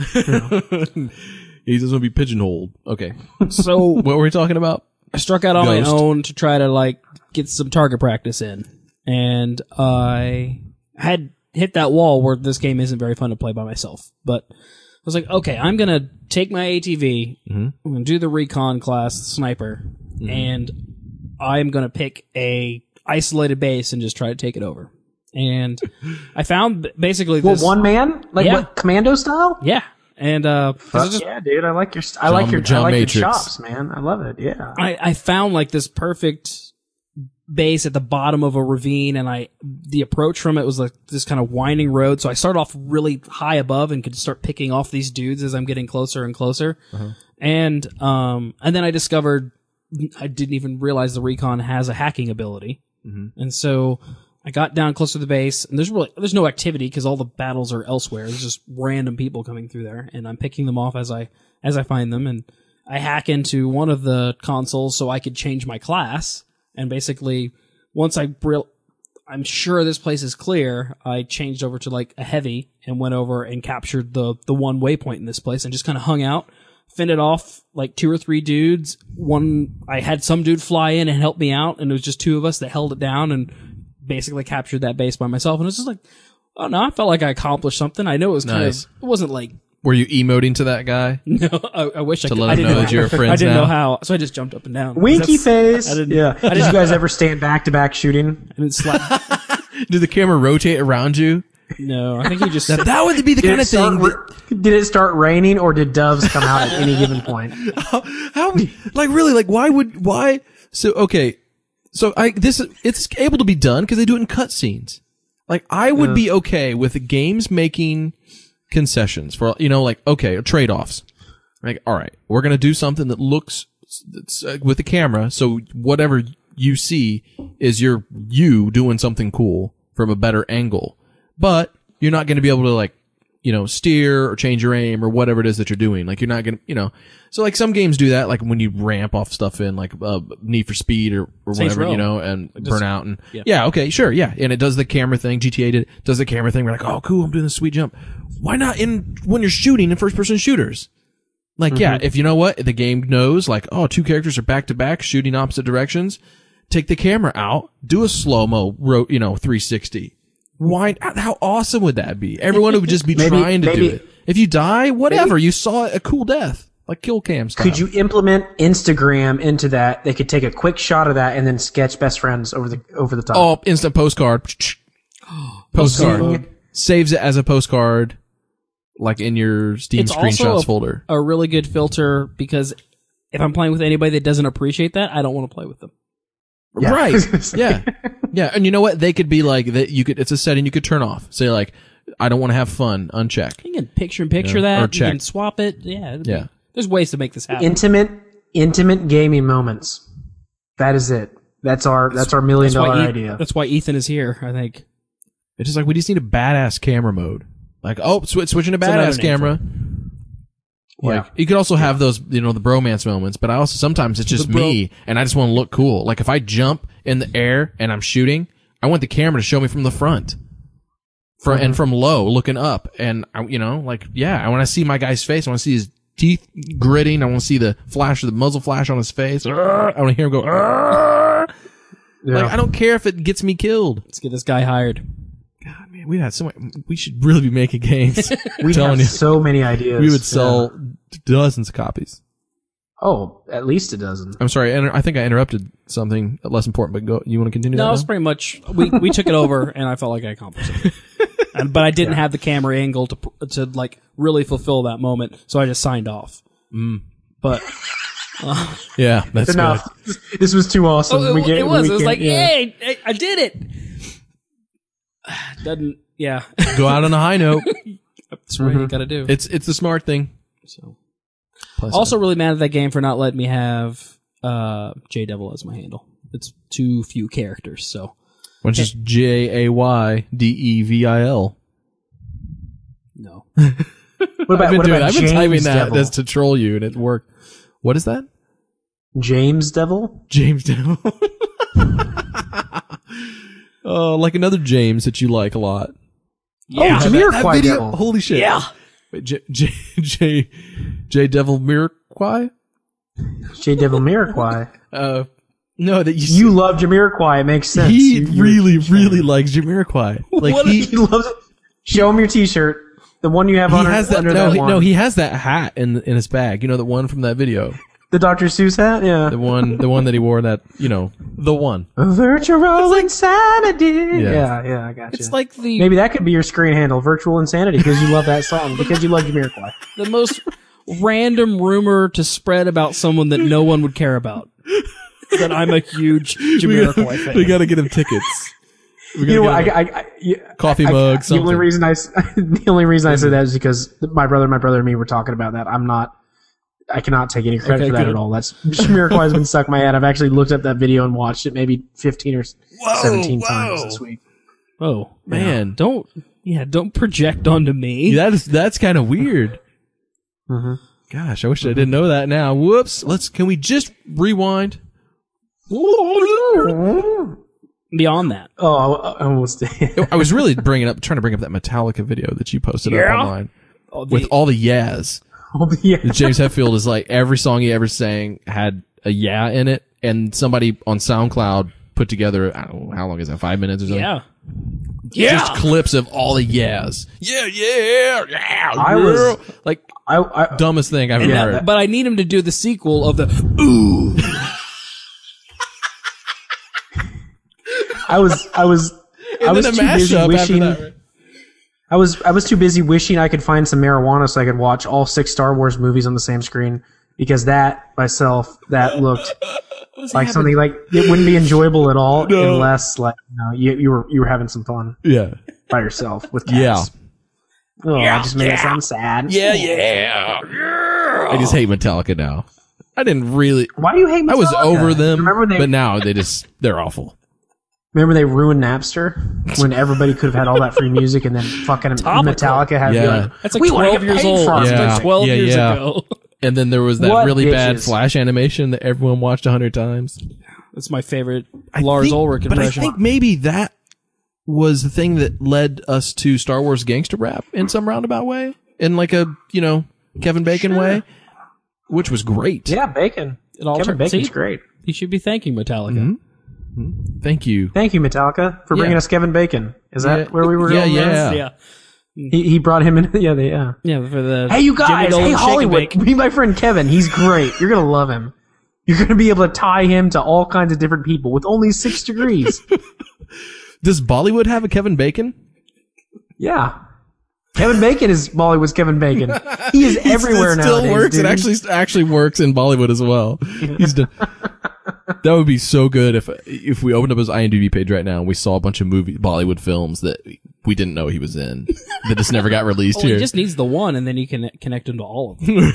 Speaker 2: He doesn't want to be pigeonholed. Okay.
Speaker 3: So
Speaker 2: What were we talking about?
Speaker 3: I struck out on my
Speaker 2: Ghost.
Speaker 3: own to try to like get some target practice in, and I had hit that wall where this game isn't very fun to play by myself. But I was like, okay, I'm gonna take my A T V,
Speaker 2: Mm-hmm.
Speaker 3: I'm gonna do the recon class sniper, and I'm gonna pick a isolated base and just try to take it over. And I found b- basically
Speaker 4: Well,
Speaker 3: this
Speaker 4: one man, like
Speaker 3: Yeah.
Speaker 4: what commando style?
Speaker 3: yeah, and uh, 'cause I
Speaker 4: Fuck
Speaker 3: just
Speaker 4: yeah, dude. I like your st- I like
Speaker 2: John-
Speaker 4: your
Speaker 2: John
Speaker 4: I like
Speaker 2: Matrix.
Speaker 4: your chops, man. I love it. Yeah.
Speaker 3: I, I found like this perfect base at the bottom of a ravine, and I the approach from it was like this kind of winding road. So I started off really high above and could start picking off these dudes as I'm getting closer and closer. Uh-huh. And um and then I discovered I didn't even realize the recon has a hacking ability, mm-hmm. and so I got down close to the base, and there's really there's no activity because all the battles are elsewhere. There's just random people coming through there, and I'm picking them off as I as I find them, and I hack into one of the consoles so I could change my class. And basically, once I real, I'm sure this place is clear, I changed over to like a heavy and went over and captured the the one waypoint in this place and just kind of hung out, fended off like two or three dudes. One, I had some dude fly in and help me out, and it was just two of us that held it down and basically captured that base by myself. And it was just like, oh no, I felt like I accomplished something. I know it was kind
Speaker 2: Nice.
Speaker 3: of, it wasn't like.
Speaker 2: Were you emoting to that guy?
Speaker 3: No, I, I wish I
Speaker 2: To
Speaker 3: could.
Speaker 2: let
Speaker 3: I
Speaker 2: him
Speaker 3: didn't
Speaker 2: know that you're friends
Speaker 3: I didn't
Speaker 2: now?
Speaker 3: know how, so I just jumped up and down.
Speaker 4: Winky
Speaker 3: That's-
Speaker 4: face.
Speaker 3: I didn't,
Speaker 4: yeah. Did you guys ever stand back to back shooting?
Speaker 3: I didn't slap.
Speaker 2: Did the camera rotate around you?
Speaker 3: No, I think he just.
Speaker 2: That, that would be the
Speaker 4: Did
Speaker 2: kind
Speaker 4: it,
Speaker 2: of thing.
Speaker 4: start,
Speaker 2: That,
Speaker 4: did it start raining, or did doves come out at any given point?
Speaker 2: how, like, really, like, why would, why? So, okay. So, I, this, it's able to be done because they do it in cutscenes. Like, I would
Speaker 4: Yeah.
Speaker 2: be okay with the games making concessions for, you know, like, okay, trade-offs. Like, all right, we're going to do something that looks that's, uh, with the camera, so whatever you see is your, you doing something cool from a better angle. But you're not going to be able to, like, you know, steer or change your aim or whatever it is that you're doing. Like, you're not going to, you know, so like some games do that, like when you ramp off stuff in, like, uh, Need for Speed or, or
Speaker 3: Saints
Speaker 2: whatever,
Speaker 3: Row.
Speaker 2: you know, and
Speaker 3: Just-
Speaker 2: Burnout and,
Speaker 3: yeah.
Speaker 2: yeah, okay, sure, yeah. And it does the camera thing, G T A did, it, does the camera thing, we're like, oh, cool, I'm doing this sweet jump. Why not in, when you're shooting in first person shooters? Like,
Speaker 3: Mm-hmm.
Speaker 2: yeah, if you know what, the game knows, like, oh, two characters are back to back shooting opposite directions, take the camera out, do a slow-mo, ro- you know, three sixty. Why, how awesome would that be? Everyone would just be
Speaker 4: Maybe-
Speaker 2: trying to
Speaker 4: maybe-
Speaker 2: do it. If you die, whatever, you saw a cool death, like kill cam style.
Speaker 4: Could you implement Instagram into that? They could take a quick shot of that and then sketch best friends over the over the top.
Speaker 2: Oh, instant postcard. Postcard.
Speaker 4: Zing.
Speaker 2: Saves it as a postcard, like in your Steam
Speaker 3: It's
Speaker 2: screenshots
Speaker 3: also a,
Speaker 2: folder.
Speaker 3: a really good filter because if I'm playing with anybody that doesn't appreciate that, I don't want to play with them.
Speaker 4: Yeah.
Speaker 2: Right. Yeah. Yeah. And you know what? They could be like that. You could, it's a setting you could turn off. Say like, I don't want to have fun. Uncheck.
Speaker 3: You can picture in picture
Speaker 2: Yeah. Or
Speaker 3: that. You
Speaker 2: check.
Speaker 3: can swap it. Yeah. it'd be-
Speaker 2: Yeah.
Speaker 3: There's ways to make this happen.
Speaker 4: Intimate, intimate gaming moments. That is it. That's our that's our million
Speaker 3: that's why,
Speaker 4: dollar
Speaker 3: Eth-
Speaker 4: idea.
Speaker 3: that's why Ethan is here, I think.
Speaker 2: It's just like, we just need a badass camera mode. Like, oh, sw- switching to
Speaker 3: another
Speaker 2: badass
Speaker 3: name
Speaker 2: camera. Like,
Speaker 4: Yeah.
Speaker 2: you could also have those, you know, the bromance moments, but I also, sometimes it's just
Speaker 3: The bro-
Speaker 2: me, and I just want to look cool. Like, if I jump in the air and I'm shooting, I want the camera to show me from the front. From, and from low, looking up. And, I, you know, like, yeah, I want to see my guy's face. I want to see his teeth gritting. I want to see the flash of the muzzle flash on his face. Arrgh! I want to hear him go, Arrgh!
Speaker 4: Yeah.
Speaker 2: Like, I don't care if it gets me killed.
Speaker 3: Let's get this guy hired.
Speaker 2: God, man, we had so much, we should really be making games.
Speaker 4: we
Speaker 2: telling
Speaker 4: have
Speaker 2: you.
Speaker 4: so many ideas.
Speaker 2: We would sell
Speaker 4: Yeah.
Speaker 2: dozens of copies.
Speaker 4: Oh, at least a dozen.
Speaker 2: I'm sorry, I, inter- I think I interrupted something less important, but go, you want to continue
Speaker 3: No,
Speaker 2: that
Speaker 3: it's
Speaker 2: now?
Speaker 3: pretty much we we took it over, and I felt like I accomplished it. And, but I didn't have the camera angle to to like really fulfill that moment, so I just signed off. Mm. But
Speaker 2: Yeah, that's good.
Speaker 4: Enough. This was too awesome.
Speaker 3: oh,
Speaker 4: we
Speaker 3: it,
Speaker 4: get,
Speaker 3: it was.
Speaker 4: we
Speaker 3: It was
Speaker 4: can-
Speaker 3: like,
Speaker 4: yeah.
Speaker 3: yay, I, I did it. Doesn't yeah.
Speaker 2: Go out on a high note.
Speaker 3: That's what you got to do.
Speaker 2: It's it's the smart thing.
Speaker 3: So.
Speaker 2: Plus,
Speaker 3: Also, really mad at that game for not letting me have uh, J Devil as my handle. It's too few characters, so
Speaker 2: which is J A Y D E V I L.
Speaker 3: no.
Speaker 4: What about,
Speaker 2: I've been
Speaker 4: what
Speaker 2: doing.
Speaker 4: about
Speaker 2: I've been
Speaker 4: James
Speaker 2: typing that
Speaker 4: Devil?
Speaker 2: just to troll you, and it worked. What is that?
Speaker 4: James Devil?
Speaker 2: James Devil. Oh, like another James that you like a lot.
Speaker 4: Yeah. Oh,
Speaker 2: That-
Speaker 4: Jamiroquai
Speaker 2: that video-
Speaker 4: Devil.
Speaker 2: Holy shit!
Speaker 3: Yeah.
Speaker 2: Wait, J J J J Devil Miraquai?
Speaker 4: J Devil Miraquai.
Speaker 2: Uh, no, that you.
Speaker 4: You love Jamiroquai. It makes sense.
Speaker 2: he
Speaker 4: You- you-
Speaker 2: really, really likes Jamiroquai. Like
Speaker 3: What
Speaker 2: he,
Speaker 4: He loves it. Show him your T-shirt. The one you have
Speaker 2: he
Speaker 4: under,
Speaker 2: has that.
Speaker 4: under
Speaker 2: No,
Speaker 4: that
Speaker 2: he,
Speaker 4: one.
Speaker 2: no, he has that hat in in his bag. You know, the one from that video.
Speaker 4: The Doctor Seuss hat? Yeah.
Speaker 2: The one, the one that he wore. That you know, the one.
Speaker 4: Virtual insanity.
Speaker 2: Yeah.
Speaker 4: Yeah, yeah, I got you.
Speaker 3: It's like the
Speaker 4: Maybe that could be your screen handle, Virtual Insanity, because you love that song, because you love Jamiroquai.
Speaker 3: the most random rumor to spread about someone that no one would care about. that I'm a huge Jamiroquai fan.
Speaker 2: We got to get him tickets. We
Speaker 4: You know what?
Speaker 2: gotta
Speaker 4: I,
Speaker 2: get him
Speaker 4: I, I, yeah,
Speaker 2: coffee
Speaker 4: I-
Speaker 2: mug,
Speaker 4: I- The
Speaker 2: something.
Speaker 4: only reason I, s- the only reason I said that is because my brother, my brother, and me were talking about that. I'm not. I cannot take any credit
Speaker 3: Okay,
Speaker 4: for that
Speaker 3: good.
Speaker 4: at all. That's Jamiroquai has been stuck in my head. I've actually looked up that video and watched it maybe fifteen or seventeen times this week.
Speaker 3: Oh
Speaker 2: Man.
Speaker 3: don't yeah, don't project onto me.
Speaker 2: that is that's kind of weird.
Speaker 4: Mm-hmm.
Speaker 2: Gosh, I wish I didn't know that now. Whoops. Let's. Can we just rewind?
Speaker 3: Beyond that,
Speaker 4: Oh, I I almost did.
Speaker 2: I was really bringing up, trying to bring up that Metallica video that you posted up
Speaker 3: Yeah?
Speaker 2: online
Speaker 3: oh, the,
Speaker 2: with all the yeahs.
Speaker 4: yeah.
Speaker 2: James Hetfield is like every song he ever sang had a yeah in it, and somebody on SoundCloud put together. I don't know, how long is that? Five minutes or something?
Speaker 3: yeah,
Speaker 2: Just clips of all the yeahs. Yeah, yeah, yeah.
Speaker 4: I was-
Speaker 2: like
Speaker 4: I, I,
Speaker 2: dumbest thing I've ever
Speaker 4: Yeah,
Speaker 2: heard.
Speaker 4: that-
Speaker 3: but I need him to do the sequel of the ooh.
Speaker 4: I was, I was, I was
Speaker 2: then a
Speaker 4: too busy
Speaker 2: mashup after
Speaker 4: wishing.
Speaker 2: that, right?
Speaker 4: I was, I was too busy wishing I could find some marijuana so I could watch all six Star Wars movies on the same screen. Because that myself, that looked like something like it wouldn't be enjoyable at all unless, like, you know, you, you were you were having some fun
Speaker 2: Yeah.
Speaker 4: by yourself with
Speaker 2: Yeah.
Speaker 4: cats. Oh, I just made it sound sad.
Speaker 2: Yeah, yeah. I just hate Metallica now. I didn't really.
Speaker 4: Why do you hate Metallica?
Speaker 2: I was over them,
Speaker 4: Remember they
Speaker 2: but now they just they're awful.
Speaker 4: remember they ruined Napster when everybody could have had all that free music and then fucking
Speaker 3: Topical.
Speaker 4: Metallica had to be
Speaker 2: Yeah.
Speaker 4: like,
Speaker 3: That's like
Speaker 4: we wanna
Speaker 3: twelve
Speaker 4: get
Speaker 3: years
Speaker 4: paid
Speaker 3: old.
Speaker 4: for our
Speaker 3: It's
Speaker 2: Yeah.
Speaker 3: like twelve
Speaker 2: Yeah,
Speaker 3: years
Speaker 2: yeah.
Speaker 3: ago.
Speaker 2: And then there was that
Speaker 4: What
Speaker 2: really bad
Speaker 4: bitches?
Speaker 2: Flash animation that everyone watched a hundred times.
Speaker 3: That's my favorite
Speaker 2: I
Speaker 3: Lars
Speaker 2: think-
Speaker 3: Ulrich
Speaker 2: But I
Speaker 3: impression.
Speaker 2: think maybe that was the thing that led us to Star Wars gangster rap in some roundabout way, in like a you know Kevin Bacon
Speaker 4: Sure.
Speaker 2: way, which was great.
Speaker 4: yeah, Bacon.
Speaker 3: It all
Speaker 4: Kevin
Speaker 3: tur-
Speaker 4: Bacon's
Speaker 3: see?
Speaker 4: great.
Speaker 3: You should be thanking Metallica.
Speaker 2: Mm-hmm. Thank you.
Speaker 4: Thank you, Metallica, for bringing
Speaker 2: Yeah.
Speaker 4: us Kevin Bacon. Is that
Speaker 2: Yeah.
Speaker 4: where we were
Speaker 2: Yeah,
Speaker 4: going?
Speaker 2: yeah.
Speaker 3: Yeah,
Speaker 4: He, he brought him in. Yeah, they, yeah.
Speaker 3: yeah. For the
Speaker 4: Hey, you
Speaker 3: Jimmy
Speaker 4: guys.
Speaker 3: Dolan
Speaker 4: Hey,
Speaker 3: Shake and
Speaker 4: Hollywood.
Speaker 3: Bake.
Speaker 4: Meet my friend Kevin. He's great. You're going to love him. You're going to be able to tie him to all kinds of different people with only six degrees.
Speaker 2: Does Bollywood have a Kevin Bacon?
Speaker 4: Yeah. Kevin Bacon is Bollywood's Kevin Bacon. He is everywhere
Speaker 2: it
Speaker 4: now.
Speaker 2: still works. It actually actually works in Bollywood as well. He's done. That would be so good if if we opened up his IMDb page right now and we saw a bunch of movie Bollywood films that we didn't know he was in that just never got released
Speaker 3: Well,
Speaker 2: here.
Speaker 3: he just needs the one, and then you can connect him to all of them.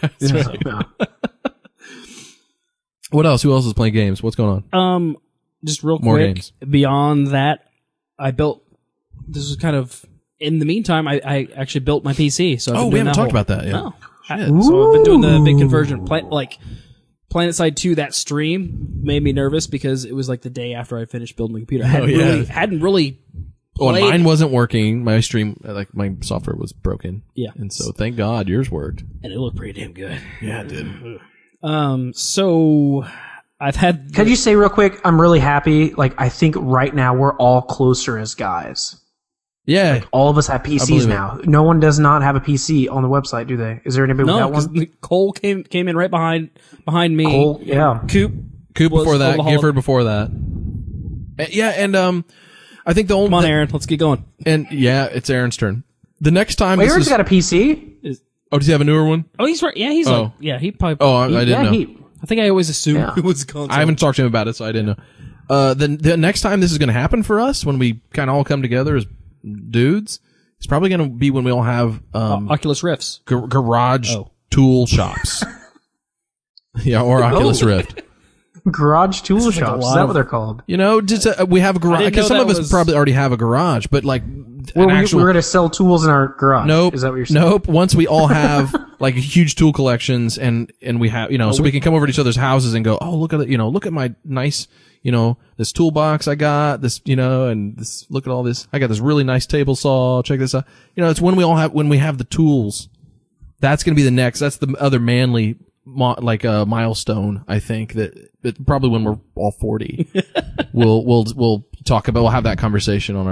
Speaker 2: What else? Who else is playing games? What's going on?
Speaker 3: Um, just real
Speaker 2: More
Speaker 3: quick.
Speaker 2: games.
Speaker 3: Beyond that, I built. This was kind of in the meantime. I, I actually built my P C. So I've
Speaker 2: Oh,
Speaker 3: been
Speaker 2: we
Speaker 3: doing
Speaker 2: haven't talked
Speaker 3: whole-
Speaker 2: about that yet.
Speaker 3: No. I- so I've been doing the big conversion. Pla- like Planet Side two, that stream made me nervous because it was like the day after I finished building the computer. I hadn't
Speaker 2: Oh, yeah.
Speaker 3: really hadn't really.
Speaker 2: Oh, and
Speaker 3: played-
Speaker 2: mine wasn't working. My stream, like my software was broken.
Speaker 3: Yeah.
Speaker 2: And so thank God yours worked.
Speaker 3: and it looked pretty damn good.
Speaker 2: Yeah, it did.
Speaker 3: Um, so I've had.
Speaker 4: Could you say real quick, I'm really happy. Like, I think right now we're all closer as guys.
Speaker 2: Yeah.
Speaker 4: All of us have P
Speaker 2: believe
Speaker 4: Cs
Speaker 2: it.
Speaker 4: now. No one does not have a P C on the website, do they? Is there anybody
Speaker 3: no,
Speaker 4: without
Speaker 3: because
Speaker 4: one?
Speaker 3: Cole came came in right behind behind me.
Speaker 4: Cole, yeah.
Speaker 3: Coop.
Speaker 2: Coop
Speaker 3: was
Speaker 2: before that.
Speaker 3: over the holiday-
Speaker 2: Gifford before that. Uh, Yeah, and um, I think the only
Speaker 3: Come on, Aaron. Let's get going.
Speaker 2: and yeah, it's Aaron's turn. The next time,
Speaker 4: Wait,
Speaker 2: this
Speaker 4: Aaron's
Speaker 2: is,
Speaker 4: got a P C?
Speaker 2: oh, does he have a newer one?
Speaker 3: Oh, he's right. Yeah, he's
Speaker 2: Oh.
Speaker 3: like, yeah, he probably.
Speaker 2: Oh, I, I didn't
Speaker 4: yeah,
Speaker 2: know.
Speaker 4: he,
Speaker 3: I think I always assumed
Speaker 4: Yeah.
Speaker 3: it was a console.
Speaker 2: I haven't talked to him about it, so I didn't know. Uh, the the next time this is going to happen for us, when we kind of all come together as dudes, it's probably going to be when we all have um,
Speaker 3: Oculus Rifts.
Speaker 2: gar- garage
Speaker 3: Oh.
Speaker 2: tool shops. Yeah, or Oculus
Speaker 4: Oh.
Speaker 2: Rift.
Speaker 4: garage tool
Speaker 3: like a
Speaker 4: shops. Is
Speaker 3: lot
Speaker 4: that
Speaker 3: of-
Speaker 4: what they're called?
Speaker 2: You know, just uh, we have a garage
Speaker 3: didn't
Speaker 2: because
Speaker 3: know
Speaker 2: some of
Speaker 3: that
Speaker 2: us
Speaker 3: was-
Speaker 2: probably already have a garage, but like
Speaker 4: Well,
Speaker 2: an
Speaker 4: we,
Speaker 2: actual.
Speaker 4: we're going to sell tools in our garage.
Speaker 2: Nope.
Speaker 4: Is that what you're saying?
Speaker 2: Nope. Once we all have like huge tool collections and, and we have, you know, so we can come over to each other's houses and go, oh, look at it, you know, look at my nice, you know, this toolbox I got, this, you know, and this, look at all this. I got this really nice table saw. Check this out. You know, it's when we all have, when we have the tools, that's going to be the next, that's the other manly, mo- like, uh, milestone, I think that, that probably when we're all forty, we'll, we'll, we'll talk about, we'll have that conversation on our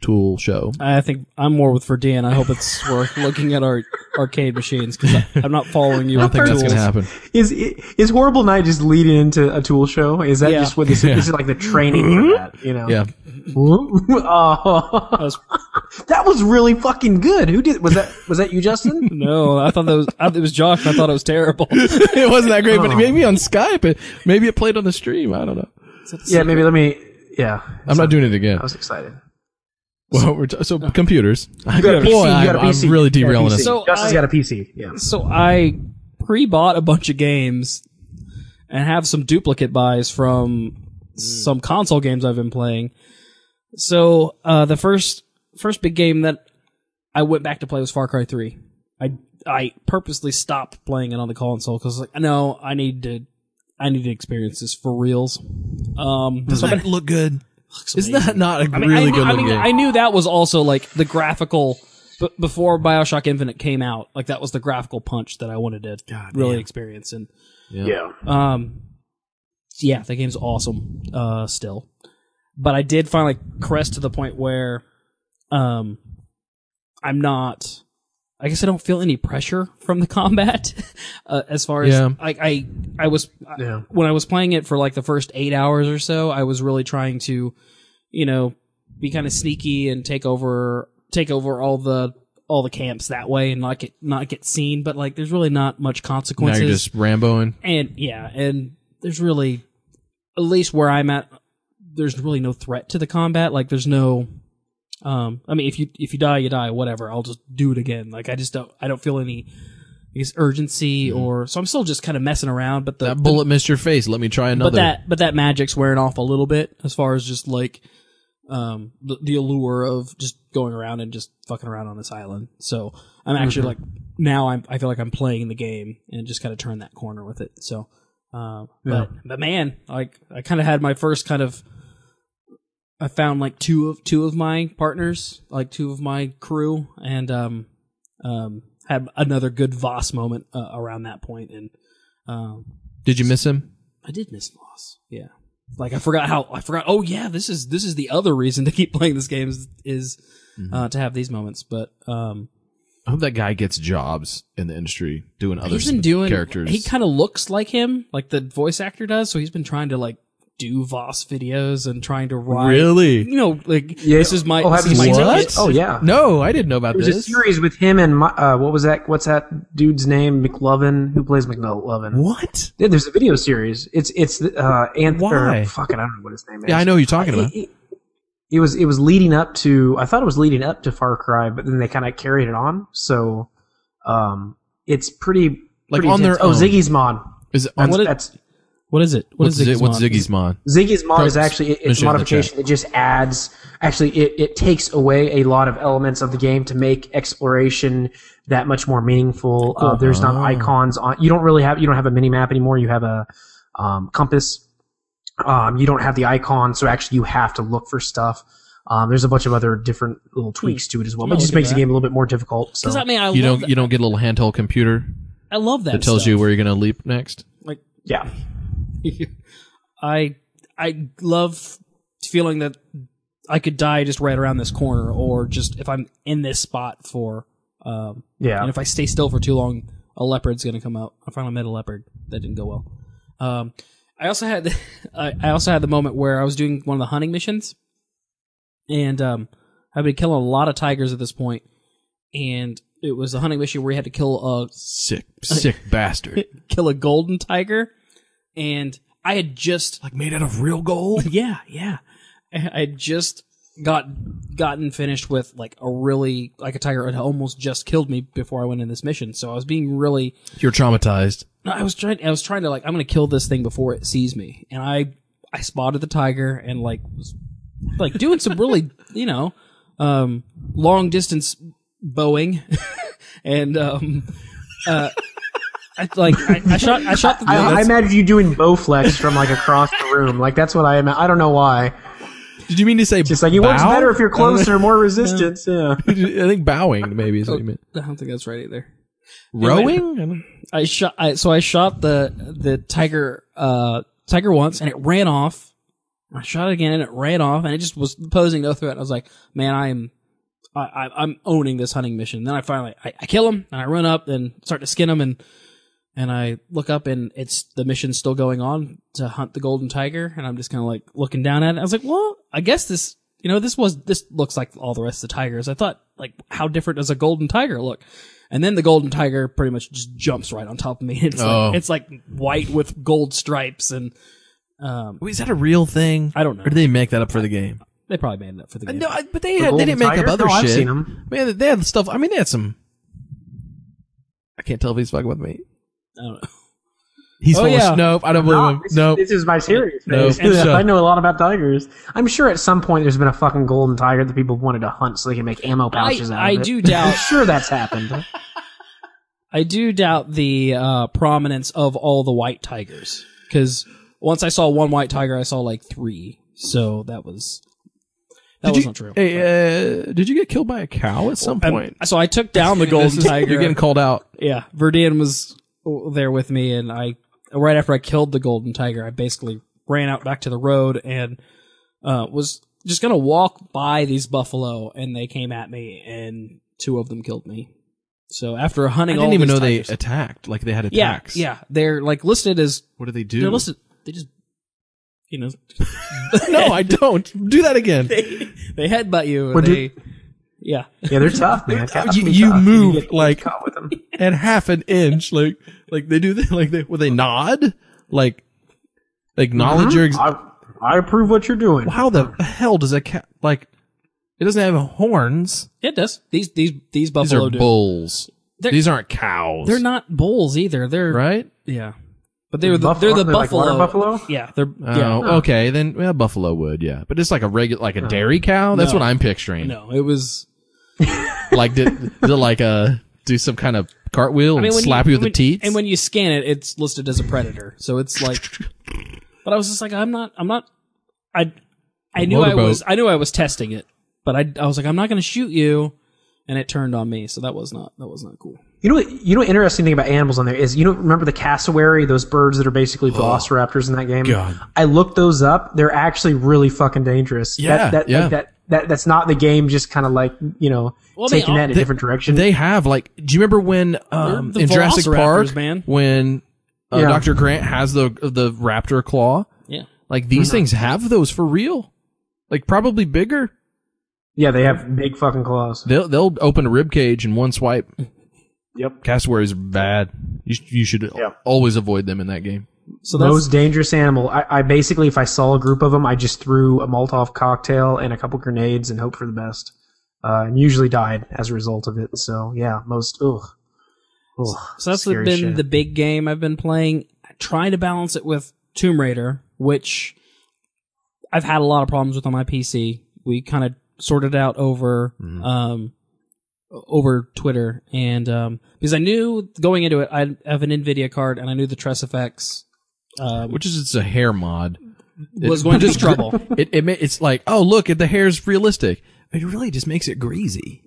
Speaker 2: tool show.
Speaker 3: I think I'm more with for Dan. I hope it's worth looking at our arcade machines because I'm not following you.
Speaker 2: I
Speaker 3: with
Speaker 2: don't think
Speaker 3: the
Speaker 2: that's
Speaker 3: tools.
Speaker 2: going to happen.
Speaker 4: Is is Horrible Night just leading into a tool show? Is that
Speaker 3: Yeah.
Speaker 4: just what this,
Speaker 2: Yeah.
Speaker 4: this is like the training for that? You know?
Speaker 2: Yeah.
Speaker 4: Oh,
Speaker 3: I was-
Speaker 4: that was really fucking good. Who did? Was that? Was that you, Justin?
Speaker 3: no, I thought that was I, it was Josh. And I thought it was terrible.
Speaker 2: It wasn't that great, but
Speaker 4: Oh.
Speaker 2: maybe on Skype. It, maybe it played on the stream. I don't know.
Speaker 4: Yeah, maybe let me. Yeah,
Speaker 2: I'm not doing it again.
Speaker 4: I was excited.
Speaker 2: Well, we're t- so computers.
Speaker 4: You got a P C.
Speaker 2: Boy,
Speaker 4: you got a
Speaker 2: I'm,
Speaker 4: P C.
Speaker 2: I'm really
Speaker 4: You got a
Speaker 2: derailing
Speaker 4: P C.
Speaker 2: us.
Speaker 3: So
Speaker 4: Justin's
Speaker 3: I-
Speaker 4: got a P C. Yeah.
Speaker 3: So I pre-bought a bunch of games and have some duplicate buys from some console games I've been playing. So uh, the first first big game that I went back to play was Far Cry three. I I purposely stopped playing it on the console because like no, I need to I need to experience this for reals. Um,
Speaker 2: Does
Speaker 3: so
Speaker 2: that look good? Isn't that not a
Speaker 3: I mean,
Speaker 2: really
Speaker 3: I,
Speaker 2: good
Speaker 3: I
Speaker 2: looking
Speaker 3: mean,
Speaker 2: game?
Speaker 3: I knew that was also like the graphical. But before BioShock Infinite came out, like that was the graphical punch that I wanted to
Speaker 2: God
Speaker 3: really
Speaker 2: damn.
Speaker 3: experience. And
Speaker 4: Yeah.
Speaker 3: um, yeah, the game's awesome. Uh, still, but I did finally crest to the point where, um, I'm not. I guess I don't feel any pressure from the combat. uh, as far as
Speaker 2: Yeah.
Speaker 3: I, I, I was
Speaker 4: Yeah.
Speaker 3: when I was playing it for like the first eight hours or so, I was really trying to, you know, be kind of sneaky and take over, take over all the all the camps that way and not get not get seen. But like, there's really not much
Speaker 2: Now
Speaker 3: consequences.
Speaker 2: you're just Ramboing.
Speaker 3: And yeah, and there's really, at least where I'm at, there's really no threat to the combat. Like there's no, um, I mean, if you if you die, you die. Whatever, I'll just do it again. Like I just don't, I don't feel any, I guess, urgency or so. I'm still just kind of messing around. But the
Speaker 2: That bullet missed your face. Let me try another.
Speaker 3: but that but that magic's wearing off a little bit as far as just like, um, the, the allure of just going around and just fucking around on this island. So I'm actually like now I'm I feel like I'm playing the game and just kind of turn that corner with it. So, uh, but but man, like I kind of had my first kind of. I found like two of two of my partners, like two of my crew, and um, um, had another good Voss moment uh, around that point. And um,
Speaker 2: Did you miss him?
Speaker 3: I did miss Voss. Yeah, like I forgot how I forgot. Oh yeah, this is this is the other reason to keep playing this game is, is uh, to have these moments. But um,
Speaker 2: I hope that guy gets jobs in the industry doing other
Speaker 3: he's been doing
Speaker 2: characters.
Speaker 3: He kind of looks like him, like the voice actor does. So he's been trying to like do Voss videos and trying to write.
Speaker 2: Really?
Speaker 3: You know, like
Speaker 4: Yeah.
Speaker 3: this is my
Speaker 4: Oh,
Speaker 3: this
Speaker 4: have
Speaker 3: is
Speaker 4: you
Speaker 3: my
Speaker 4: seen
Speaker 3: ticket.
Speaker 4: it? Oh yeah.
Speaker 2: No, I didn't know about
Speaker 4: There's a
Speaker 2: this.
Speaker 4: series with him and my, uh, what was that? What's that dude's name? McLovin. Who plays McLovin?
Speaker 2: What?
Speaker 4: Yeah, there's a video series. It's it's uh, Anth-
Speaker 2: Why?
Speaker 4: or, fuck it, I don't know what his name is.
Speaker 2: Yeah, I know who you're talking
Speaker 4: It,
Speaker 2: about.
Speaker 4: it, it was it was leading up to. I thought it was leading up to Far Cry, but then they kind of carried it on. So, um, it's pretty
Speaker 2: Like
Speaker 4: pretty
Speaker 2: on their
Speaker 4: intense. Oh,
Speaker 2: own.
Speaker 4: Ziggy's Mod.
Speaker 2: Is it
Speaker 4: That's,
Speaker 2: on
Speaker 3: What is-
Speaker 4: that's
Speaker 3: What is it? What
Speaker 2: what's,
Speaker 3: is
Speaker 2: Zig-
Speaker 3: Ziggy's
Speaker 2: what's
Speaker 3: Mod?
Speaker 2: Ziggy's Mod?
Speaker 4: Ziggy's Mod is
Speaker 2: Pro-
Speaker 4: actually it, it's
Speaker 2: mention
Speaker 4: a
Speaker 2: it in the
Speaker 4: modification that just adds. Actually, it, it takes away a lot of elements of the game to make exploration that much more meaningful. Uh, there's not
Speaker 2: Oh.
Speaker 4: icons on. You don't really have. You don't have a mini map anymore. You have a um, compass. Um, you don't have the icon, so actually you have to look for stuff. Um, there's a bunch of other different little tweaks to it as well. But
Speaker 3: I'll
Speaker 4: it just
Speaker 3: look at
Speaker 4: makes the
Speaker 3: that.
Speaker 4: game a little bit more difficult. So
Speaker 3: Because I mean, I
Speaker 2: You
Speaker 3: love
Speaker 2: don't
Speaker 3: that.
Speaker 2: you don't get a little handheld computer
Speaker 3: I love that.
Speaker 2: that tells
Speaker 3: stuff.
Speaker 2: you where you're gonna leap next.
Speaker 3: like
Speaker 4: yeah,
Speaker 3: I I love feeling that I could die just right around this corner, or just if I'm in this spot for, um,
Speaker 4: yeah.
Speaker 3: and if I stay still for too long, a leopard's gonna come out. I finally met a leopard. That didn't go well. Um, I also had I I also had the moment where I was doing one of the hunting missions, and um, I've been killing a lot of tigers at this point, and it was a hunting mission where you had to kill a
Speaker 2: Sick, sick bastard.
Speaker 3: kill a golden tiger, and I had just
Speaker 2: Like made out of real gold.
Speaker 3: yeah, yeah. I had just got gotten finished with like a really like a tiger had almost just killed me before I went in this mission. So I was being really
Speaker 2: You're traumatized.
Speaker 3: no, I was trying I was trying to like I'm gonna kill this thing before it sees me. And I I spotted the tiger and like was like doing some really, you know, um long distance bowing and um uh I, like I, I shot I shot the
Speaker 4: I, I imagine you doing Bowflex from like across the room. Like that's what I am. I don't know why.
Speaker 2: Did you mean to say
Speaker 4: Just like it works
Speaker 2: bow?
Speaker 4: better if you're closer, more resistance. Yeah.
Speaker 2: I think bowing maybe is what you meant.
Speaker 3: I don't think that's right either.
Speaker 2: Rowing? I don't-
Speaker 3: I shot. I, so I shot the the tiger uh tiger once, and it ran off. I shot it again and it ran off and it just was posing no threat. I was like, man, I am, I, I, I'm owning this hunting mission. Then I finally, I, I kill him and I run up and start to skin him and, and I look up and it's, the mission's still going on to hunt the golden tiger. And I'm just kind of like looking down at it. I was like, well, I guess this, you know, this was, this looks like all the rest of the tigers. I thought, like, how different does a golden tiger look? And then the golden tiger pretty much just jumps right on top of me. It's
Speaker 2: Oh.
Speaker 3: like, it's like white with gold stripes and, um,
Speaker 2: Wait, is that a real thing?
Speaker 3: I don't know.
Speaker 2: Or did they make that up for the game?
Speaker 3: they probably made it up for the game.
Speaker 2: No, I- but they
Speaker 4: The
Speaker 2: had, they
Speaker 4: golden
Speaker 2: didn't make
Speaker 4: tiger?
Speaker 2: up other
Speaker 4: No, I've
Speaker 2: shit.
Speaker 4: seen 'em.
Speaker 2: Man, they had stuff. I mean, they had some. I can't tell if he's fucking with me.
Speaker 3: I don't know.
Speaker 2: He's
Speaker 3: Oh,
Speaker 2: full
Speaker 3: yeah.
Speaker 2: of, nope. I don't believe
Speaker 4: No,
Speaker 2: him.
Speaker 4: this,
Speaker 2: Nope.
Speaker 4: this is my serious
Speaker 2: No.
Speaker 4: face.
Speaker 2: Shut up.
Speaker 4: I know a lot about tigers. I'm sure at some point there's been a fucking golden tiger that people wanted to hunt so they can make ammo pouches
Speaker 3: I,
Speaker 4: out
Speaker 3: I
Speaker 4: of it.
Speaker 3: do
Speaker 4: I'm
Speaker 3: doubt,
Speaker 4: sure that's happened.
Speaker 3: I do doubt the, uh, prominence of all the white tigers. Cause once I saw one white tiger, I saw like three. So that was, that
Speaker 2: Did
Speaker 3: was
Speaker 2: you,
Speaker 3: not true.
Speaker 2: Hey, uh, did you get killed by a cow at some
Speaker 3: Um,
Speaker 2: point?
Speaker 3: so I took down the
Speaker 2: This
Speaker 3: golden
Speaker 2: is-
Speaker 3: tiger.
Speaker 2: You're getting called out.
Speaker 3: Yeah, Verdian was there with me, and I right after I killed the golden tiger, I basically ran out back to the road and uh, was just gonna walk by these buffalo, and they came at me, and two of them killed me. So after
Speaker 2: I
Speaker 3: hunting,
Speaker 2: didn't
Speaker 3: all
Speaker 2: even
Speaker 3: these
Speaker 2: know they
Speaker 3: tigers-
Speaker 2: attacked. Like they had
Speaker 3: yeah,
Speaker 2: attacks.
Speaker 3: yeah, they're like listed as
Speaker 2: What do they do?
Speaker 3: they're listed. They just you know
Speaker 2: no, I don't. Do that again.
Speaker 3: they, they headbutt you. And
Speaker 4: What
Speaker 3: they,
Speaker 4: did-
Speaker 3: yeah,
Speaker 4: Yeah, they're tough, man. Cows
Speaker 2: You-
Speaker 4: can be
Speaker 2: you
Speaker 4: tough.
Speaker 2: move,
Speaker 4: get
Speaker 2: like-
Speaker 4: caught with them.
Speaker 2: At half an inch, like like they do. That, like they will they nod, like they acknowledge your. Ex-
Speaker 4: I, I approve what you're doing.
Speaker 2: How the hell does a cat like? It doesn't have horns.
Speaker 3: it does. These these these
Speaker 2: These
Speaker 3: buffalo
Speaker 2: are
Speaker 3: do.
Speaker 2: bulls.
Speaker 3: They're-
Speaker 2: These aren't cows.
Speaker 3: They're not bulls either. They're
Speaker 2: right.
Speaker 3: yeah, but they're the,
Speaker 4: Buffalo-
Speaker 3: they're the
Speaker 4: they're like
Speaker 3: buffalo.
Speaker 4: water buffalo?
Speaker 3: Yeah, they're
Speaker 2: Oh,
Speaker 3: yeah.
Speaker 2: okay. Then well, buffalo would, yeah, but just like a regular, like a dairy cow. That's
Speaker 3: No.
Speaker 2: what I'm picturing.
Speaker 3: No, it was.
Speaker 2: Like did, did like uh do some kind of cartwheel and slap you, with
Speaker 3: when,
Speaker 2: the teats?
Speaker 3: and when you scan it, it's listed as a predator. So it's like, but I was just like, I'm not, I'm not. I, I knew I
Speaker 2: motorboat.
Speaker 3: was, I knew I was testing it, but I, I was like, I'm not going to shoot you, and it turned on me. So that was not, that was not cool.
Speaker 4: You know what? You know what interesting thing about animals on there is you know remember the cassowary, those birds that are basically velociraptors in that game.
Speaker 2: God.
Speaker 4: I looked those up. They're actually really fucking dangerous.
Speaker 2: Yeah,
Speaker 4: that, that,
Speaker 2: yeah.
Speaker 4: Like that that that's not the game. Just kind of like you know
Speaker 3: Well, they
Speaker 4: taking
Speaker 3: all-
Speaker 4: that in a
Speaker 2: they-
Speaker 4: different direction.
Speaker 2: They have like. Do you remember when um,
Speaker 3: They're the
Speaker 2: in Jurassic
Speaker 3: velociraptors,
Speaker 2: Park,
Speaker 3: man.
Speaker 2: when uh,
Speaker 4: Yeah.
Speaker 2: Doctor Grant has the the raptor claw?
Speaker 3: Yeah.
Speaker 2: Like these
Speaker 4: Mm-hmm.
Speaker 2: things have those for real. Like probably bigger.
Speaker 4: yeah, they have big fucking claws.
Speaker 2: They'll they'll open a rib cage in one swipe.
Speaker 4: Yep.
Speaker 2: Cassowaries are bad. You sh- you should
Speaker 4: Yeah.
Speaker 2: always avoid them in that game.
Speaker 3: So that's
Speaker 4: Most dangerous animal. I, I basically, if I saw a group of them, I just threw a Molotov cocktail and a couple grenades and hoped for the best. Uh, and usually died as a result of it. So yeah, most. Ugh. Ugh,
Speaker 3: So that's
Speaker 4: scary
Speaker 3: been
Speaker 4: shit.
Speaker 3: the big game I've been playing. Trying to balance it with Tomb Raider, which I've had a lot of problems with on my P C. We kind of sorted out over um, over Twitter, and um, because I knew going into it, I have an NVIDIA card, and I knew the Tress Effects um,
Speaker 2: Which is it's a hair mod.
Speaker 3: was
Speaker 2: It-
Speaker 3: going to be trouble.
Speaker 2: It it ma- it's like, oh look, the hair's realistic. It really just makes it greasy.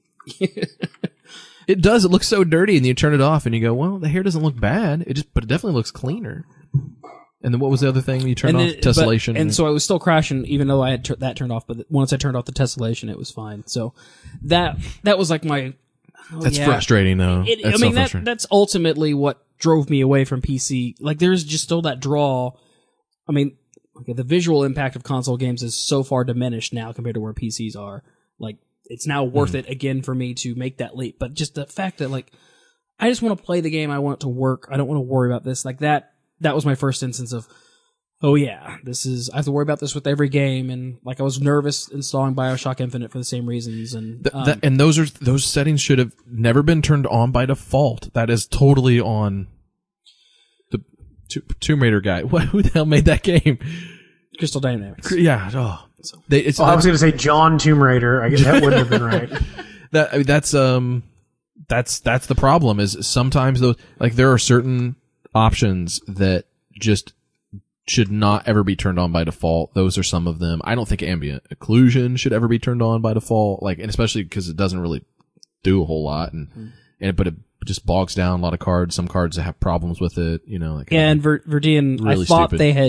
Speaker 2: It does. It looks so dirty, and you turn it off, and you go, "Well, the hair doesn't look bad. It just, but it definitely looks cleaner." And then what was the other thing you turned
Speaker 3: And,
Speaker 2: off?
Speaker 3: then- but-
Speaker 2: Tessellation.
Speaker 3: and so I was still crashing, even though I had tur- that turned off. But once I turned off the tessellation, it was fine. So that that was like my. oh,
Speaker 2: that's
Speaker 3: yeah.
Speaker 2: frustrating, though.
Speaker 3: It,
Speaker 2: that's
Speaker 3: I
Speaker 2: so
Speaker 3: mean, that,
Speaker 2: frustrating.
Speaker 3: that's ultimately what drove me away from P C. Like, there's just still that draw. I mean, okay, the visual impact of console games is so far diminished now compared to where P Cs are. Like, it's now worth
Speaker 2: Hmm.
Speaker 3: it again for me to make that leap. But just the fact that, like, I just want to play the game. I want it to work. I don't want to worry about this. Like, that, that was my first instance of, oh yeah, this is, I have to worry about this with every game. And, like, I was nervous installing Bioshock Infinite for the same reasons. And,
Speaker 2: Th-
Speaker 3: um,
Speaker 2: that- and those are those settings should have never been turned on by default. That is totally on the To- Tomb Raider guy. What, who the hell made that game?
Speaker 3: Crystal Dynamics.
Speaker 2: Yeah. Oh, they, it's
Speaker 4: Oh, I was going to say John Tomb Raider. I guess that wouldn't have been right.
Speaker 2: that I mean, that's um that's that's the problem is sometimes those like there are certain options that just should not ever be turned on by default. Those are some of them. I don't think ambient occlusion should ever be turned on by default, like, and especially because it doesn't really do a whole lot, and mm. and but it just bogs down a lot of cards. Some cards that have problems with it, you know. Like,
Speaker 3: Yeah, and Ver- Verdian,
Speaker 2: Really
Speaker 3: I thought
Speaker 2: stupid.
Speaker 3: they had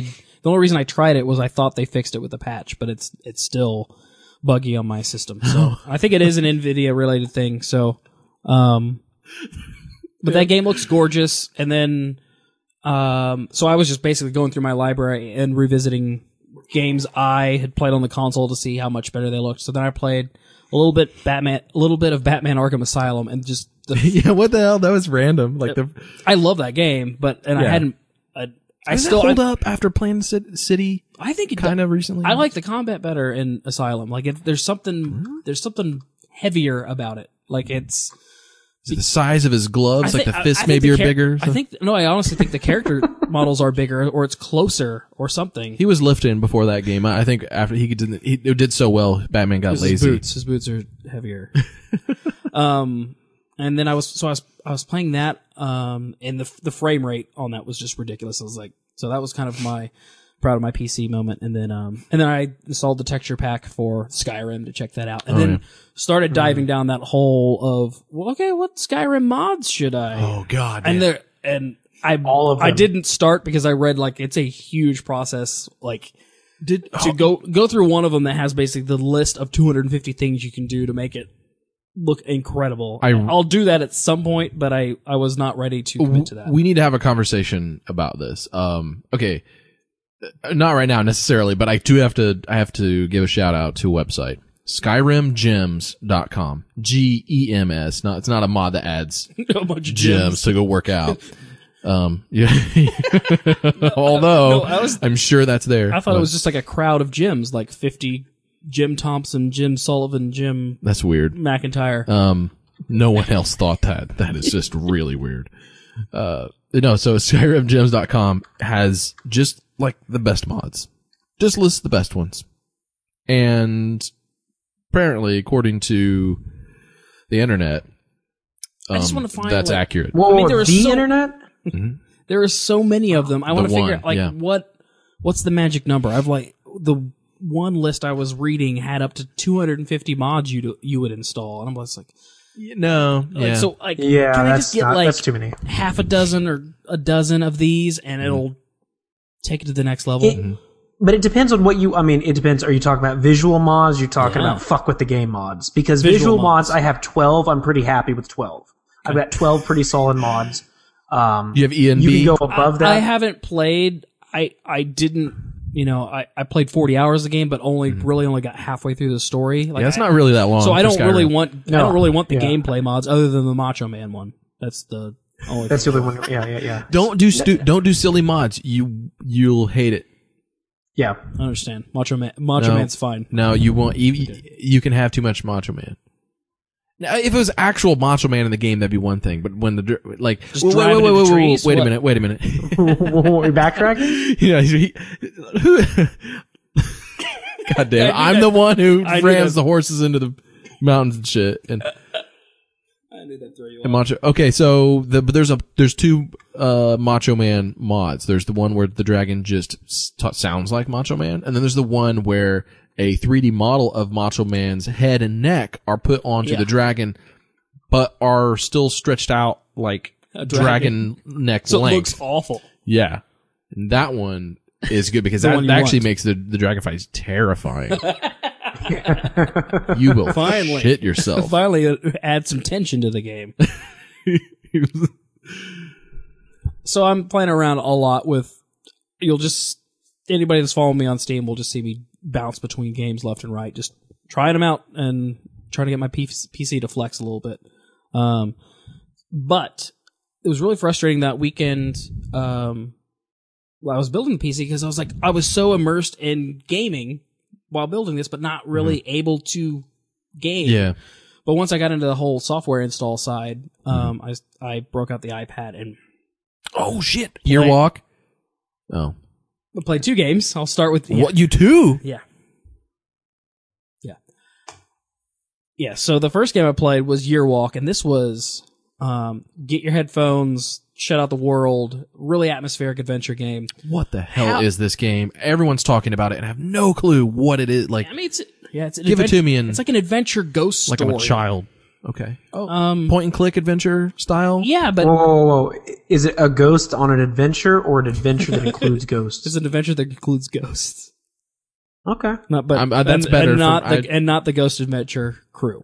Speaker 3: The only reason I tried it was I thought they fixed it with a patch, but it's it's still buggy on my system. So I think it is an NVIDIA related thing. So, um, but that game looks gorgeous. And then, um, so I was just basically going through my library and revisiting games I had played on the console to see how much better they looked. So then I played a little bit Batman, a little bit of Batman Arkham Asylum, and just the,
Speaker 2: yeah, what the hell? That was random. Like the
Speaker 3: I love that game, but and
Speaker 2: Yeah.
Speaker 3: I hadn't. Uh, I
Speaker 2: does
Speaker 3: still
Speaker 2: it hold
Speaker 3: I,
Speaker 2: up after playing Ci- City
Speaker 3: I think it
Speaker 2: kind of recently.
Speaker 3: I like the combat better in Asylum. Like it, there's something there's something heavier about it. Like it's
Speaker 2: Is it the size of his gloves,
Speaker 3: I
Speaker 2: like
Speaker 3: thi-
Speaker 2: the
Speaker 3: I-
Speaker 2: fists
Speaker 3: I think
Speaker 2: maybe
Speaker 3: the
Speaker 2: are
Speaker 3: char-
Speaker 2: bigger.
Speaker 3: I think no, I honestly think the character models are bigger, or it's closer, or something.
Speaker 2: He was lifting before that game. I I think after he did, he it did so well, Batman got
Speaker 3: His
Speaker 2: lazy.
Speaker 3: boots, his boots are heavier. um, and then I was so I was I was playing that. Um, and the the frame rate on that was just ridiculous. I was like, so that was kind of my proud of my P C moment. And then um, and then I installed the texture pack for Skyrim to check that out, and
Speaker 2: Oh,
Speaker 3: then
Speaker 2: yeah.
Speaker 3: started diving down that hole of well, okay, what Skyrim mods should I?
Speaker 2: Oh God!
Speaker 3: and
Speaker 2: man.
Speaker 3: there and I
Speaker 4: All of
Speaker 3: I
Speaker 4: them.
Speaker 3: didn't start because I read like it's a huge process. Like
Speaker 2: did
Speaker 3: to go go through one of them that has basically the list of two hundred fifty things you can do to make it look incredible.
Speaker 2: I-
Speaker 3: I'll do that at some point, but I, I was not ready to commit to that.
Speaker 2: We need to have a conversation about this. Um, okay, Uh, not right now necessarily, but I do have to. I have to give a shout out to a website, Skyrim Gems dot com. G E M S. Not it's not a mod that adds
Speaker 3: a bunch of
Speaker 2: gems to go work out. Um, yeah. Although
Speaker 3: no, I was-
Speaker 2: I'm sure that's there.
Speaker 3: I thought
Speaker 2: but
Speaker 3: it was just like a crowd of gyms, like fifty Jim Thompson, Jim Sullivan, Jim
Speaker 2: that's weird.
Speaker 3: McIntyre.
Speaker 2: Um, no one else thought that. That is just really weird. Uh, no, so Skyrim Gems dot com has just like the best mods. Just lists the best ones. And apparently, according to the internet,
Speaker 3: I just
Speaker 2: um,
Speaker 3: wanna find,
Speaker 2: that's
Speaker 3: like-
Speaker 2: accurate.
Speaker 4: Whoa,
Speaker 3: I mean, there
Speaker 4: the
Speaker 3: are so-
Speaker 4: internet?
Speaker 3: There are so many of them. I want to
Speaker 2: one,
Speaker 3: figure out like
Speaker 2: yeah.
Speaker 3: what what's the magic number. I've like the one list I was reading had up to two hundred fifty mods you do, you would install, and I'm just like,
Speaker 2: No,
Speaker 3: like
Speaker 2: yeah.
Speaker 3: so like
Speaker 4: Yeah,
Speaker 3: can I
Speaker 4: that's
Speaker 3: just get
Speaker 4: not,
Speaker 3: like
Speaker 4: that's too many.
Speaker 3: half a dozen or a dozen of these, and it'll take it to the next level.
Speaker 4: It- But it depends on what you. I mean, it depends. Are you talking about visual mods? You're talking
Speaker 3: Yeah.
Speaker 4: about fuck with the game mods? Because
Speaker 3: Visual
Speaker 4: visual,
Speaker 3: mods.
Speaker 4: mods, I have twelve. I'm pretty happy with twelve. I've got twelve pretty solid mods. Um,
Speaker 2: You have E N
Speaker 4: you
Speaker 2: B.
Speaker 4: can go above that.
Speaker 3: I haven't played. I I didn't. You know, I, I played forty hours of the game, but only really only got halfway through the story. Like
Speaker 2: Yeah, that's
Speaker 3: I-
Speaker 2: not really that long.
Speaker 3: So I
Speaker 2: for
Speaker 3: don't really
Speaker 2: Skyrim.
Speaker 3: want. I
Speaker 4: No.
Speaker 3: don't really want the
Speaker 4: Yeah.
Speaker 3: gameplay mods other than the Macho Man one. That's the only.
Speaker 4: That's
Speaker 3: thing.
Speaker 4: the only one. Yeah, yeah, yeah.
Speaker 2: Don't do stu- don't do silly mods. You you'll hate it.
Speaker 4: Yeah.
Speaker 3: I understand. Macho Man. Macho
Speaker 2: No.
Speaker 3: Man's fine.
Speaker 2: No, you won't. You, you can have too much Macho Man. Now, if it was actual Macho Man in the game, that'd be one thing. But when the dr- like,
Speaker 3: Just
Speaker 2: wait, wait,
Speaker 3: driving
Speaker 2: wait,
Speaker 3: into
Speaker 2: wait, wait,
Speaker 3: trees?
Speaker 2: wait a
Speaker 3: What?
Speaker 2: minute, wait a minute.
Speaker 4: We're backtracking.
Speaker 2: you know, he, who? God damn! it. I'm the one who
Speaker 3: I knew
Speaker 2: rams
Speaker 3: that.
Speaker 2: the horses into the mountains and shit. And,
Speaker 3: I knew that throw you
Speaker 2: and Macho. Okay, so the but there's a there's two uh Macho Man mods. There's the one where the dragon just s- t- sounds like Macho Man, and then there's the one where a three D model of Macho Man's head and neck are put onto
Speaker 3: Yeah.
Speaker 2: the dragon, but are still stretched out like
Speaker 3: A
Speaker 2: dragon,
Speaker 3: dragon.
Speaker 2: neck
Speaker 3: So it
Speaker 2: length.
Speaker 3: looks awful.
Speaker 2: Yeah, and that one is good because
Speaker 3: The
Speaker 2: that,
Speaker 3: one you
Speaker 2: that actually
Speaker 3: want.
Speaker 2: makes the the dragon fights terrifying. You will
Speaker 3: Finally.
Speaker 2: shit yourself.
Speaker 3: Finally, uh, add some tension to the game. So I'm playing around a lot with. You'll just anybody that's following me on Steam will just see me bounce between games left and right, just trying them out and trying to get my P C to flex a little bit. Um, but it was really frustrating that weekend. Um, while I was building the P C because I was like I was so immersed in gaming while building this, but not really able to game.
Speaker 2: Yeah.
Speaker 3: But once I got into the whole software install side, um, I I broke out the iPad and
Speaker 2: Oh shit! Earwalk. Oh,
Speaker 3: I played two games. I'll start with yeah.
Speaker 2: what you too?
Speaker 3: Yeah. Yeah. Yeah. So the first game I played was Year Walk, and this was um, get your headphones, shut out the world, really atmospheric adventure game.
Speaker 2: What the hell
Speaker 3: How-
Speaker 2: is this game? Everyone's talking about it, and I have no clue what it is. Like,
Speaker 3: I mean, it's yeah, it's an
Speaker 2: Give it
Speaker 3: adventure-
Speaker 2: to me in-
Speaker 3: It's like an adventure ghost
Speaker 2: like
Speaker 3: story.
Speaker 2: I'm a child. Okay.
Speaker 3: Oh, um,
Speaker 2: Point and click adventure style?
Speaker 3: yeah, but
Speaker 4: Whoa, whoa, whoa! Is it a ghost on an adventure or an adventure that includes ghosts?
Speaker 3: it's an adventure that includes ghosts.
Speaker 4: Okay.
Speaker 3: Not, but
Speaker 2: Um, uh, that's
Speaker 3: and,
Speaker 2: better
Speaker 3: and not
Speaker 2: from-
Speaker 3: the
Speaker 2: I'd-
Speaker 3: and not the Ghost Adventure crew.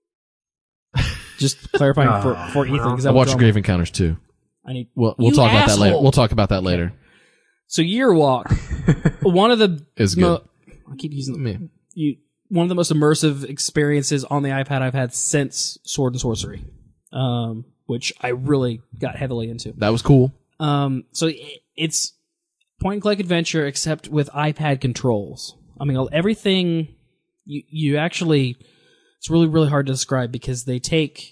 Speaker 3: Just clarifying for, for Ethan because
Speaker 2: I watched Grave Encounters too.
Speaker 3: I need.
Speaker 2: We'll, we'll
Speaker 3: You
Speaker 2: talk about that later.
Speaker 3: asshole.
Speaker 2: We'll talk about that later.
Speaker 3: So Year Walk, one of the
Speaker 2: Is good.
Speaker 3: I keep using
Speaker 2: Me.
Speaker 3: you. One of the most immersive experiences on the iPad I've had since Sword and Sorcery, um, which I really got heavily into.
Speaker 2: That was cool.
Speaker 3: Um, so it, it's point and click adventure except with iPad controls. I mean, everything you you actually it's really really hard to describe because they take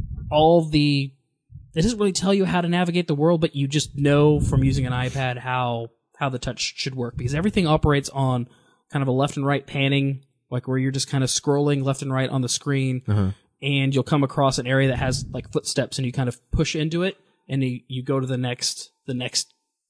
Speaker 3: all the it doesn't really tell you how to navigate the world, but you just know from using an iPad how how the touch should work because everything operates on kind of a left and right panning, like where you're just kind of scrolling left and right on the screen,
Speaker 2: Uh-huh.
Speaker 3: and you'll come across an area that has like footsteps, and you kind of push into it, and you, you go to the next the next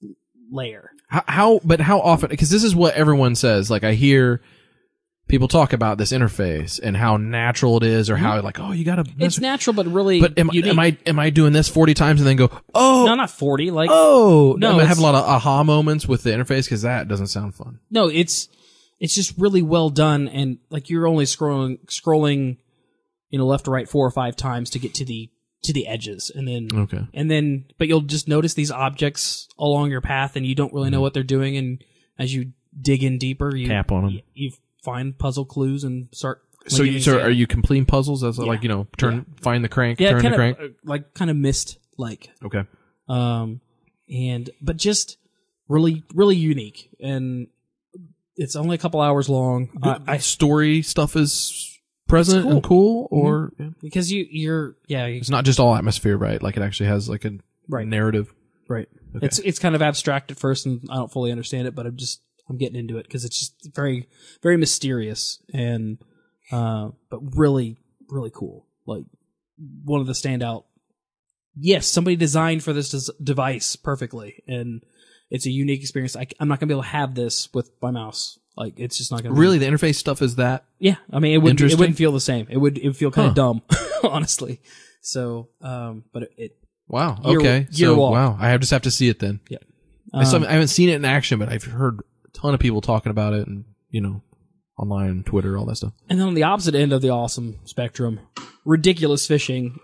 Speaker 3: layer.
Speaker 2: How, how but how often, because this is what everyone says, like I hear people talk about this interface and how natural it is, or how like, oh, you gotta
Speaker 3: It's natural, but really,
Speaker 2: but am,
Speaker 3: unique.
Speaker 2: am I am I doing this forty times and then go, oh,
Speaker 3: No, not forty. Like
Speaker 2: oh,
Speaker 3: No,
Speaker 2: no, I
Speaker 3: it's-
Speaker 2: have a lot of aha moments with the interface because that doesn't sound fun.
Speaker 3: no, it's it's just really well done, and like you're only scrolling scrolling, you know, left to right four or five times to get to the to the edges, and then
Speaker 2: Okay.
Speaker 3: and then but you'll just notice these objects along your path, and you don't really know what they're doing, and as you dig in deeper, you
Speaker 2: Tap on 'em.
Speaker 3: You, you find puzzle clues and start.
Speaker 2: So,
Speaker 3: linking
Speaker 2: you, so
Speaker 3: together.
Speaker 2: are you completing puzzles? That's like, you know, turn, find the crank,
Speaker 3: Yeah,
Speaker 2: turn
Speaker 3: kind
Speaker 2: the
Speaker 3: of
Speaker 2: crank.
Speaker 3: uh, like kind of missed like.
Speaker 2: Okay.
Speaker 3: Um, and but just really, really unique, and it's only a couple hours long. I, I
Speaker 2: Story stuff is present
Speaker 3: cool.
Speaker 2: and cool, or
Speaker 3: because you you're yeah you,
Speaker 2: it's not just all atmosphere, right? Like it actually has like a
Speaker 3: Right.
Speaker 2: narrative.
Speaker 3: right. It's it's kind of abstract at first, and I don't fully understand it, but I'm just I'm getting into it because it's just very very mysterious and uh, but really really cool. Like one of the standout. Yes, somebody designed for this des- device perfectly, and it's a unique experience. I, I'm not gonna be able to have this with my mouse. Like it's just not gonna be-
Speaker 2: Really, the interface stuff is that.
Speaker 3: Yeah, I mean, it wouldn't. It
Speaker 2: Interesting.
Speaker 3: wouldn't feel the same. It would. It would feel kind
Speaker 2: Huh.
Speaker 3: of dumb, honestly. So, um, but it. it
Speaker 2: Wow.
Speaker 3: Year-
Speaker 2: Okay.
Speaker 3: year
Speaker 2: so
Speaker 3: walk.
Speaker 2: wow, I have just have to see it then.
Speaker 3: yeah.
Speaker 2: I, still,
Speaker 3: Um,
Speaker 2: I haven't seen it in action, but I've heard a ton of people talking about it, and you know, online, Twitter, all that stuff.
Speaker 3: and then on the opposite end of the awesome spectrum, ridiculous fishing.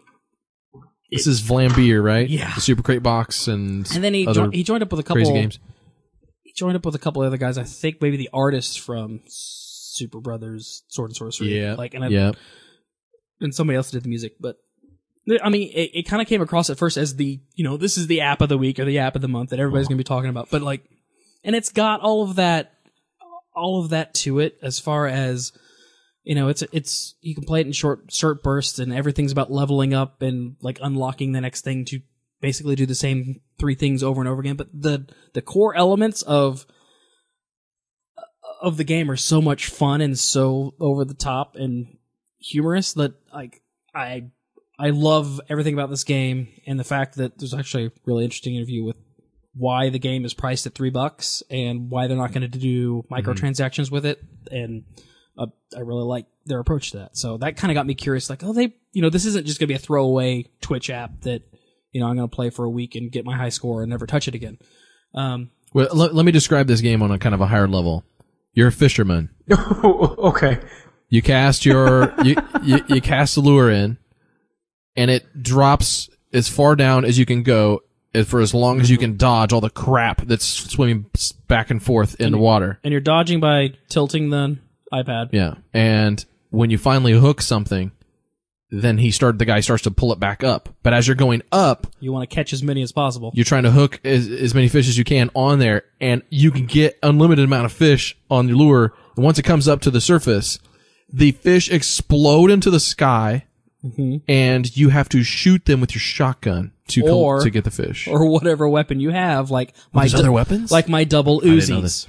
Speaker 2: This is Vlambeer, right?
Speaker 3: Yeah.
Speaker 2: The Super Crate box and
Speaker 3: And then he
Speaker 2: other
Speaker 3: jo- he joined up with a couple
Speaker 2: crazy games.
Speaker 3: He joined up with a couple other guys. I think maybe the artists from Super Brothers, Sword and Sorcery.
Speaker 2: Yeah.
Speaker 3: Like, and I,
Speaker 2: yeah.
Speaker 3: and somebody else did the music, but. I mean, it, it kind of came across at first as the, you know, this is the app of the week or the app of the month that everybody's going to be talking about. But like, and it's got all of that, all of that to it as far as, you know, it's, it's, you can play it in short, short bursts and everything's about leveling up and like unlocking the next thing to basically do the same three things over and over again. But the, the core elements of, of the game are so much fun and so over the top and humorous that like, I, I love everything about this game, and the fact that there's actually a really interesting interview with why the game is priced at three bucks and why they're not going to do microtransactions mm-hmm. with it, and uh, I really like their approach to that. So that kind of got me curious, like, oh, they, you know, this isn't just going to be a throwaway Twitch app that, you know, I'm going to play for a week and get my high score and never touch it again. Um,
Speaker 2: Well, let, let me describe this game on a kind of a higher level. You're a fisherman.
Speaker 4: Okay.
Speaker 2: You cast your you, you you cast the lure in, and it drops as far down as you can go as- for as long as you can dodge all the crap that's swimming s- back and forth in the water.
Speaker 3: and you're dodging by tilting the iPad.
Speaker 2: Yeah, and when you finally hook something, then he start the guy starts to pull it back up. But as you're going up,
Speaker 3: You want to catch as many as possible.
Speaker 2: you're trying to hook as, as many fish as you can on there, and you can get unlimited amount of fish on your lure. And once it comes up to the surface, the fish explode into the sky,
Speaker 3: Mm-hmm.
Speaker 2: and you have to shoot them with your shotgun to col-
Speaker 3: Or-
Speaker 2: to get the fish.
Speaker 3: Or whatever weapon you have, like my
Speaker 2: there's other weapons?
Speaker 3: like my double
Speaker 2: didn't know
Speaker 3: Uzis.
Speaker 2: this.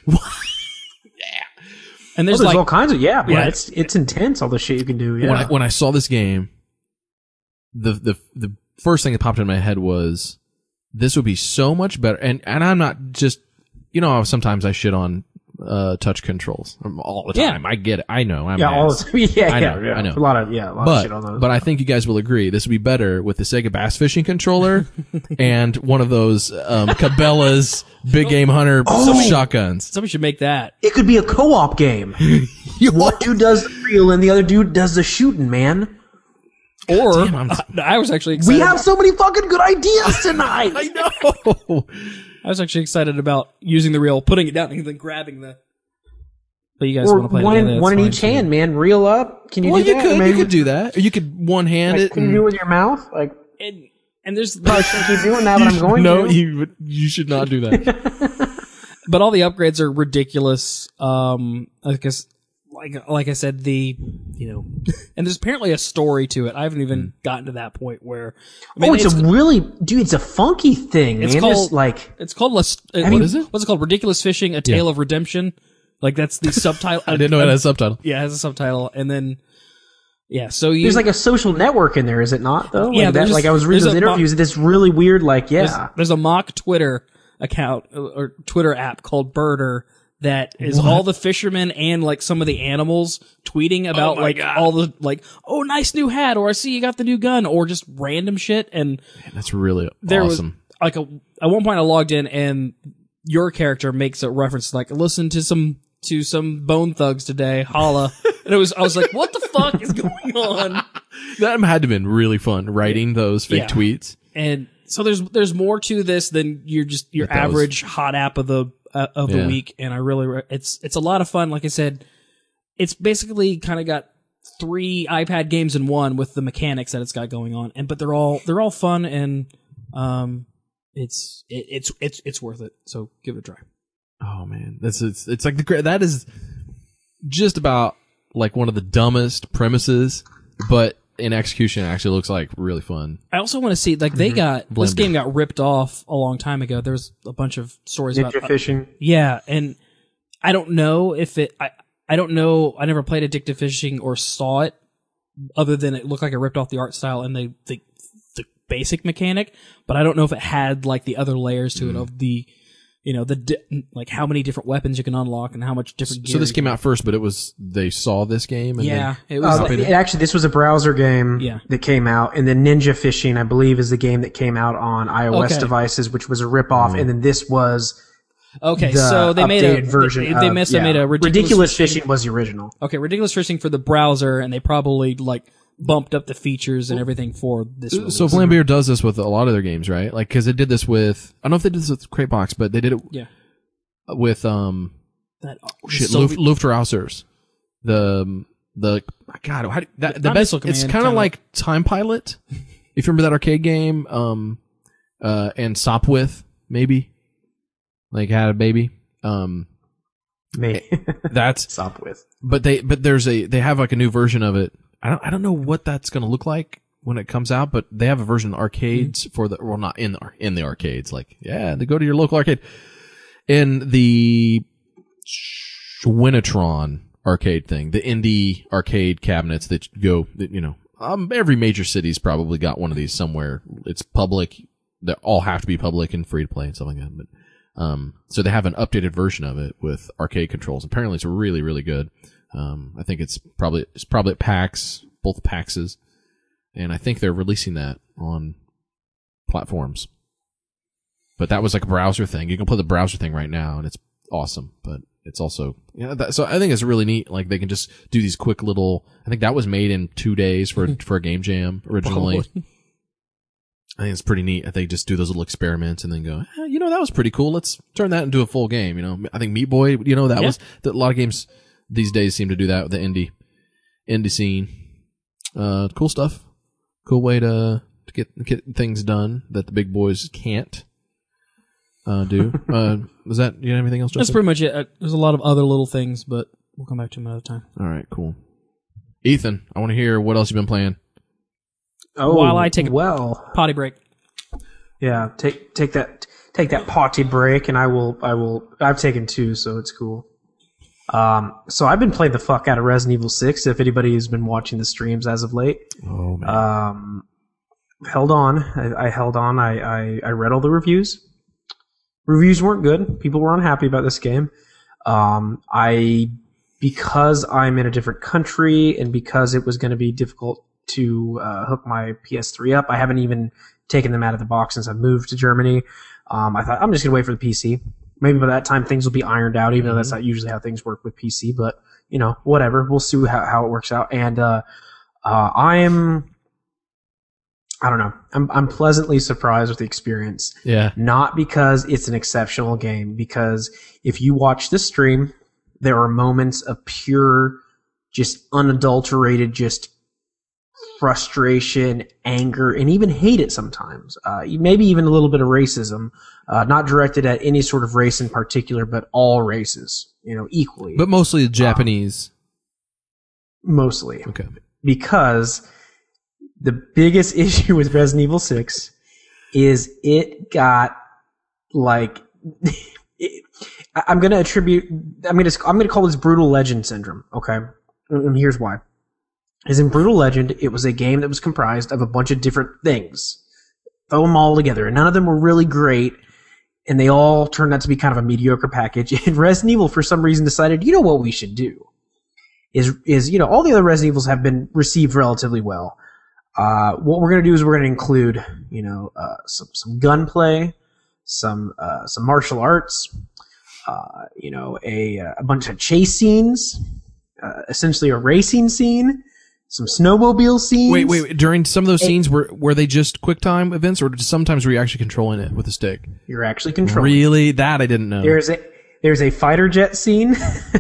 Speaker 3: And
Speaker 4: Oh,
Speaker 3: there's
Speaker 4: there's
Speaker 3: like
Speaker 4: all kinds of yeah, yeah.
Speaker 3: Yeah.
Speaker 4: It's it's intense all the shit you can do. Yeah.
Speaker 2: When I when I saw this game, the the the first thing that popped in my head was this would be so much better. And and I'm not just, you know, sometimes I shit on uh, touch controls um, all the
Speaker 3: Yeah.
Speaker 2: time. I get it. I know. I'm
Speaker 4: Yeah,
Speaker 2: an
Speaker 4: all
Speaker 2: ass.
Speaker 4: the, yeah,
Speaker 2: I know,
Speaker 4: yeah, yeah.
Speaker 2: I know.
Speaker 4: A lot of yeah, a lot of
Speaker 2: But
Speaker 4: shit on those.
Speaker 2: but I think you guys will agree this would be better with the Sega Bass Fishing controller and one of those um, Cabela's Big Game Hunter
Speaker 4: Oh.
Speaker 2: shotguns.
Speaker 3: Somebody should make that.
Speaker 4: it could be a co-op game. One dude does the reel and the other dude does the shooting, man.
Speaker 3: Or
Speaker 2: Damn, I'm-
Speaker 3: I, I was actually excited.
Speaker 4: We have so many fucking good ideas tonight.
Speaker 2: I know.
Speaker 3: I was actually excited about using the reel, putting it down, and then grabbing the. But you guys
Speaker 4: Or
Speaker 3: want to play
Speaker 4: one,
Speaker 3: it
Speaker 4: in,
Speaker 3: together,
Speaker 4: one in
Speaker 3: that's
Speaker 4: each
Speaker 3: fine, too.
Speaker 4: hand, man. Reel up. Can you
Speaker 2: Well,
Speaker 4: do
Speaker 2: you
Speaker 4: that?
Speaker 2: could
Speaker 4: Or
Speaker 2: you
Speaker 4: maybe-
Speaker 2: could do that. Or you could one hand
Speaker 4: like,
Speaker 2: it.
Speaker 4: can you
Speaker 2: and-
Speaker 4: do it with your mouth? Like,
Speaker 3: And, and there's
Speaker 4: I shouldn't keep doing that, but I'm going
Speaker 2: no,
Speaker 4: to.
Speaker 2: you you should not do that.
Speaker 3: but all the upgrades are ridiculous. Um, I guess, like like I said, the you know, and there's apparently a story to it. I haven't even gotten to that point where. I mean,
Speaker 4: oh, it's, a really, dude. It's a funky thing,
Speaker 3: It's
Speaker 4: man.
Speaker 3: called-
Speaker 4: It's like,
Speaker 3: it's called Les- uh,
Speaker 2: What is it?
Speaker 3: What's it called? Ridiculous Fishing: A Tale of Redemption. Like that's the subtitle.
Speaker 2: I didn't know it had a subtitle.
Speaker 3: Yeah, it has a subtitle, and then yeah. So you
Speaker 4: there's like a social network in there, is it not? Though,
Speaker 3: Yeah,
Speaker 4: like, that,
Speaker 3: there's-
Speaker 4: like I was reading
Speaker 3: there's
Speaker 4: those
Speaker 3: a mo-
Speaker 4: interviews. This really weird, like,
Speaker 3: there's,
Speaker 4: yeah.
Speaker 3: there's a mock Twitter account uh, or Twitter app called Birder that is all the fishermen and like some of the animals tweeting about
Speaker 2: my
Speaker 3: like
Speaker 2: God.
Speaker 3: all the like, oh, nice new hat, or I see you got the new gun, or just random shit. And
Speaker 2: Man, that's really
Speaker 3: there
Speaker 2: awesome.
Speaker 3: was like a at one point I logged in and your character makes a reference like, listen to some to some Bone Thugs today, holla. And it was I was like, what the fuck is going on?
Speaker 2: That had to have been really fun writing those fake
Speaker 3: Yeah.
Speaker 2: tweets.
Speaker 3: And so there's there's more to this than your just your
Speaker 2: It does.
Speaker 3: average hot app of the uh, of the
Speaker 2: Yeah.
Speaker 3: week. And I really re- it's it's a lot of fun. Like I said, it's basically kind of got three iPad games in one with the mechanics that it's got going on. And but they're all they're all fun and um it's it, it's it's it's worth it. So give it a try.
Speaker 2: Oh man, that's it's it's like the gra- that is just about like one of the dumbest premises, but in execution, it actually looks like really fun.
Speaker 3: I also want to see like they got this
Speaker 2: Blender.
Speaker 3: game got ripped off a long time ago. There's a bunch of stories
Speaker 4: Ninja
Speaker 3: about
Speaker 4: fishing.
Speaker 3: Yeah, and I don't know if it. I I don't know. I never played Addictive Fishing or saw it, other than it looked like it ripped off the art style and the the, the basic mechanic. But I don't know if it had like the other layers to it of the, you know, the di- like how many different weapons you can unlock and how much different.
Speaker 2: So
Speaker 3: gear
Speaker 2: this
Speaker 3: you
Speaker 2: came out first, but it was they saw this game. And
Speaker 3: Yeah,
Speaker 2: then,
Speaker 3: it was.
Speaker 4: Uh,
Speaker 3: like,
Speaker 4: it- actually, this was a browser game
Speaker 3: Yeah.
Speaker 4: that came out, and then Ninja Fishing, I believe, is the game that came out on iOS
Speaker 3: Okay.
Speaker 4: devices, which was a ripoff, and then this was
Speaker 3: okay,
Speaker 4: the
Speaker 3: so they made a
Speaker 4: updated version.
Speaker 3: They, they
Speaker 4: of-
Speaker 3: must have
Speaker 4: yeah.
Speaker 3: made a ridiculous,
Speaker 4: ridiculous fishing was the original.
Speaker 3: Okay, ridiculous fishing for the browser, and they probably like bumped up the features and everything for this. Release.
Speaker 2: So Flambeer does this with a lot of their games, right? Like because they did this with I don't know if they did this with Cratebox, but they did it
Speaker 3: yeah,
Speaker 2: with um
Speaker 3: that
Speaker 2: shit
Speaker 3: so-
Speaker 2: Luft, Luftrausers. The the God, how do, that, the
Speaker 3: Not
Speaker 2: best.
Speaker 3: Missile
Speaker 2: It's
Speaker 3: Command,
Speaker 2: kind of
Speaker 3: kinda-
Speaker 2: like Time Pilot. If you remember that arcade game, um, uh, and Sopwith maybe, like had a baby. Um,
Speaker 4: Me.
Speaker 2: that's
Speaker 4: Stop with.
Speaker 2: but they but there's a they have like a new version of it. I don't I don't know what that's gonna look like when it comes out, but they have a version in arcades for the well not in the ar- in the arcades. Like yeah, they go to your local arcade. In the Schwinatron arcade thing, the indie arcade cabinets that go that you know um every major city's probably got one of these somewhere. It's public. They all have to be public and free to play and stuff like that. But um, so they have an updated version of it with arcade controls. Apparently, it's really, really good. Um, I think it's probably it's probably at PAX, both PAXs, and I think they're releasing that on platforms. But that was like a browser thing. You can play the browser thing right now, and it's awesome. But it's also yeah. That, so I think it's really neat. Like they can just do these quick little. I think that was made in two days for for a game jam originally. I think it's pretty neat. I think just do those little experiments and then go, eh, you know, that was pretty cool. Let's turn that into a full game. You know, I think Meat Boy, you know, that
Speaker 3: Yeah.
Speaker 2: was that a lot of games these days seem to do that with the indie indie scene. Uh, cool stuff. Cool way to to get get things done that the big boys can't uh, do. uh, was that you have anything else?
Speaker 3: That's
Speaker 2: Justin?
Speaker 3: pretty much it. Uh, There's a lot of other little things, but we'll come back to them another time.
Speaker 2: All right, cool. Ethan, I want to hear what else you've been playing.
Speaker 4: Oh,
Speaker 3: While I take a-
Speaker 4: well,
Speaker 3: Potty break.
Speaker 4: yeah, take take that take that potty break, and I will I will I've taken two, so it's cool. Um, so I've been playing the fuck out of Resident Evil six. If anybody has been watching the streams as of late,
Speaker 2: Oh man,
Speaker 4: um, held on. I, I held on. I, I I read all the reviews. Reviews weren't good. People were unhappy about this game. Um, I, because I'm in a different country and because it was going to be difficult to uh, hook my P S three up, I haven't even taken them out of the box since I moved to Germany. Um, I thought I'm just going to wait for the P C. Maybe by that time things will be ironed out, even mm-hmm. though that's not usually how things work with P C. But, you know, whatever. We'll see how, how it works out. And uh, uh, I'm... I don't know. I'm I'm pleasantly surprised with the experience.
Speaker 2: Yeah.
Speaker 4: Not because it's an exceptional game, because if you watch this stream, there are moments of pure, just unadulterated, just frustration, anger, and even hate it sometimes. Uh, maybe even a little bit of racism, uh, not directed at any sort of race in particular, but all races, you know, equally.
Speaker 2: But mostly Japanese.
Speaker 4: Um, mostly.
Speaker 2: Okay. Because
Speaker 4: the biggest issue with Resident Evil six is it got like it, I'm going to attribute I'm going to I'm going to call this brutal legend syndrome, okay? And here's why. Is in Brutal Legend, it was a game that was comprised of a bunch of different things. Throw them all together, and none of them were really great, and they all turned out to be kind of a mediocre package. And Resident Evil, for some reason, decided, you know what we should do? Is, is you know, all the other Resident Evils have been received relatively well. Uh, what we're going to do is we're going to include, you know, uh, some, some gunplay, some, uh, some martial arts, uh, you know, a, a bunch of chase scenes, uh, essentially a racing scene, some snowmobile scenes.
Speaker 2: Wait, wait, wait. During some of those scenes, were were they just QuickTime events, or sometimes were you actually controlling it with a stick?
Speaker 4: You're actually controlling.
Speaker 2: Really? That I didn't know.
Speaker 4: There's a there's a fighter jet scene.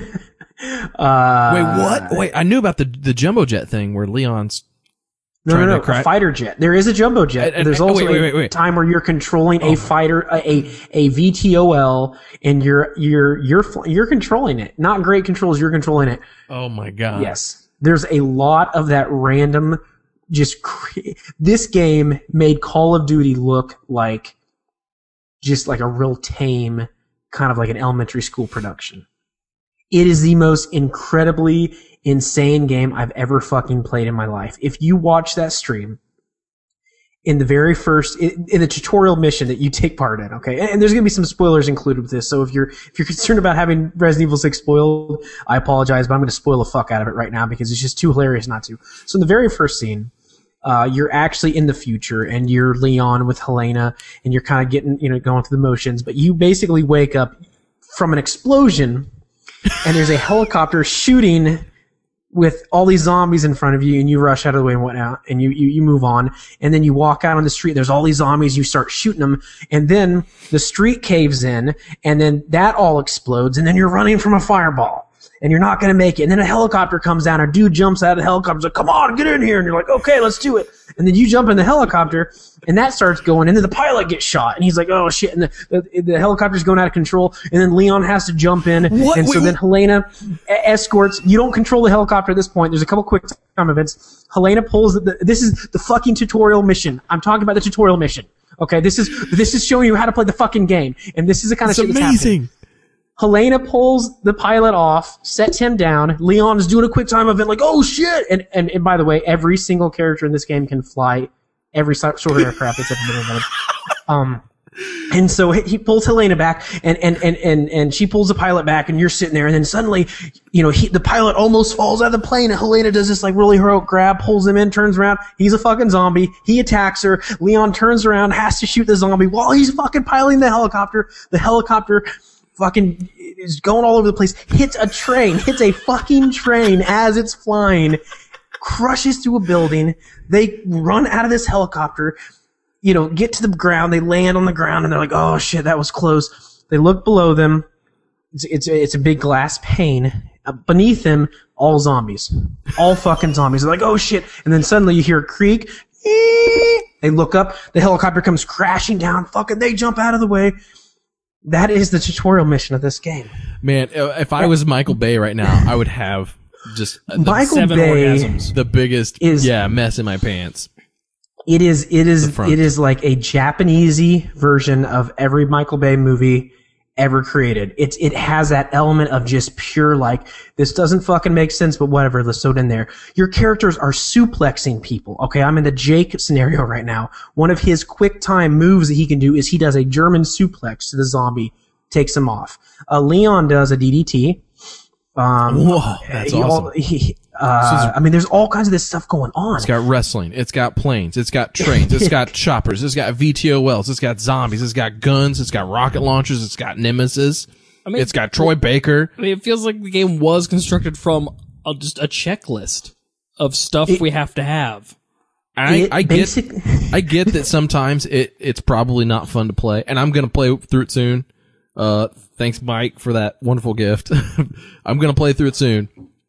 Speaker 4: uh,
Speaker 2: wait, what? Wait, I knew about the the jumbo jet thing where Leon's
Speaker 4: no,
Speaker 2: trying
Speaker 4: no, no,
Speaker 2: to crack.
Speaker 4: A fighter jet. There is a jumbo jet.
Speaker 2: And, and,
Speaker 4: there's
Speaker 2: and,
Speaker 4: also
Speaker 2: wait, wait, wait, wait.
Speaker 4: a time where you're controlling oh. a fighter, a, a a V T O L, and you're you're you're you're controlling it. Not great controls. You're controlling it.
Speaker 2: Oh my god.
Speaker 4: Yes. There's a lot of that random, just, cre- this game made Call of Duty look like, just like a real tame, kind of like an elementary school production. It is the most incredibly insane game I've ever fucking played in my life. If you watch that stream, in the very first, in, in the tutorial mission that you take part in, okay? And, and there's gonna be some spoilers included with this, so if you're, if you're concerned about having Resident Evil six spoiled, I apologize, but I'm gonna spoil the fuck out of it right now because it's just too hilarious not to. So in the very first scene, uh, you're actually in the future and you're Leon with Helena and you're kind of getting, you know, going through the motions, but you basically wake up from an explosion and there's a helicopter shooting with all these zombies in front of you, and you rush out of the way and whatnot, and you, you, you move on, and then you walk out on the street, there's all these zombies, you start shooting them, and then the street caves in, and then that all explodes, and then you're running from a fireball, and you're not gonna make it, and then a helicopter comes down, a dude jumps out of the helicopter, like, come on, get in here, and you're like, okay, let's do it, and then you jump in the helicopter, and that starts going, and then the pilot gets shot, and he's like, oh shit, and the, the, the helicopter's going out of control, and then Leon has to jump in,
Speaker 2: what?
Speaker 4: and so
Speaker 2: Wait,
Speaker 4: then Helena escorts, you don't control the helicopter at this point, there's a couple quick time events, Helena pulls, the, the, this is the fucking tutorial mission, I'm talking about the tutorial mission, okay, this is, this is showing you how to play the fucking game, and this is the kind of
Speaker 2: it's
Speaker 4: shit that's
Speaker 2: amazing.
Speaker 4: happening. Helena pulls the pilot off, sets him down. Leon is doing a quick time event like, oh shit! And, and, and by the way, every single character in this game can fly every sort of aircraft that's ever been invented. Um, and so he pulls Helena back, and, and, and, and, and she pulls the pilot back, and you're sitting there, and then suddenly, you know, he, the pilot almost falls out of the plane, and Helena does this like really heroic grab, pulls him in, turns around, he's a fucking zombie, he attacks her, Leon turns around, has to shoot the zombie while he's fucking piloting the helicopter, the helicopter fucking is going all over the place, hits a train, hits a fucking train as it's flying, crushes through a building, they run out of this helicopter, you know, get to the ground, they land on the ground, and they're like, oh shit, that was close. They look below them, it's, it's, it's a big glass pane. Uh, beneath them, all zombies. All fucking zombies. They're like, oh shit, and then suddenly you hear a creak, they look up, the helicopter comes crashing down, fucking, they jump out of the way. That is the tutorial mission of this game.
Speaker 2: Man, if I was Michael Bay right now, I would have just the,
Speaker 4: Michael
Speaker 2: seven
Speaker 4: Bay
Speaker 2: orgasms. The biggest,
Speaker 4: is,
Speaker 2: yeah, mess in my pants.
Speaker 4: It is, it is, it is like a Japanesey version of every Michael Bay movie ever created. It's, it has that element of just pure, like, this doesn't fucking make sense, but whatever, let's throw it in there. Your characters are suplexing people. Okay, I'm in the Jake scenario right now. One of his quick time moves that he can do is he does a German suplex to the zombie, takes him off. Uh, Leon does a D D T. Um,
Speaker 2: Whoa, that's
Speaker 4: he,
Speaker 2: awesome.
Speaker 4: all, he, uh, I mean, there's all kinds of this stuff going on.
Speaker 2: It's got wrestling. It's got planes. It's got trains. It's got choppers. It's got V T O Ls. It's got zombies. It's got guns. It's got rocket launchers. It's got Nemesis.
Speaker 3: I mean,
Speaker 2: It's got Troy Baker.
Speaker 3: I mean, it feels like the game was constructed from a, just a checklist of stuff
Speaker 4: It-
Speaker 3: we have to have.
Speaker 2: I,
Speaker 4: It
Speaker 2: I get,
Speaker 4: basic-
Speaker 2: I get that sometimes it, it's probably not fun to play, and I'm gonna play through it soon. Uh, thanks, Mike, for that wonderful gift. I'm gonna play through it soon.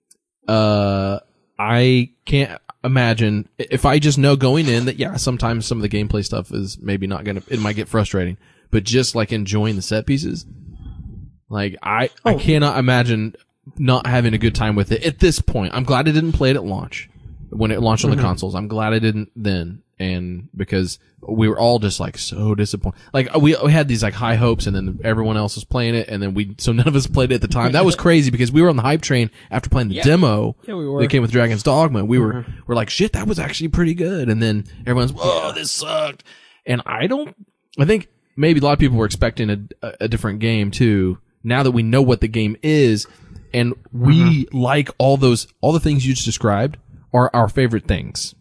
Speaker 2: Uh, I can't imagine if I just know going in that yeah, sometimes some of the gameplay stuff is maybe not gonna, it might get frustrating, but just like enjoying the set pieces, like I, I cannot imagine not having a good time with it at this point. I'm glad I didn't play it at launch. When it launched on the consoles, I'm glad I didn't then, and because we were all just like so disappointed. Like we, we had these like high hopes, and then everyone else was playing it, and then we so none of us played it at the time. That was crazy because we were on the hype train after playing the demo.
Speaker 3: Yeah, we were.
Speaker 2: That came with Dragon's Dogma. We were we're like shit, that was actually pretty good, and then everyone's whoa, this sucked. And I don't. I think maybe a lot of people were expecting a, a, a different game too. Now that we know what the game is, and we like all those all the things you just described. Are our favorite things.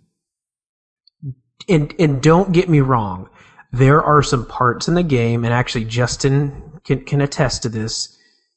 Speaker 4: And and don't get me wrong, there are some parts in the game, and actually Justin can can attest to this,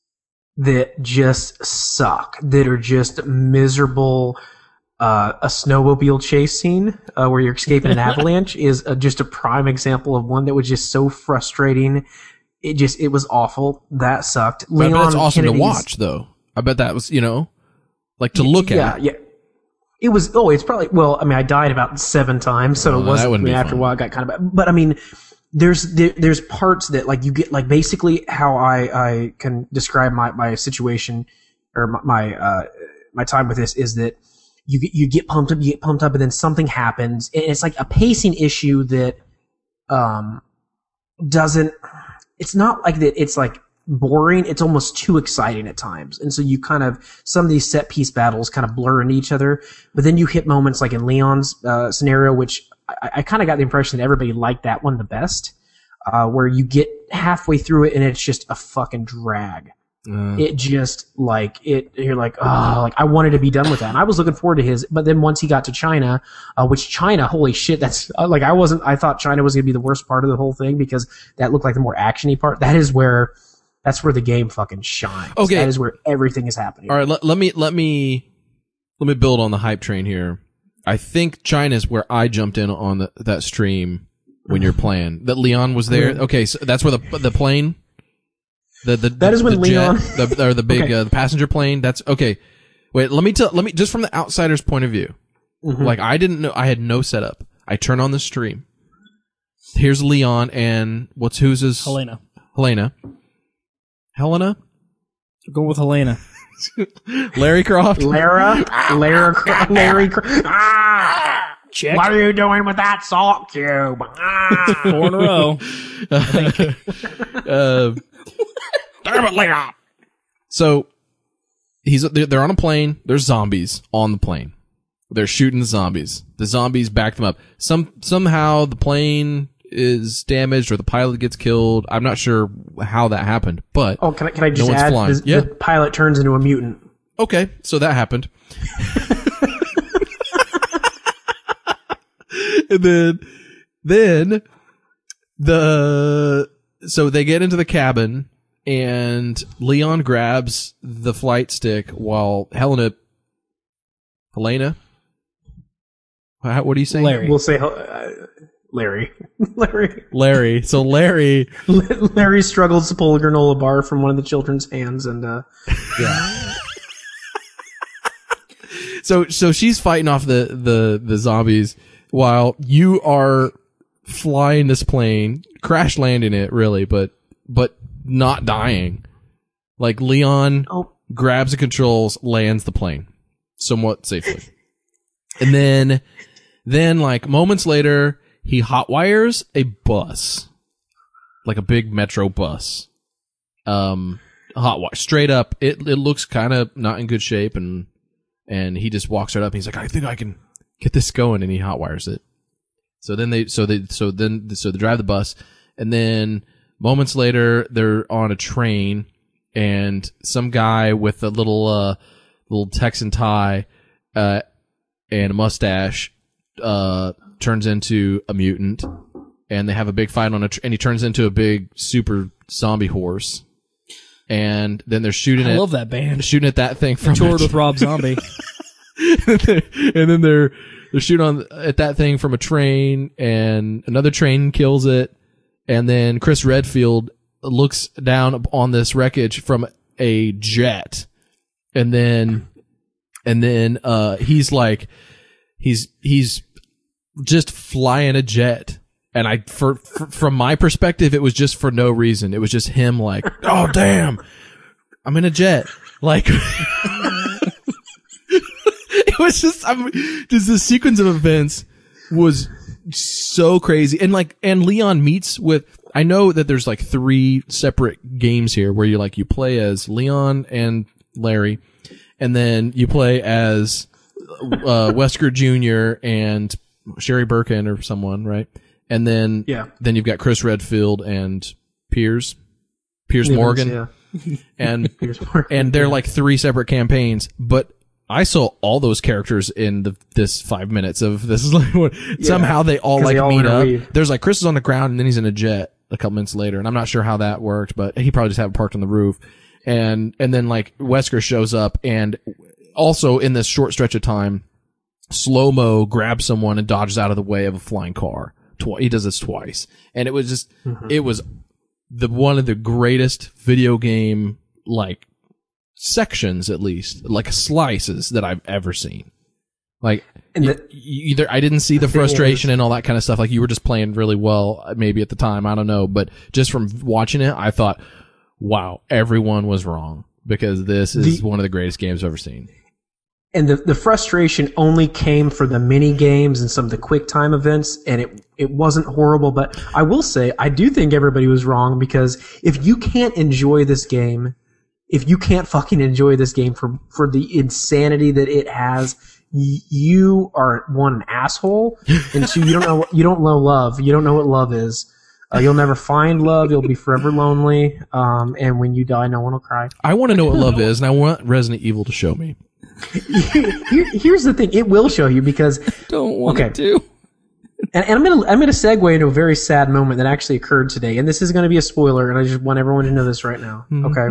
Speaker 4: that just suck, that are just miserable. Uh, a snowmobile chase scene uh, where you're escaping an avalanche is uh, just a prime example of one that was just so frustrating. It just it was awful. That sucked.
Speaker 2: But I bet
Speaker 4: Leon
Speaker 2: that's awesome
Speaker 4: Kennedy's-
Speaker 2: to watch, though. I bet that was, you know, like to look
Speaker 4: yeah,
Speaker 2: at.
Speaker 4: Yeah, It was, oh, it's probably, well, I mean, I died about seven times, so
Speaker 2: Oh,
Speaker 4: it
Speaker 2: that
Speaker 4: wasn't, I
Speaker 2: wouldn't
Speaker 4: mean,
Speaker 2: be
Speaker 4: after
Speaker 2: fun.
Speaker 4: a while, I got kind of, but I mean, there's, there, there's parts that, like, you get, like, basically how I, I can describe my, my situation, or my, my, uh, my time with this is that you get, you get pumped up, you get pumped up, and then something happens, and it's like a pacing issue that, um, doesn't, it's not like that, it's like, boring, it's almost too exciting at times. And so you kind of, some of these set piece battles kind of blur into each other, but then you hit moments like in Leon's uh, scenario, which I, I kind of got the impression that everybody liked that one the best, uh, where you get halfway through it and it's just a fucking drag.
Speaker 2: Uh,
Speaker 4: It just like it. You're like, oh, like I wanted to be done with that. And I was looking forward to his, but then once he got to China, uh, which China, holy shit, that's uh, like I wasn't. I thought China was gonna be the worst part of the whole thing because that looked like the more actiony part. That is where, that's where the game fucking shines.
Speaker 2: Okay.
Speaker 4: That is where everything is happening.
Speaker 2: all right, let, let me let me let me build on the hype train here. I think China's where I jumped in on the, that stream when you're playing. That Leon was there. Okay, so that's where the the plane. The, the,
Speaker 4: That is when
Speaker 2: the jet,
Speaker 4: Leon-
Speaker 2: the, or the big
Speaker 4: Okay.
Speaker 2: uh, the passenger plane. That's okay. Wait, let me tell. Let me just from the outsider's point of view.
Speaker 4: Mm-hmm.
Speaker 2: Like I didn't know. I had no setup. I turn on the stream. Here's Leon and what's who's his
Speaker 3: Helena.
Speaker 2: Helena. Helena.
Speaker 3: We're going with Helena.
Speaker 2: Larry Croft.
Speaker 4: Lara, Lara, Larry. Ah,
Speaker 3: Check.
Speaker 4: what are you doing with that salt cube? Ah.
Speaker 3: Four in a row.
Speaker 2: uh,
Speaker 4: Damn it, Leon.
Speaker 2: so he's they're, they're on a plane. There's zombies on the plane. They're shooting the zombies. The zombies back them up. Some somehow the plane is damaged or the pilot gets killed. I'm not sure how that happened, but
Speaker 4: Oh, can I, can I just
Speaker 2: No one's
Speaker 4: add?
Speaker 2: flying.
Speaker 4: The,
Speaker 2: Yeah.
Speaker 4: the pilot turns into a mutant.
Speaker 2: okay, so that happened. And then, then the so they get into the cabin and Leon grabs the flight stick while Helena, Helena, How- what are you saying?
Speaker 3: Larry.
Speaker 4: We'll say uh, Larry. Larry.
Speaker 2: Larry. So Larry,
Speaker 4: Larry struggles to pull a granola bar from one of the children's hands, and uh,
Speaker 2: so so she's fighting off the the the zombies while you are flying this plane, crash landing it really, but but not dying. Like Leon
Speaker 4: oh,
Speaker 2: grabs the controls, lands the plane somewhat safely. And then then like moments later, he hotwires a bus. Like a big metro bus. Um hotwire straight up. It it looks kind of not in good shape, and and he just walks right up and he's like, I think I can get this going, and he hotwires it. So then they so they so then so they drive the bus, and then Moments later, they're on a train, and some guy with a little uh, little Texan tie uh, and a mustache uh, turns into a mutant, and they have a big fight on a tr- and he turns into a big super zombie horse, and then they're shooting
Speaker 3: I
Speaker 2: it.
Speaker 3: love that band.
Speaker 2: Shooting at that thing from
Speaker 3: Toured with Rob Zombie.
Speaker 2: and then they're they're shooting on at that thing from a train, and another train kills it, and then Chris Redfield looks down on this wreckage from a jet, and then and then uh he's like he's he's just flying a jet. And I, for, for, from my perspective, it was just for no reason. It was just him like, oh damn, I'm in a jet. Like, it was just, I'm just the sequence of events was so crazy. And like, and Leon meets with, I know that there's like three separate games here where you like, you play as Leon and Larry, and then you play as, uh, Wesker Junior and Sherry Birkin or someone, right? And then,
Speaker 4: Yeah.
Speaker 2: then you've got Chris Redfield and Piers, Piers
Speaker 4: Nivens,
Speaker 2: Morgan,
Speaker 4: yeah.
Speaker 2: and
Speaker 4: Piers Morgan.
Speaker 2: and they're like three separate campaigns. But I saw all those characters in the this five minutes of this. Is like what, somehow they all
Speaker 4: 'Cause
Speaker 2: like
Speaker 4: they all
Speaker 2: meet up.
Speaker 4: interweave.
Speaker 2: There's like Chris is on the ground and then he's in a jet a couple minutes later, and I'm not sure how that worked, but he probably just had it parked on the roof. And and then like Wesker shows up, and also in this short stretch of time, slow mo grabs someone and dodges out of the way of a flying car. Twi- he does this twice, and it was just
Speaker 4: Mm-hmm.
Speaker 2: it was the one of the greatest video game like sections, at least like slices that I've ever seen. Like
Speaker 4: And
Speaker 2: y-
Speaker 4: the-
Speaker 2: either I didn't see the
Speaker 4: thing
Speaker 2: frustration
Speaker 4: is-
Speaker 2: and all that kind of stuff. Like you were just playing really well, maybe at the time, I don't know, but just from watching it, I thought, wow, everyone was wrong, because this is
Speaker 4: The-
Speaker 2: one of the greatest games I've ever seen.
Speaker 4: And the, the frustration only came for the mini games and some of the quick time events, and it it wasn't horrible. But I will say, I do think everybody was wrong, because if you can't enjoy this game, if you can't fucking enjoy this game for for the insanity that it has, y- you are one an asshole, and two, you don't know you don't know love. You don't know what love is. Uh, you'll never find love. You'll be forever lonely. Um, and when you die, no one will cry.
Speaker 2: I want to know what love is, and I want Resident Evil to show me.
Speaker 4: Here, here's the thing: it will show you, because
Speaker 3: Don't want
Speaker 4: Okay.
Speaker 3: to.
Speaker 4: And, and I'm gonna I'm gonna segue into a very sad moment that actually occurred today, and this is gonna be a spoiler, and I just want everyone to know this right now. Okay.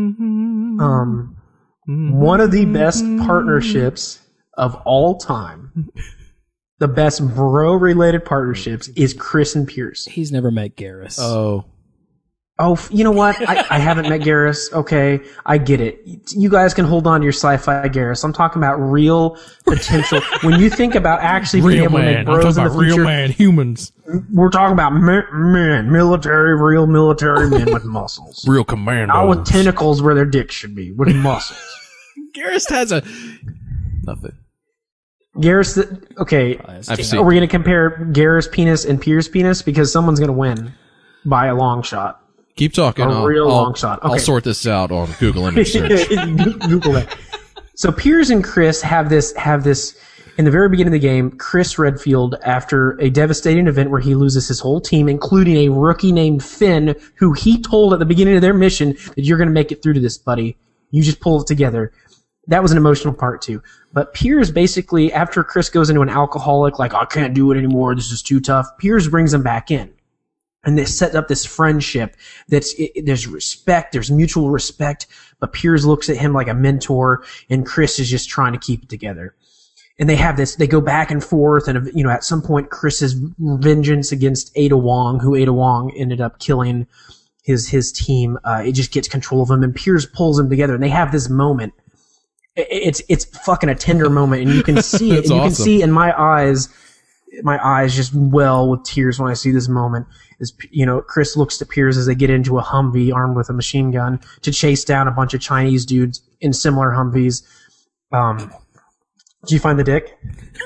Speaker 4: Um, one of the best partnerships of all time, the best bro related partnerships, is Chris and Pierce.
Speaker 3: He's never met Garrus.
Speaker 2: Oh,
Speaker 4: Oh, f- you know what? I, I haven't met Garrus. Okay, I get it. You guys can hold on to your sci-fi Garrus. I'm talking about real potential. When you think about actually being
Speaker 2: real
Speaker 4: able to
Speaker 2: man.
Speaker 4: make
Speaker 2: I'm
Speaker 4: bros
Speaker 2: talking
Speaker 4: in
Speaker 2: about
Speaker 4: the
Speaker 2: real
Speaker 4: future,
Speaker 2: man, humans,
Speaker 4: we're talking about men, men, military, real military men with muscles.
Speaker 2: real commandos.
Speaker 4: Not with tentacles where their dicks should be, with muscles.
Speaker 2: Garrus has a nothing.
Speaker 4: Garrus, the, okay,
Speaker 2: I've seen.
Speaker 4: are we going to compare Garrus' penis and Pierce' penis? Because someone's going to win by a long shot.
Speaker 2: Keep talking.
Speaker 4: A
Speaker 2: I'll,
Speaker 4: real
Speaker 2: I'll-
Speaker 4: long shot.
Speaker 2: I'll
Speaker 4: Okay.
Speaker 2: sort this out on Google image search.
Speaker 4: Google that. So Piers and Chris have this have this in the very beginning of the game. Chris Redfield, after a devastating event where he loses his whole team, including a rookie named Finn, who he told at the beginning of their mission that you're going to make it through to this, buddy. You just pull it together. That was an emotional part too. But Piers basically, after Chris goes into an alcoholic, like, I can't do it anymore, this is too tough, Piers brings him back in. And they set up this friendship that's, it, there's respect, there's mutual respect, but Piers looks at him like a mentor, and Chris is just trying to keep it together. And they have this, they go back and forth, and, you know, at some point, Chris's vengeance against Ada Wong, who Ada Wong ended up killing his, his team, uh, it just gets control of him, and Piers pulls them together, and they have this moment. It, it's, it's fucking a tender moment, and you can see it,
Speaker 2: That's
Speaker 4: and you can
Speaker 2: awesome.
Speaker 4: see in my eyes, my eyes just well with tears when I see this moment. Is, you know, Chris looks to Piers as they get into a Humvee armed with a machine gun to chase down a bunch of Chinese dudes in similar Humvees. Um, did you find the dick?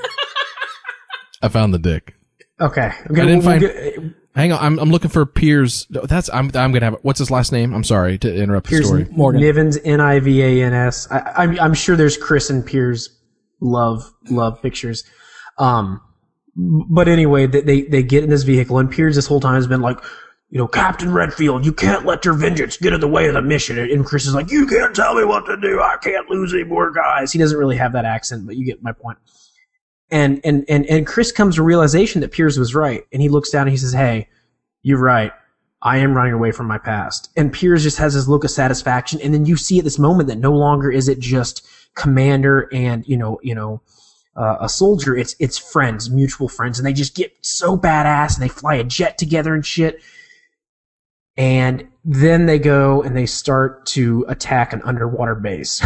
Speaker 2: I found the dick.
Speaker 4: Okay,
Speaker 2: I didn't
Speaker 4: we'll
Speaker 2: find.
Speaker 4: get-
Speaker 2: Hang on, I'm I'm looking for Piers. That's I'm I'm gonna have. What's his last name? I'm sorry to interrupt the
Speaker 4: Piers
Speaker 2: story.
Speaker 3: Morgan.
Speaker 4: Nivens, N I V A N S. I, I'm I'm sure there's Chris and Piers love love pictures. Um, but anyway, they, they they get in this vehicle, and Piers this whole time has been like, you know, Captain Redfield, you can't let your vengeance get in the way of the mission. And Chris is like, you can't tell me what to do. I can't lose any more guys. He doesn't really have that accent, but you get my point. And, and, and, and Chris comes to realization that Piers was right. And he looks down and he says, hey, you're right. I am running away from my past. And Piers just has this look of satisfaction. And then you see at this moment that no longer is it just Commander and, you know, you know, uh, a soldier. It's, it's friends, mutual friends. And they just get so badass and they fly a jet together and shit. And then they go and they start to attack an underwater base.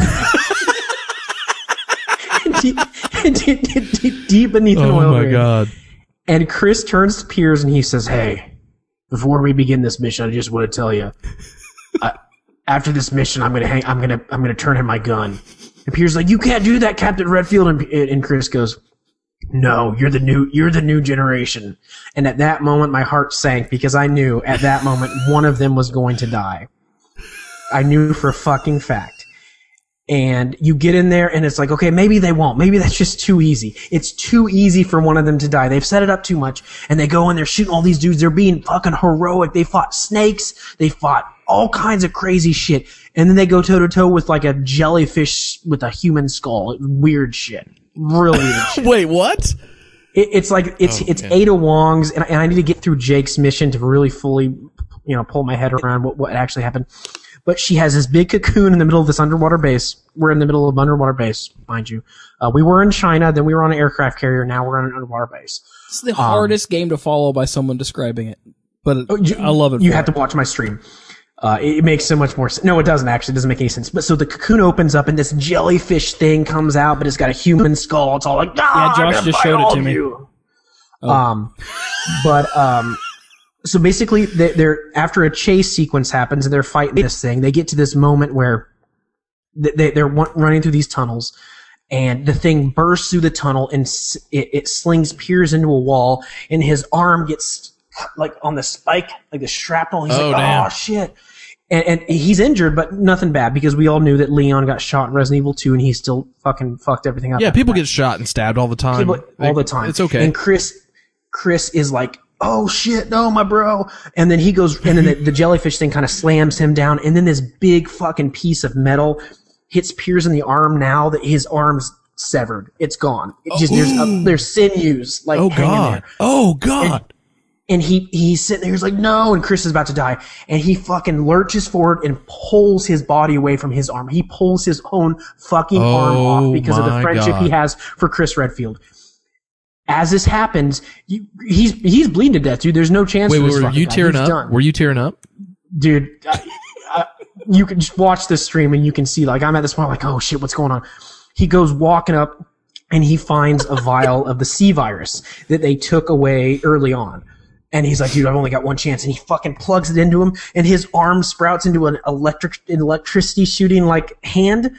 Speaker 4: deep, deep, deep, deep beneath an oil
Speaker 2: Oh my
Speaker 4: rig.
Speaker 2: god.
Speaker 4: And Chris turns to Piers and he says, hey, before we begin this mission, I just want to tell you, uh, after this mission, I'm gonna hang, I'm gonna, I'm gonna turn in my gun. And Piers is like, you can't do that, Captain Redfield. And, and Chris goes, no, you're the new, you're the new generation. And at that moment, my heart sank because I knew at that moment one of them was going to die. I knew for a fucking fact. And you get in there and it's like, okay, maybe they won't. Maybe that's just too easy. It's too easy for one of them to die. They've set it up too much. And they go and they're shooting all these dudes. They're being fucking heroic. They fought snakes. They fought all kinds of crazy shit. And then they go toe to toe with like a jellyfish with a human skull. Weird shit. Real weird shit.
Speaker 2: Wait, what?
Speaker 4: It, it's like, it's,
Speaker 2: Oh,
Speaker 4: it's
Speaker 2: man.
Speaker 4: Ada Wong's and, and I need to get through Jake's mission to really fully, you know, pull my head around what, what actually happened. But she has this big cocoon in the middle of this underwater base. We're in the middle of an underwater base, mind you. Uh, we were in China, then we were on an aircraft carrier, now we're on an underwater base.
Speaker 3: It's the hardest game to follow by someone describing it, but
Speaker 4: Oh, you-
Speaker 3: I love it.
Speaker 4: You
Speaker 3: for
Speaker 4: have
Speaker 3: it.
Speaker 4: to watch my stream. Uh, it, it makes so much more sense. No, it doesn't actually. It doesn't make any sense. But so the cocoon opens up and this jellyfish thing comes out, but it's got a human skull. It's all like, ah,
Speaker 3: Yeah,
Speaker 4: I'm
Speaker 3: Josh
Speaker 4: gonna
Speaker 3: just
Speaker 4: fight
Speaker 3: showed it
Speaker 4: all
Speaker 3: to
Speaker 4: of
Speaker 3: me.
Speaker 4: you." Um, but, um, so basically they, they're, after a chase sequence happens and they're fighting this thing, they get to this moment where they, they, they're wa- running through these tunnels and the thing bursts through the tunnel and s- it, it slings Piers into a wall and his arm gets like on the spike, like the shrapnel. He's
Speaker 2: Oh,
Speaker 4: like,
Speaker 2: damn.
Speaker 4: oh shit. And, and he's injured, but nothing bad because we all knew that Leon got shot in Resident Evil two and he still fucking fucked everything up.
Speaker 2: Yeah,
Speaker 4: after
Speaker 2: people
Speaker 4: that.
Speaker 2: get shot and stabbed all the time.
Speaker 4: People- all
Speaker 2: They-
Speaker 4: the time.
Speaker 2: It's okay.
Speaker 4: And Chris, Chris is like, oh shit, no, my bro. And then he goes, and then the, the jellyfish thing kind of slams him down. And then this big fucking piece of metal hits Piers in the arm now that his arm's severed. It's gone. It just, there's, a, there's sinews like
Speaker 2: oh
Speaker 4: hanging
Speaker 2: god.
Speaker 4: there.
Speaker 2: Oh god.
Speaker 4: And he, he's sitting there, he's like, no, and Chris is about to die. And he fucking lurches forward and pulls his body away from his arm. He pulls his own fucking arm
Speaker 2: Oh
Speaker 4: off because of the
Speaker 2: my
Speaker 4: friendship
Speaker 2: God.
Speaker 4: he has for Chris Redfield. As this happens, you, he's, he's bleeding to death, dude. There's no chance
Speaker 2: Wait,
Speaker 4: for this
Speaker 2: were
Speaker 4: fucking
Speaker 2: you
Speaker 4: guy.
Speaker 2: tearing
Speaker 4: He's
Speaker 2: up?
Speaker 4: done.
Speaker 2: Were you tearing up?
Speaker 4: Dude, I, I, you can just watch this stream and you can see, like, I'm at this point, like, oh shit, what's going on? He goes walking up and he finds a vial of the C virus that they took away early on. And he's like, dude, I've only got one chance. And he fucking plugs it into him and his arm sprouts into an electric, an electricity shooting, like, hand.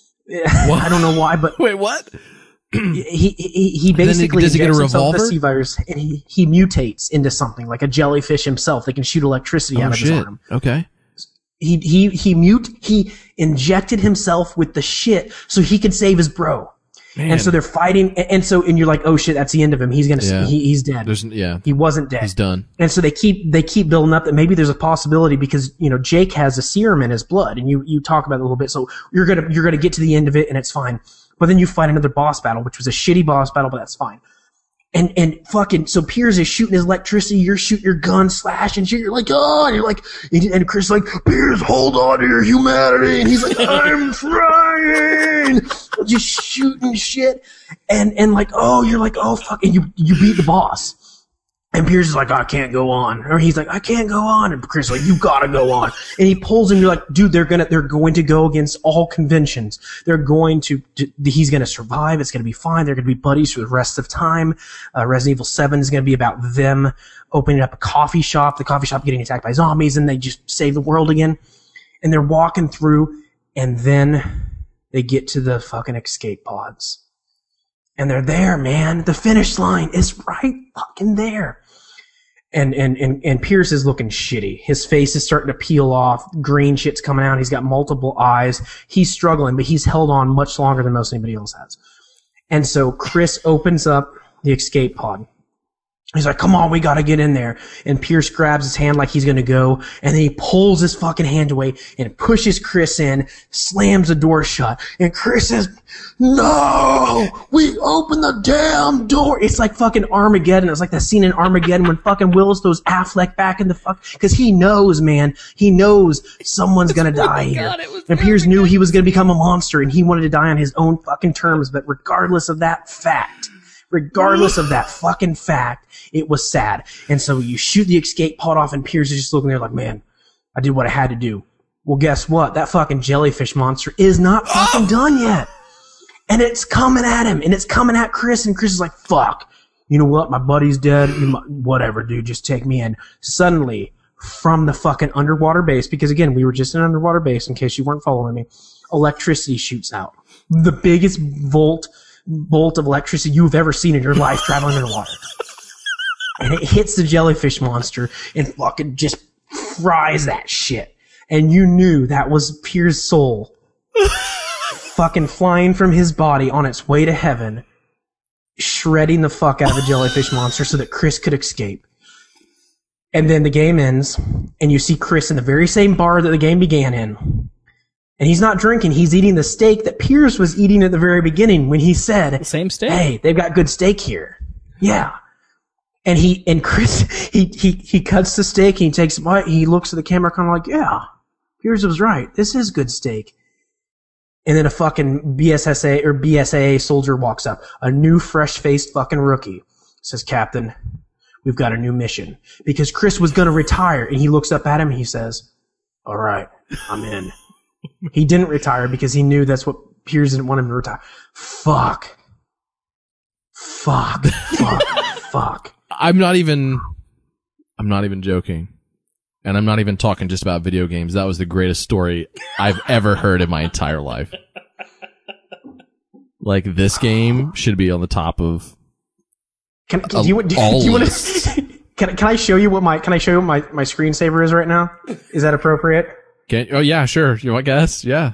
Speaker 4: I don't know why, but
Speaker 2: Wait, what?
Speaker 4: he, he, he
Speaker 2: then
Speaker 4: basically
Speaker 2: does he get a
Speaker 4: injects himself with the
Speaker 2: revolver?
Speaker 4: C virus and he, he mutates into something like a jellyfish himself that can shoot electricity out
Speaker 2: Oh
Speaker 4: of his
Speaker 2: shit.
Speaker 4: arm.
Speaker 2: Okay.
Speaker 4: He he he mute he injected himself with the shit so he could save his bro.
Speaker 2: Man.
Speaker 4: And so they're fighting, and, and so and you're like, oh shit, that's the end of him. He's gonna
Speaker 2: Yeah.
Speaker 4: he, he's dead.
Speaker 2: There's yeah.
Speaker 4: He wasn't dead.
Speaker 2: He's done.
Speaker 4: And so they keep they keep building up that maybe there's a possibility because you know Jake has a serum in his blood, and you you talk about it a little bit. So you're gonna you're gonna get to the end of it, and it's fine. But then you fight another boss battle, which was a shitty boss battle, but that's fine. And and fucking so Piers is shooting his electricity, you're shooting your gun, slash and shit. You're like, oh, and you're like, and, and Chris is like, Piers, hold on to your humanity, and he's like, I'm trying, just shooting shit, and and like, oh, you're like, oh fuck, and you you beat the boss. And Piers is like, I can't go on. Or he's like, I can't go on. And Chris is like, you gotta go on. And he pulls him, you're like, dude, they're gonna, they're going to go against all conventions. They're going to, to he's gonna survive. It's gonna be fine. They're gonna be buddies for the rest of time. Uh, Resident Evil seven is gonna be about them opening up a coffee shop, the coffee shop getting attacked by zombies, and they just save the world again. And they're walking through, and then they get to the fucking escape pods. And they're there, man. The finish line is right fucking there. And, and, and, and Pierce is looking shitty. His face is starting to peel off. Green shit's coming out. He's got multiple eyes. He's struggling, but he's held on much longer than most anybody else has. And so Chris opens up the escape pod. He's like, come on, we gotta get in there. And Pierce grabs his hand like he's gonna go, and then he pulls his fucking hand away and pushes Chris in, slams the door shut, and Chris says, no! We open the damn door! It's like fucking Armageddon. It's like that scene in Armageddon when fucking Willis throws Affleck back in the fuck, cause he knows, man. He knows someone's gonna die here. And Pierce knew he was gonna become a monster, and he wanted to die on his own fucking terms, but regardless of that fact, regardless of that fucking fact, it was sad. And so you shoot the escape pod off, and Pierce is just looking there like, man, I did what I had to do. Well, guess what? That fucking jellyfish monster is not fucking done yet. And it's coming at him, and it's coming at Chris, and Chris is like, fuck. You know what? My buddy's dead. You might, whatever, dude. Just take me in. Suddenly, from the fucking underwater base, because again, we were just in an underwater base, in case you weren't following me, electricity shoots out. The biggest volt bolt of electricity you've ever seen in your life traveling underwater. And it hits the jellyfish monster and fucking just fries that shit. And you knew that was Pier's soul fucking flying from his body on its way to heaven, shredding the fuck out of the jellyfish monster so that Chris could escape. And then the game ends, and you see Chris in the very same bar that the game began in. And he's not drinking, he's eating the steak that Pierce was eating at the very beginning when he said,
Speaker 3: The same steak?
Speaker 4: hey, they've got good steak here. Yeah. And he, and Chris, he, he, he cuts the steak, and he takes a bite, he looks at the camera kind of like, yeah, Pierce was right. This is good steak. And then a fucking B S S A or B S A A soldier walks up, a new fresh-faced fucking rookie. Says, Captain, we've got a new mission. Because Chris was gonna retire, and he looks up at him and he says, all right, I'm in. He didn't retire because he knew that's what Pierce didn't want him to retire. Fuck. Fuck. Fuck. Fuck.
Speaker 2: I'm not even, I'm not even joking. And I'm not even talking just about video games. That was the greatest story I've ever heard in my entire life. Like, this game should be on the top of
Speaker 4: Can, can, do you, do,
Speaker 2: all
Speaker 4: do you want
Speaker 2: lists.
Speaker 4: to, can, can I show you what my, can I show you what my, my screensaver is right now? Is that appropriate?
Speaker 2: Can, oh yeah, sure. You want to guess? Yeah.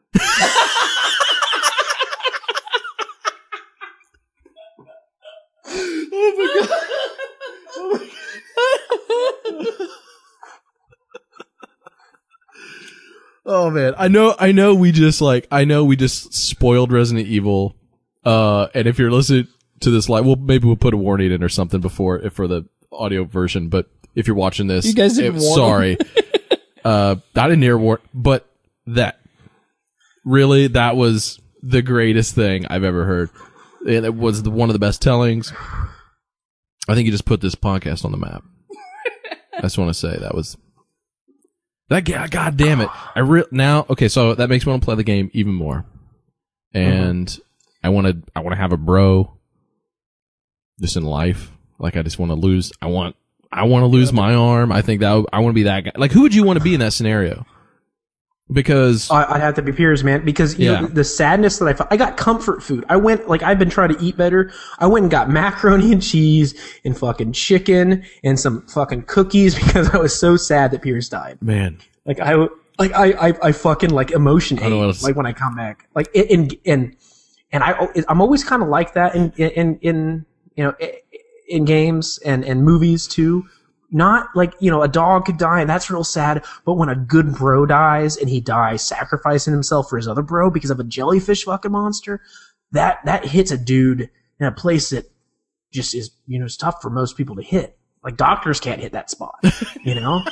Speaker 2: Oh man, I know, I know we just like, I know we just spoiled Resident Evil. Uh, and if you're listening to this live, well, maybe we'll put a warning in or something before, if for the audio version, but if you're watching this,
Speaker 3: You guys didn't
Speaker 2: it-
Speaker 3: warn
Speaker 2: sorry. uh, I didn't hear warn, but that, really, that was the greatest thing I've ever heard. And it was the, one of the best tellings. I think you just put this podcast on the map. I just want to say that was, that guy, God damn it. I re- now, okay, so that makes me want to play the game even more. And mm-hmm. I want to, I want to have a bro just in life. Like, I just want to lose, I want, I want to lose my arm. I think that, would, I want to be that guy. Like, who would you want to be in that scenario? Because
Speaker 4: I, I'd have to be Piers, man. Because you
Speaker 2: Yeah.
Speaker 4: know, the, the sadness that I felt, I got comfort food. I went like I've been trying to eat better. I went and got macaroni and cheese and fucking chicken and some fucking cookies because I was so sad that Piers died.
Speaker 2: man,
Speaker 4: Like I, like I, I, I fucking like emotion
Speaker 2: I don't know what
Speaker 4: ate,
Speaker 2: else-
Speaker 4: like when I come back. Like in in and I, I'm always kind of like that in in in you know in games and and movies too. Not like, you know, a dog could die and that's real sad, but when a good bro dies and he dies sacrificing himself for his other bro because of a jellyfish fucking monster, that, that hits a dude in a place that just is, you know, it's tough for most people to hit. Like doctors can't hit that spot, you know?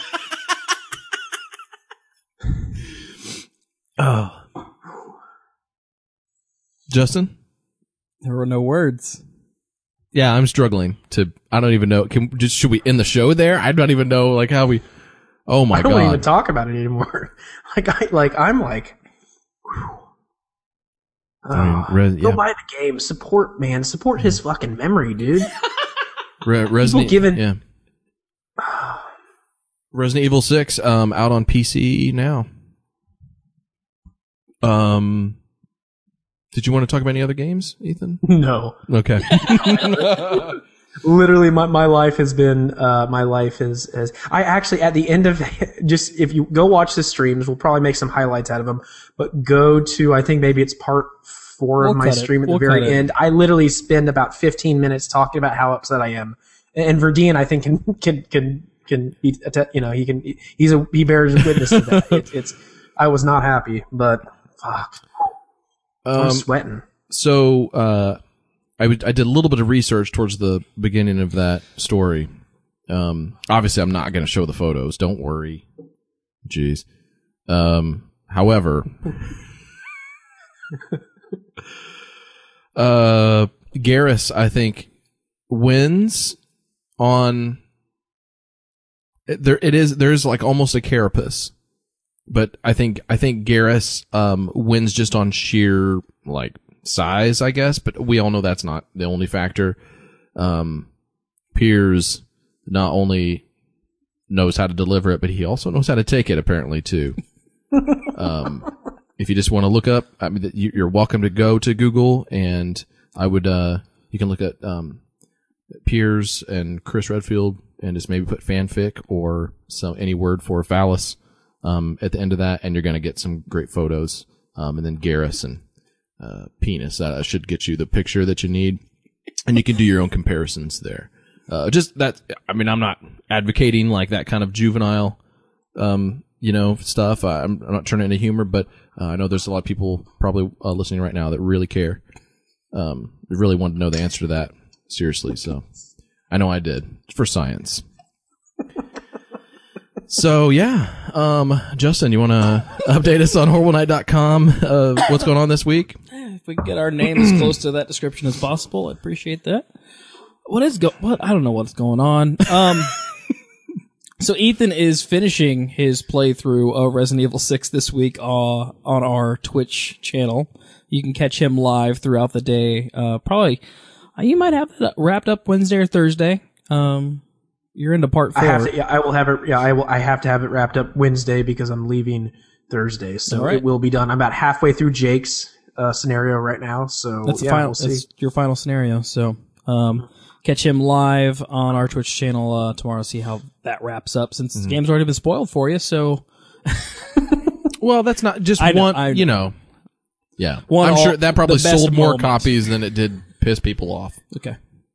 Speaker 2: oh, Justin?
Speaker 3: There were no words.
Speaker 2: Yeah, I'm struggling to, I don't even know. Can just, should we end the show there? I don't even know, like, how we, oh my
Speaker 4: I don't
Speaker 2: God.
Speaker 4: even talk about it anymore. like I, like, I'm like, whew.
Speaker 2: I mean,
Speaker 4: Oh,
Speaker 2: Res-
Speaker 4: go
Speaker 2: yeah.
Speaker 4: buy the game. Support, man. Support his fucking memory, dude.
Speaker 2: Re- Resident,
Speaker 4: given-
Speaker 2: yeah. Resident Evil six, um, out on P C now. Um, did you want to talk about any other games, Ethan?
Speaker 4: No.
Speaker 2: Okay.
Speaker 4: Literally, my, my life has been, uh, my life is, is, I actually, at the end of, just, if you go watch the streams, we'll probably make some highlights out of them, but go to, I think maybe it's part four
Speaker 3: We'll
Speaker 4: of my
Speaker 3: cut it.
Speaker 4: stream at
Speaker 3: We'll
Speaker 4: the very
Speaker 3: cut it.
Speaker 4: end. I literally spend about fifteen minutes talking about how upset I am and Verdine, I think, can can can can be, you know, he can he's a he bears witness to that. It, it's I was not happy, but fuck, I'm
Speaker 2: Um,
Speaker 4: sweating.
Speaker 2: So uh, I would I did a little bit of research towards the beginning of that story. Um, obviously, I'm not going to show the photos. Don't worry. Jeez. Um, however, uh, Garrus, I think, wins on it, there. It is there's like almost a carapace, but I think I think Garrus um wins just on sheer like size, I guess. But we all know that's not the only factor. Um, Piers not only knows how to deliver it, but he also knows how to take it, apparently, too. um, if you just want to look up, I mean, you're welcome to go to Google, and I would, uh, you can look at um, Piers and Chris Redfield and just maybe put fanfic or some any word for phallus um, at the end of that, and you're going to get some great photos. Um, and then Garrus and uh, penis. Uh, should get you the picture that you need, and you can do your own comparisons there. Uh, just that, I mean, I'm not advocating like that kind of juvenile, um, you know, stuff. I, I'm, I'm not turning into humor, but uh, I know there's a lot of people probably uh, listening right now that really care, um, really want to know the answer to that seriously. So I know I did for science. So yeah, um, Justin, you want to update us on horrible night dot com? Uh, what's going on this week?
Speaker 3: If we can get our name as close to that description as possible, I appreciate that. What is go? What I don't know what's going on. Um, so Ethan is finishing his playthrough of Resident Evil six this week uh, on our Twitch channel. You can catch him live throughout the day. Uh, probably uh, you might have it wrapped up Wednesday or Thursday. Um, you're into part four.
Speaker 4: I have to, yeah, I will have it. Yeah, I will. I have to have it wrapped up Wednesday because I'm leaving Thursday, so
Speaker 3: right.
Speaker 4: it will be done. I'm about halfway through Jake's uh, scenario right now, so
Speaker 3: That's the
Speaker 4: yeah,
Speaker 3: final.
Speaker 4: we'll see.
Speaker 3: That's your final scenario. So. Um, Catch him live on our Twitch channel uh, tomorrow. See how that wraps up. Since
Speaker 2: Mm-hmm.
Speaker 3: the game's already been spoiled for you, so
Speaker 2: Well, that's not just
Speaker 3: I know,
Speaker 2: one,
Speaker 3: I know.
Speaker 2: you know. Yeah.
Speaker 3: One
Speaker 2: I'm
Speaker 3: all-
Speaker 2: sure that probably
Speaker 3: the best
Speaker 2: sold more
Speaker 3: moments.
Speaker 2: copies than it did piss people off.
Speaker 3: okay.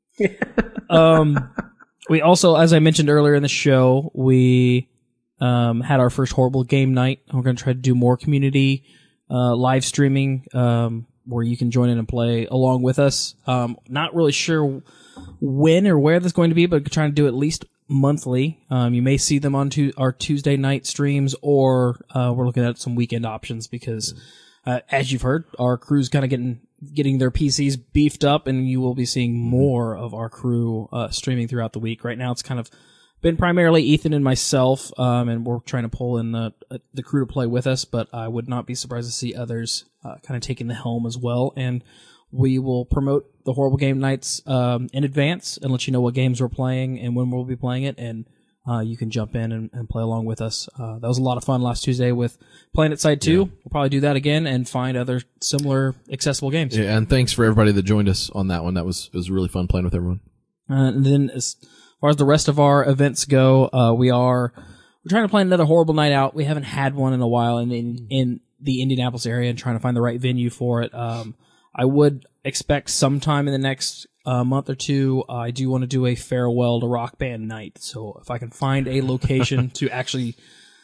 Speaker 3: um, we also, as I mentioned earlier in the show, we um had our first horrible game night. We're going to try to do more community uh, live streaming um, where you can join in and play along with us. Um, not really sure when or where that's going to be, but trying to do at least monthly. Um, you may see them on tu- our Tuesday night streams, or uh, we're looking at some weekend options because, uh, as you've heard, our crew's kind of getting getting their P Cs beefed up, and you will be seeing more of our crew uh, streaming throughout the week. Right now, it's kind of been primarily Ethan and myself, um, and we're trying to pull in the uh, the crew to play with us. But I would not be surprised to see others uh, kind of taking the helm as well. And we will promote the Horrible Game Nights um, in advance and let you know what games we're playing and when we'll be playing it, and uh, you can jump in and, and play along with us. Uh, that was a lot of fun last Tuesday with Planet Side two. Yeah. We'll probably do that again and find other similar accessible games.
Speaker 2: Yeah, and thanks for everybody that joined us on that one. That was it was really fun playing with everyone.
Speaker 3: Uh, and then as far as the rest of our events go, uh, we are we're trying to plan another Horrible Night Out. We haven't had one in a while in in, in the Indianapolis area and trying to find the right venue for it. Um, I would expect sometime in the next uh, month or two, uh, I do want to do a farewell to Rock Band night. So if I can find a location to actually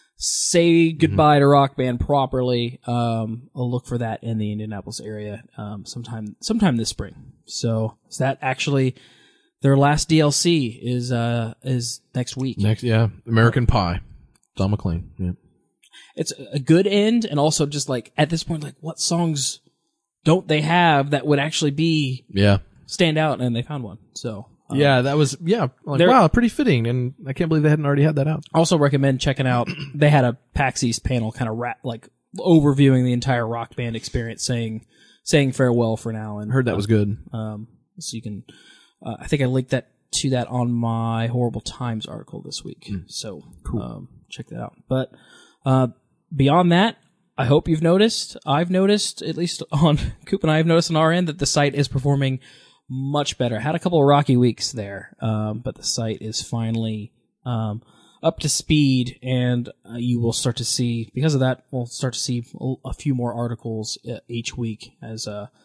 Speaker 3: say goodbye mm-hmm. to Rock Band properly, um, I'll look for that in the Indianapolis area um, sometime sometime this spring. So is that actually their last D L C is uh, is next week.
Speaker 2: Next, yeah, American Pie, Don McLean. Yeah.
Speaker 3: It's a good end, and also just like at this point, like what songs don't they have that would actually be
Speaker 2: yeah
Speaker 3: stand out, and they found one. So um,
Speaker 2: yeah, that was yeah like, wow, pretty fitting, and I can't believe they hadn't already had that out.
Speaker 3: Also recommend checking out. They had a PAX East panel, kind of rat, like overviewing the entire Rock Band experience, saying saying farewell for now. And
Speaker 2: heard that
Speaker 3: uh,
Speaker 2: was good.
Speaker 3: Um, so you can, uh, I think I linked that to that on my Horrible Times article this week. Mm. So cool. um, check that out. But uh, beyond that, I hope you've noticed, I've noticed, at least on Coop and I have noticed on our end, that the site is performing much better. Had a couple of rocky weeks there, um, but the site is finally um, up to speed, and uh, you will start to see, because of that, we'll start to see a few more articles uh, each week as uh,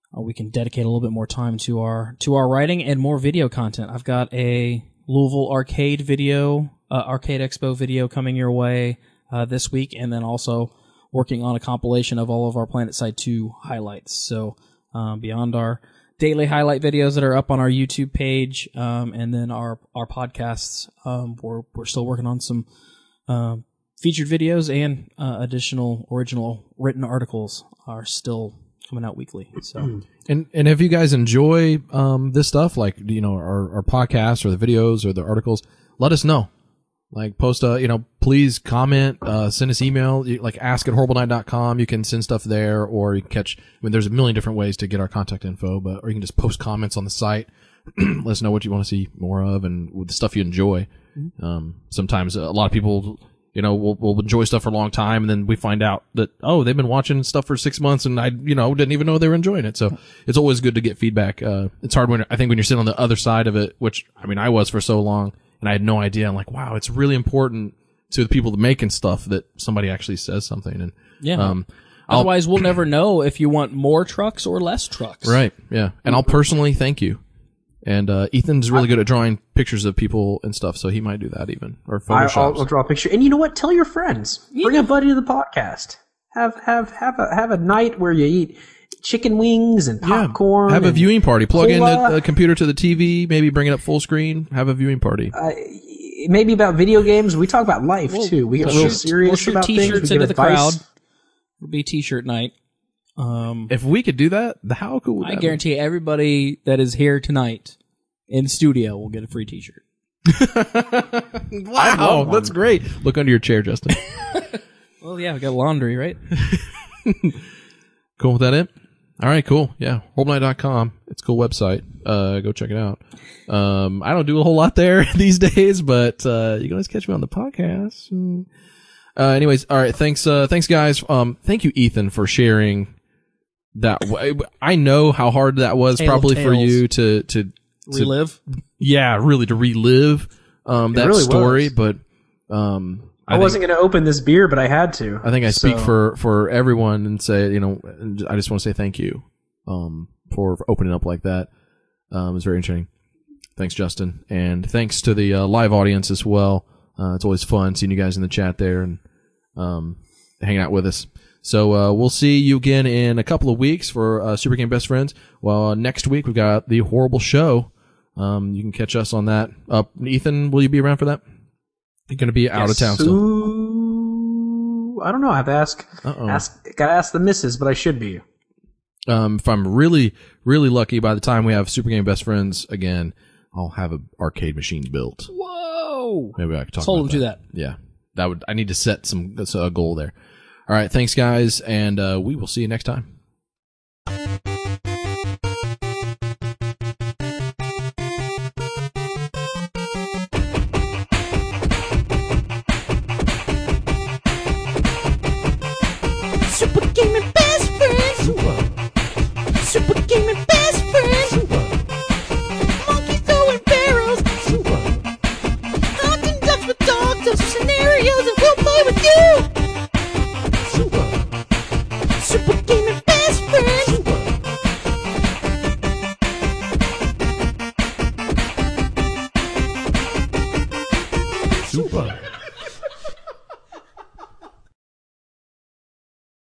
Speaker 3: uh, we can dedicate a little bit more time to our to our writing and more video content. I've got a Louisville arcade video, uh, Arcade Expo video coming your way uh, this week, and then also working on a compilation of all of our PlanetSide two highlights. So um, beyond our daily highlight videos that are up on our YouTube page, um, and then our our podcasts, um, we're we're still working on some uh, featured videos, and uh, additional original written articles are still coming out weekly. So.
Speaker 2: And and if you guys enjoy um, this stuff, like you know our, our podcasts or the videos or the articles, let us know. Like post a you know please comment, uh, send us email, you, like ask at horrible night dot com. You can send stuff there, or you can catch. I mean, there's a million different ways to get our contact info, but or you can just post comments on the site. Let us know what you want to see more of and the stuff you enjoy. Mm-hmm. Um, sometimes a lot of people. You know, we'll, we'll enjoy stuff for a long time, and then we find out that, oh, they've been watching stuff for six months, and I, you know, didn't even know they were enjoying it. So it's always good to get feedback. Uh, it's hard when, I think when you're sitting on the other side of it, which, I mean, I was for so long, and I had no idea. I'm like, wow, it's really important to the people that making stuff that somebody actually says something. And,
Speaker 3: yeah.
Speaker 2: um,
Speaker 3: Otherwise, we'll never know if you want more trucks or less trucks.
Speaker 2: Right. Yeah. And I'll personally thank you. And uh, Ethan's really good at drawing pictures of people and stuff, so he might do that even, or Photoshop.
Speaker 4: I'll, I'll draw a picture, and you know what? Tell your friends. Yeah. Bring a buddy to the podcast. Have have have a have a night where you eat chicken wings and popcorn.
Speaker 2: Yeah. Have a viewing party. Plug
Speaker 4: cola.
Speaker 2: in the, the computer to the T V. Maybe bring it up full screen. Have a viewing party.
Speaker 4: Uh, maybe about video games. We talk about life
Speaker 3: we'll,
Speaker 4: too. We get
Speaker 3: we'll
Speaker 4: real
Speaker 3: shoot,
Speaker 4: serious
Speaker 3: we'll shoot
Speaker 4: about
Speaker 3: t-shirts
Speaker 4: things. We
Speaker 3: into
Speaker 4: give
Speaker 3: the
Speaker 4: advice.
Speaker 3: crowd. It'll be t-shirt night. Um,
Speaker 2: if we could do that, how cool would
Speaker 3: I
Speaker 2: that
Speaker 3: guarantee
Speaker 2: be?
Speaker 3: everybody that is here tonight in studio will get a free t-shirt.
Speaker 2: Wow, that's great. Look under your chair, Justin.
Speaker 3: Well, yeah, we got laundry, right?
Speaker 2: Cool with that it? All right, cool. Yeah, horrible night dot com. It's a cool website. Uh, go check it out. Um, I don't do a whole lot there these days, but uh, you can always catch me on the podcast. Uh, anyways, all right. Thanks, uh, thanks, guys. Um, thank you, Ethan, for sharing that. W- I know how hard that was,
Speaker 3: Tale of
Speaker 2: probably for
Speaker 3: tales.
Speaker 2: you to to, to
Speaker 3: Relive.
Speaker 2: Yeah, really to relive um, that
Speaker 4: really
Speaker 2: story.
Speaker 4: was.
Speaker 2: But um,
Speaker 4: I,
Speaker 2: I
Speaker 4: wasn't going to open this beer, but I had to.
Speaker 2: I think I speak
Speaker 4: So-
Speaker 2: for, for everyone and say, you know, and I just want to say thank you, um, for, for opening up like that. Um, it's very interesting. Thanks, Justin. And thanks to the uh, live audience as well. Uh, it's always fun seeing you guys in the chat there and, um, hanging out with us. So, uh, we'll see you again in a couple of weeks for, uh, Super Game Best Friends. Well, uh, next week we've got the Horrible Show. Um, you can catch us on that. Uh, Ethan, will you be around for that? You're going to be out
Speaker 4: Yes.
Speaker 2: of town still.
Speaker 4: Ooh, I don't know. I have to ask.
Speaker 2: Uh-oh.
Speaker 4: Ask. Gotta ask the missus, but I should be.
Speaker 2: Um, if I'm really, really lucky, by the time we have Super Game Best Friends again, I'll have an arcade machine built.
Speaker 3: Whoa!
Speaker 2: Maybe I could talk
Speaker 3: Let's hold
Speaker 2: about
Speaker 3: him to
Speaker 2: that.
Speaker 3: that.
Speaker 2: Yeah, that would. I need to set some that's a goal there. All right, thanks, guys, and uh, we will see you next time.